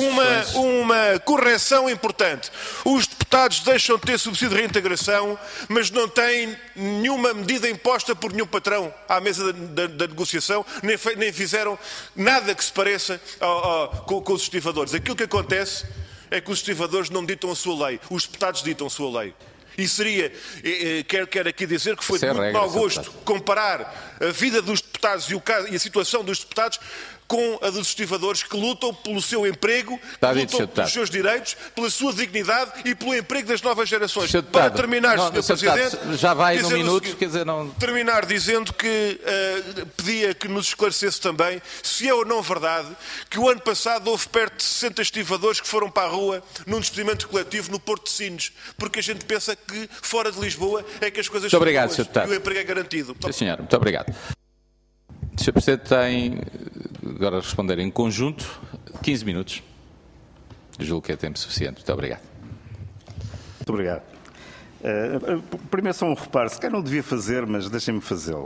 Uma correção importante. Os deputados deixam de ter subsídio de reintegração, mas não têm nenhuma medida imposta por nenhum patrão à mesa da negociação, nem fizeram nada que se pareça com os estivadores. Aquilo que acontece é que os estivadores não ditam a sua lei. Os deputados ditam a sua lei. E seria, quero aqui dizer que foi de muito mau gosto comparar a vida dos deputados e a situação dos deputados com a dos estivadores que lutam pelo seu emprego, que lutam pelos seus direitos, pela sua dignidade e pelo emprego das novas gerações. Para terminar, Sr. Presidente, já vai num minuto, quer dizer, não... terminar dizendo que pedia que nos esclarecesse também se é ou não verdade que o ano passado houve perto de 60 estivadores que foram para a rua num despedimento coletivo no Porto de Sines, porque a gente pensa que fora de Lisboa é que as coisas são boas e o emprego é garantido. Sim, senhor, muito obrigado. O Sr. Presidente tem agora a responder em conjunto 15 minutos. Julgo que é tempo suficiente. Muito obrigado. Muito obrigado. Primeiro só um reparo, se calhar não devia fazer, mas deixem-me fazê-lo.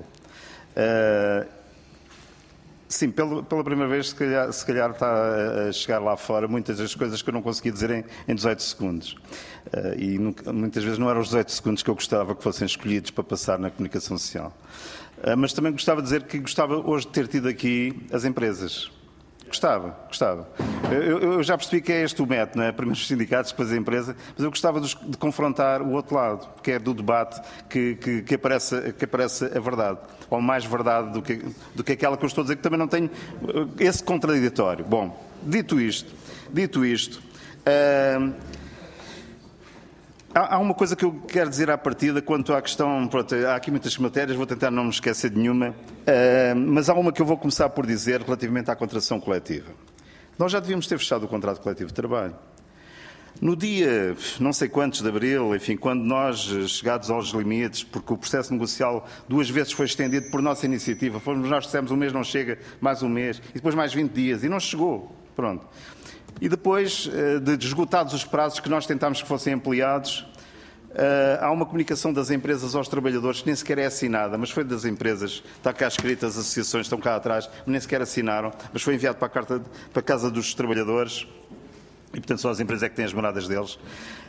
Sim, pela primeira vez, se calhar está a chegar lá fora muitas das coisas que eu não consegui dizer em 18 segundos. E muitas vezes não eram os 18 segundos que eu gostava que fossem escolhidos para passar na comunicação social. Mas também gostava de dizer que gostava hoje de ter tido aqui as empresas. Gostava. Eu já percebi que é este o método, não é? Primeiro os sindicatos, depois a empresa, mas eu gostava de confrontar o outro lado, que é do debate que aparece a verdade, ou mais verdade do que aquela que eu estou a dizer, que também não tenho esse contraditório. Bom, dito isto, há uma coisa que eu quero dizer à partida quanto à questão, pronto, há aqui muitas matérias, vou tentar não me esquecer de nenhuma, mas há uma que eu vou começar por dizer relativamente à contratação coletiva. Nós já devíamos ter fechado o contrato coletivo de trabalho. No dia, não sei quantos de abril, enfim, quando nós, chegados aos limites, porque o processo negocial 2 vezes foi estendido por nossa iniciativa, nós dissemos um mês não chega, mais um mês, e depois mais 20 dias, e não chegou, pronto. E depois de esgotados os prazos que nós tentámos que fossem ampliados, há uma comunicação das empresas aos trabalhadores que nem sequer é assinada, mas foi das empresas, está cá escrita, as associações estão cá atrás, nem sequer assinaram, mas foi enviado para a Casa dos Trabalhadores, e portanto só as empresas é que têm as moradas deles,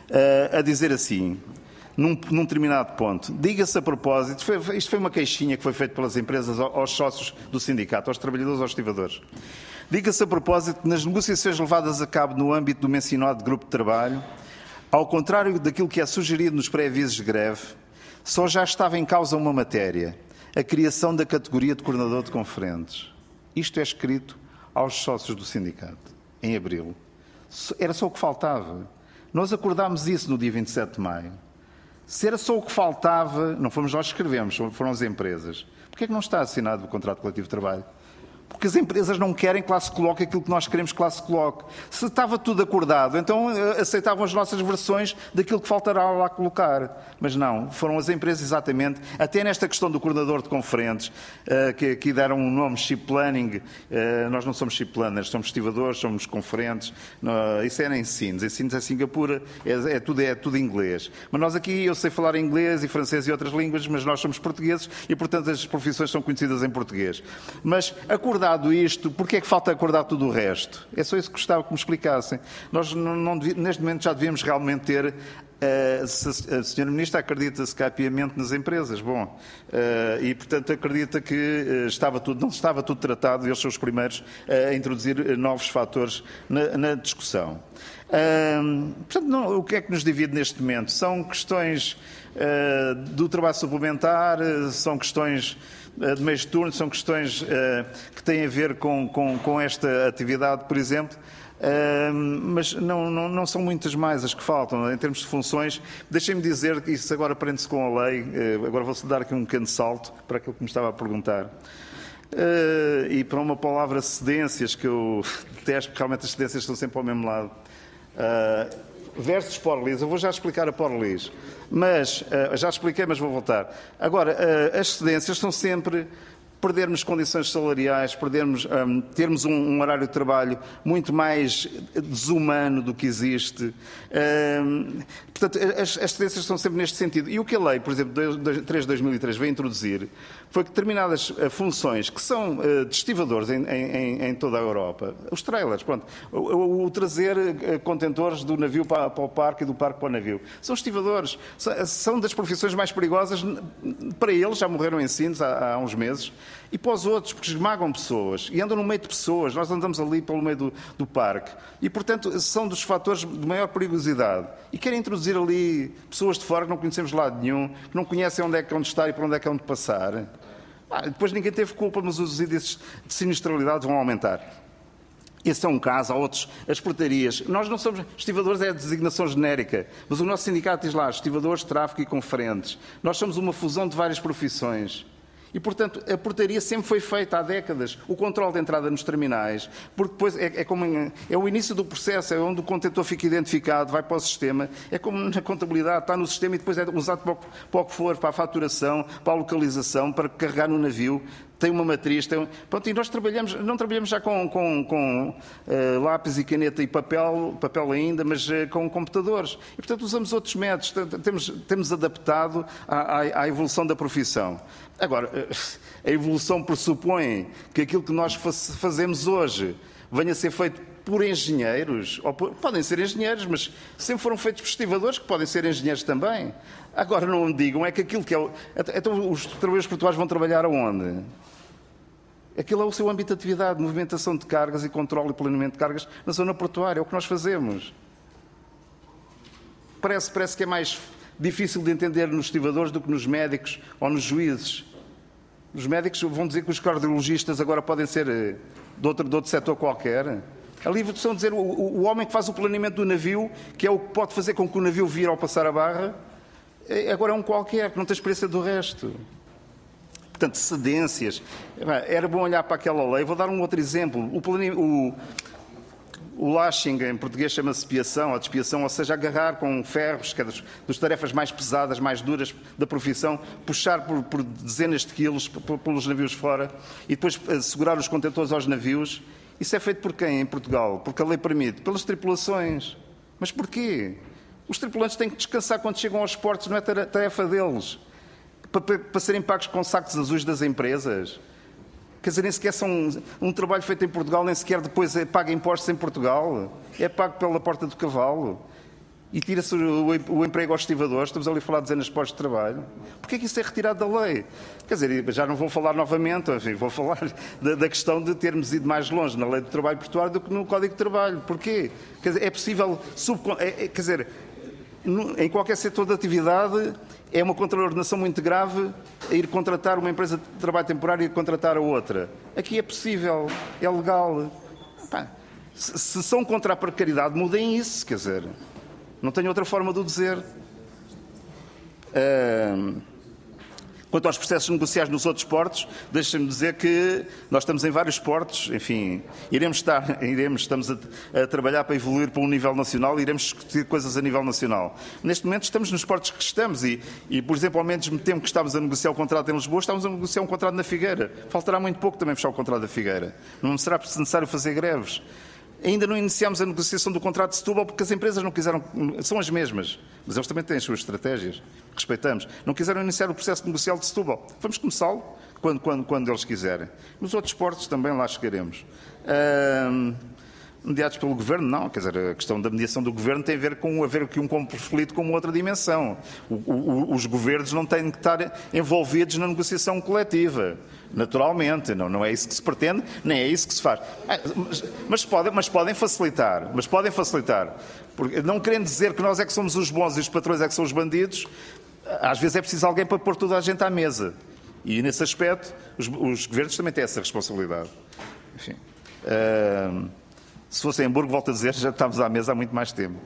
a dizer assim, num determinado ponto, diga-se a propósito, isto foi uma queixinha que foi feita pelas empresas aos sócios do sindicato, aos trabalhadores, aos estivadores. Diga-se a propósito que nas negociações levadas a cabo no âmbito do mencionado grupo de trabalho, ao contrário daquilo que é sugerido nos pré-avisos de greve, só já estava em causa uma matéria, a criação da categoria de coordenador de conferentes. Isto é escrito aos sócios do sindicato, em abril. Era só o que faltava. Nós acordámos isso no dia 27 de maio. Se era só o que faltava, não fomos nós que escrevemos, foram as empresas. Porquê é que não está assinado o contrato coletivo de trabalho? Porque as empresas não querem que lá se coloque aquilo que nós queremos que lá se coloque. Se estava tudo acordado, então aceitavam as nossas versões daquilo que faltará lá colocar. Mas não, foram as empresas exatamente, até nesta questão do coordenador de conferentes, que aqui deram um nome, Ship Planning, nós não somos Ship Planners, somos estivadores, somos conferentes, isso é em Sines é Singapura, é tudo inglês. Mas nós aqui, eu sei falar inglês e francês e outras línguas, mas nós somos portugueses e, portanto, as profissões são conhecidas em português. Mas acordado isto, porque é que falta acordar tudo o resto? É só isso que gostava que me explicassem. Nós, neste momento, já devíamos realmente ter... a Sra. Ministra acredita-se capiamente nas empresas. Bom, e, portanto, acredita que não estava tudo tratado e eles são os primeiros a introduzir novos fatores na discussão. Portanto, o que é que nos divide neste momento? São questões do trabalho suplementar, são questões de meios de turno, são questões que têm a ver com esta atividade, por exemplo, mas não são muitas mais as que faltam em termos de funções. Deixem-me dizer que isso agora prende-se com a lei, agora vou-se dar aqui um pequeno salto para aquilo que me estava a perguntar. E para uma palavra cedências, que eu detesto, porque realmente as cedências estão sempre ao mesmo lado. Versus Porlis, eu vou já explicar a Porlis, mas já expliquei, mas vou voltar. Agora, as cedências são sempre perdermos condições salariais, termos um horário de trabalho muito mais desumano do que existe. Portanto, as tendências são sempre neste sentido. E o que a lei, por exemplo, 3 de 2003 veio introduzir foi que determinadas funções que são de estivadores em toda a Europa, os trailers, pronto, o trazer contentores do navio para o parque e do parque para o navio, são estivadores, são das profissões mais perigosas para eles, já morreram em Sines há uns meses, e para os outros, porque esmagam pessoas e andam no meio de pessoas, nós andamos ali pelo meio do parque e, portanto, são dos fatores de maior perigosidade e querem introduzir ali pessoas de fora que não conhecemos de lado nenhum, que não conhecem onde é que vão estar e para onde é que vão de passar. Depois ninguém teve culpa, mas os índices de sinistralidade vão aumentar. Esse é um caso, há outros, as portarias. Nós não somos estivadores, é a designação genérica, mas o nosso sindicato diz lá, estivadores, tráfego e conferentes. Nós somos uma fusão de várias profissões. E, portanto, a portaria sempre foi feita há décadas. O controle de entrada nos terminais, porque depois é o início do processo, é onde o contentor fica identificado, vai para o sistema, é como na contabilidade, está no sistema e depois é usado para o que for, para a faturação, para a localização, para carregar no navio. Tem uma matriz, pronto, e nós não trabalhamos já com lápis e caneta e papel ainda, mas com computadores. E, portanto, usamos outros métodos, temos adaptado à evolução da profissão. Agora, a evolução pressupõe que aquilo que nós fazemos hoje venha a ser feito por engenheiros, podem ser engenheiros, mas sempre foram feitos por estivadores, que podem ser engenheiros também. Agora, não me digam, é que aquilo que é... Então, os trabalhadores portuários vão trabalhar aonde? Aquilo é o seu âmbito de atividade, movimentação de cargas e controle e planeamento de cargas na zona portuária. É o que nós fazemos. Parece que é mais difícil de entender nos estivadores do que nos médicos ou nos juízes. Os médicos vão dizer que os cardiologistas agora podem ser de outro setor qualquer. Ali estão a dizer o homem que faz o planeamento do navio, que é o que pode fazer com que o navio vire ao passar a barra, agora é um qualquer, que não tem experiência do resto. Portanto, cedências. Era bom olhar para aquela lei. Vou dar um outro exemplo. O lashing, em português, chama-se expiação, ou despiação, ou seja, agarrar com ferros, que é das tarefas mais pesadas, mais duras da profissão, puxar por dezenas de quilos pelos navios fora e depois segurar os contentores aos navios. Isso é feito por quem em Portugal? Porque a lei permite. Pelas tripulações. Mas porquê? Os tripulantes têm que descansar quando chegam aos portos, não é tarefa deles. Para serem pagos com sacos azuis das empresas. Quer dizer, nem sequer são um trabalho feito em Portugal, nem sequer depois paga impostos em Portugal. É pago pela porta do cavalo. E tira-se o emprego aos estivadores. Estamos ali a falar de dezenas de postos de trabalho. Porquê é que isso é retirado da lei? Quer dizer, já não vou falar novamente, enfim, vou falar da questão de termos ido mais longe na lei do trabalho portuário do que no Código de Trabalho. Porquê? Quer dizer, é possível... quer dizer, em qualquer setor de atividade... É uma contraordenação muito grave a ir contratar uma empresa de trabalho temporário e ir contratar a outra. Aqui é possível, é legal. Se são contra a precariedade, mudem isso, quer dizer. Não tenho outra forma de o dizer. Quanto aos processos negociais nos outros portos, deixem-me dizer que nós estamos em vários portos, enfim, estamos a trabalhar para evoluir para um nível nacional e iremos discutir coisas a nível nacional. Neste momento estamos nos portos que estamos e, por exemplo, ao mesmo tempo que estamos a negociar o contrato em Lisboa, estamos a negociar um contrato na Figueira. Faltará muito pouco também fechar o contrato da Figueira. Não será necessário fazer greves. Ainda não iniciámos a negociação do contrato de Setúbal porque as empresas não quiseram, são as mesmas, mas eles também têm as suas estratégias, respeitamos. Não quiseram iniciar o processo negocial de Setúbal. Vamos começá-lo quando eles quiserem. Nos outros portos também lá chegaremos. Mediados pelo Governo, não. Quer dizer, a questão da mediação do Governo tem a ver com haver aqui um conflito com uma outra dimensão. Os governos não têm que estar envolvidos na negociação coletiva. Naturalmente, não é isso que se pretende, nem é isso que se faz. Mas podem facilitar. Porque, não querendo dizer que nós é que somos os bons e os patrões é que são os bandidos, às vezes é preciso alguém para pôr toda a gente à mesa. E, nesse aspecto, os governos também têm essa responsabilidade. Enfim... Se fosse em Hamburgo, volto a dizer, já estávamos à mesa há muito mais tempo.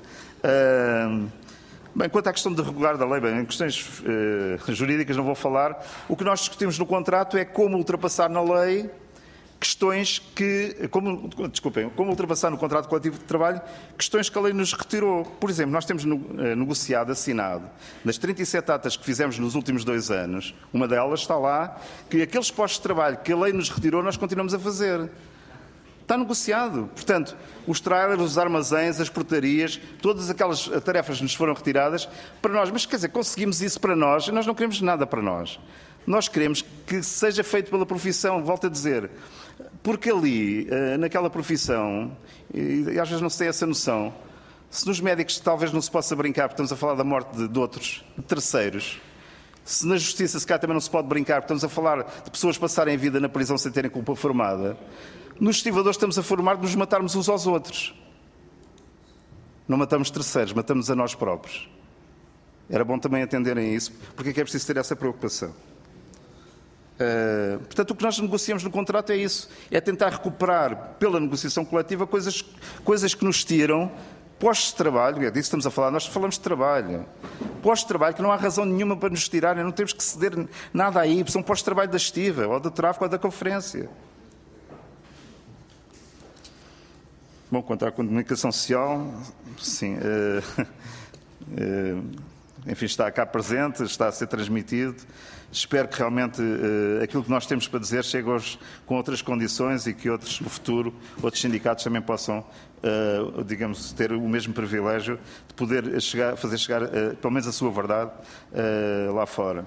Bem, quanto à questão de regular da lei, bem, em questões jurídicas não vou falar. O que nós discutimos no contrato é como ultrapassar na lei questões que... Como ultrapassar no contrato coletivo de trabalho questões que a lei nos retirou. Por exemplo, nós temos negociado, assinado, nas 37 atas que fizemos nos últimos 2 anos, uma delas está lá, que aqueles postos de trabalho que a lei nos retirou, nós continuamos a fazer. Está negociado. Portanto, os trailers, os armazéns, as portarias, todas aquelas tarefas nos foram retiradas para nós. Mas, quer dizer, conseguimos isso para nós e nós não queremos nada para nós. Nós queremos que seja feito pela profissão, volto a dizer. Porque ali, naquela profissão, e às vezes não se tem essa noção, se nos médicos talvez não se possa brincar, porque estamos a falar da morte de outros, de terceiros, se na justiça se cá também não se pode brincar, porque estamos a falar de pessoas passarem a vida na prisão sem terem culpa formada, nos estivadores estamos a formar de nos matarmos uns aos outros. Não matamos terceiros, matamos a nós próprios. Era bom também atenderem isso, porque é que é preciso ter essa preocupação. Portanto, o que nós negociamos no contrato é isso, é tentar recuperar pela negociação coletiva coisas que nos tiram postos de trabalho, é disso que estamos a falar, nós falamos de trabalho. Postos de trabalho que não há razão nenhuma para nos tirarem, não temos que ceder nada aí, são postos de trabalho da estiva, ou do tráfico, ou da conferência. Bom, quanto à comunicação social, sim, enfim, está cá presente, está a ser transmitido. Espero que realmente aquilo que nós temos para dizer chegue hoje com outras condições e que outros, no futuro, outros sindicatos também possam, digamos, ter o mesmo privilégio de poder fazer chegar, pelo menos, a sua verdade lá fora.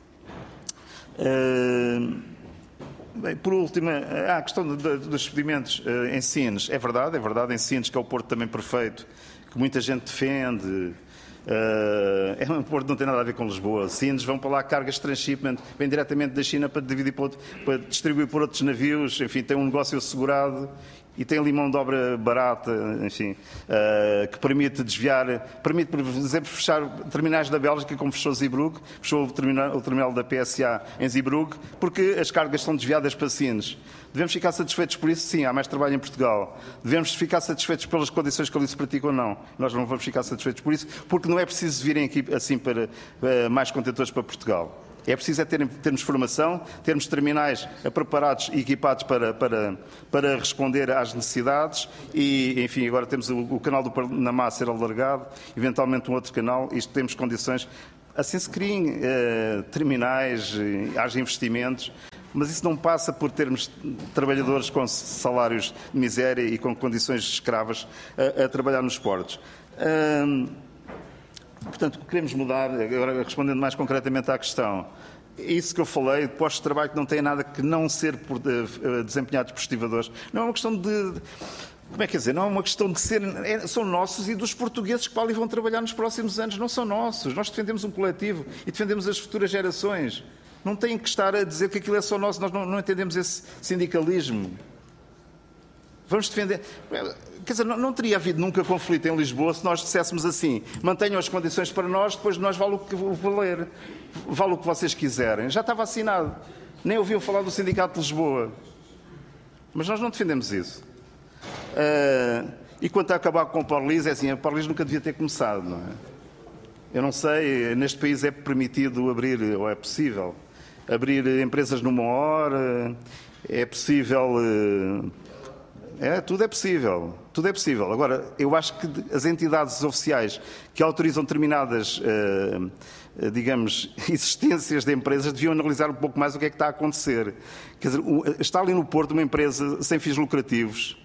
Bem, por último, a questão dos despedimentos em Sines. É verdade, em Sines, que é o porto também perfeito, que muita gente defende, É um porto que não tem nada a ver com Lisboa. Sines vão para lá cargas de transshipment, vêm diretamente da China para distribuir por outros navios, enfim, tem um negócio assegurado e tem ali mão de obra barata, enfim, que permite desviar, permite, por exemplo, fechar terminais da Bélgica, como fechou Zeebrugge, fechou o terminal da PSA em Zeebrugge, porque as cargas são desviadas para Sines. Devemos ficar satisfeitos por isso? Sim, há mais trabalho em Portugal. Devemos ficar satisfeitos pelas condições que ali se praticam? Não. Nós não vamos ficar satisfeitos por isso, porque não é preciso virem aqui assim para mais contentores para Portugal. É preciso termos formação, termos terminais preparados e equipados para responder às necessidades e, enfim, agora temos o canal do Panamá a ser alargado, eventualmente um outro canal, isto temos condições, assim se criem terminais, haja investimentos, mas isso não passa por termos trabalhadores com salários de miséria e com condições escravas a trabalhar nos portos. Portanto, queremos mudar, agora respondendo mais concretamente à questão, isso que eu falei, de postos de trabalho que não têm nada que não ser desempenhados por estivadores, não é uma questão de... Como é que dizer? Não é uma questão de ser... são nossos e dos portugueses que para ali vão trabalhar nos próximos anos, não são nossos. Nós defendemos um coletivo e defendemos as futuras gerações. Não têm que estar a dizer que aquilo é só nosso, nós não entendemos esse sindicalismo. Vamos defender... Quer dizer, não teria havido nunca conflito em Lisboa se nós disséssemos assim, mantenham as condições para nós, depois de nós vale o que valer, vale o que vocês quiserem. Já estava assinado. Nem ouviam falar do Sindicato de Lisboa. Mas nós não defendemos isso. E quanto a acabar com o Parlis, é assim, a Parlis nunca devia ter começado, não é? Eu não sei, neste país é permitido abrir, ou é possível, abrir empresas numa hora, é possível... tudo é possível, tudo é possível. Agora, eu acho que as entidades oficiais que autorizam determinadas, digamos, existências de empresas deviam analisar um pouco mais o que é que está a acontecer. Quer dizer, está ali no Porto uma empresa sem fins lucrativos,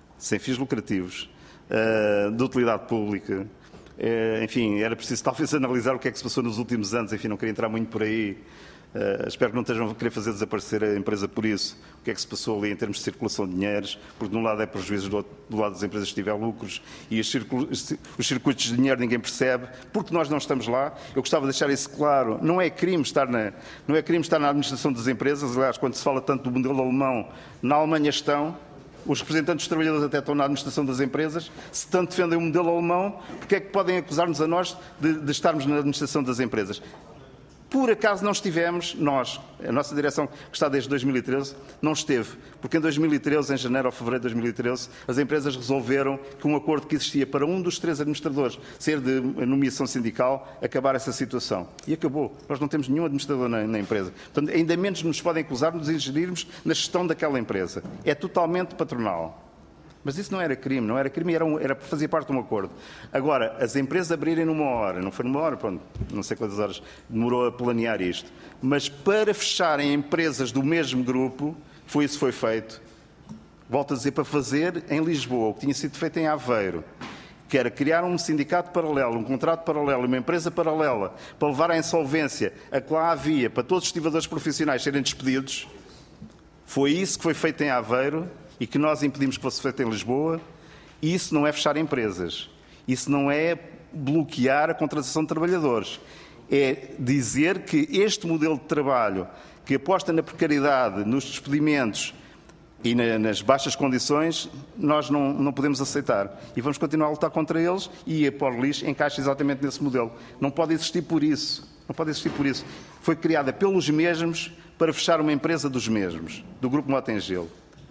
de utilidade pública. Enfim, era preciso talvez analisar o que é que se passou nos últimos anos, enfim, não queria entrar muito por aí. Espero que não estejam a querer fazer desaparecer a empresa por isso. O que é que se passou ali em termos de circulação de dinheiros, porque de um lado é prejuízos, do lado das empresas tiver lucros, e os circuitos de dinheiro ninguém percebe, porque nós não estamos lá. Eu gostava de deixar isso claro. Não é crime estar na administração das empresas. Aliás, quando se fala tanto do modelo alemão, na Alemanha estão. Os representantes dos trabalhadores até estão na administração das empresas. Se tanto defendem o modelo alemão, porque é que podem acusar-nos a nós de estarmos na administração das empresas? Por acaso não estivemos, nós, a nossa direção que está desde 2013, não esteve. Porque em 2013, em janeiro ou fevereiro de 2013, as empresas resolveram que um acordo que existia para um dos 3 administradores ser de nomeação sindical, acabar essa situação. E acabou. Nós não temos nenhum administrador na empresa. Portanto, ainda menos nos podem acusar de nos ingerirmos na gestão daquela empresa. É totalmente patronal. Mas isso não era crime, era fazer parte de um acordo. Agora, as empresas abrirem numa hora, não foi numa hora, pronto, não sei quantas horas demorou a planear isto, mas para fecharem empresas do mesmo grupo, foi isso que foi feito. Volto a dizer, para fazer em Lisboa, o que tinha sido feito em Aveiro, que era criar um sindicato paralelo, um contrato paralelo, uma empresa paralela, para levar à insolvência a que lá havia, para todos os estivadores profissionais serem despedidos, foi isso que foi feito em Aveiro, e que nós impedimos que fosse feito em Lisboa. E isso não é fechar empresas. Isso não é bloquear a contratação de trabalhadores. É dizer que este modelo de trabalho, que aposta na precariedade, nos despedimentos e nas baixas condições, nós não podemos aceitar. E vamos continuar a lutar contra eles, e a Parlis encaixa exatamente nesse modelo. Não pode existir por isso. Não pode existir por isso. Foi criada pelos mesmos para fechar uma empresa dos mesmos, do Grupo Mota-Engil.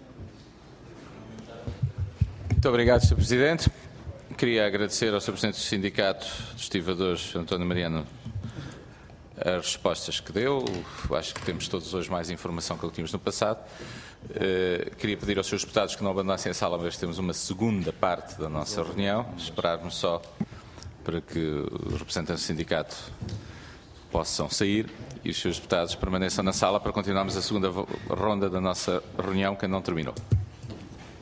Muito obrigado, Sr. Presidente. Queria agradecer ao Sr. Presidente do Sindicato dos Estivadores, António Mariano, as respostas que deu. Acho que temos todos hoje mais informação que o que tínhamos no passado. Queria pedir aos seus deputados que não abandonassem a sala, mas temos uma segunda parte da nossa reunião. Esperarmos só para que os representantes do sindicato possam sair e os seus deputados permaneçam na sala para continuarmos a segunda ronda da nossa reunião, que não terminou.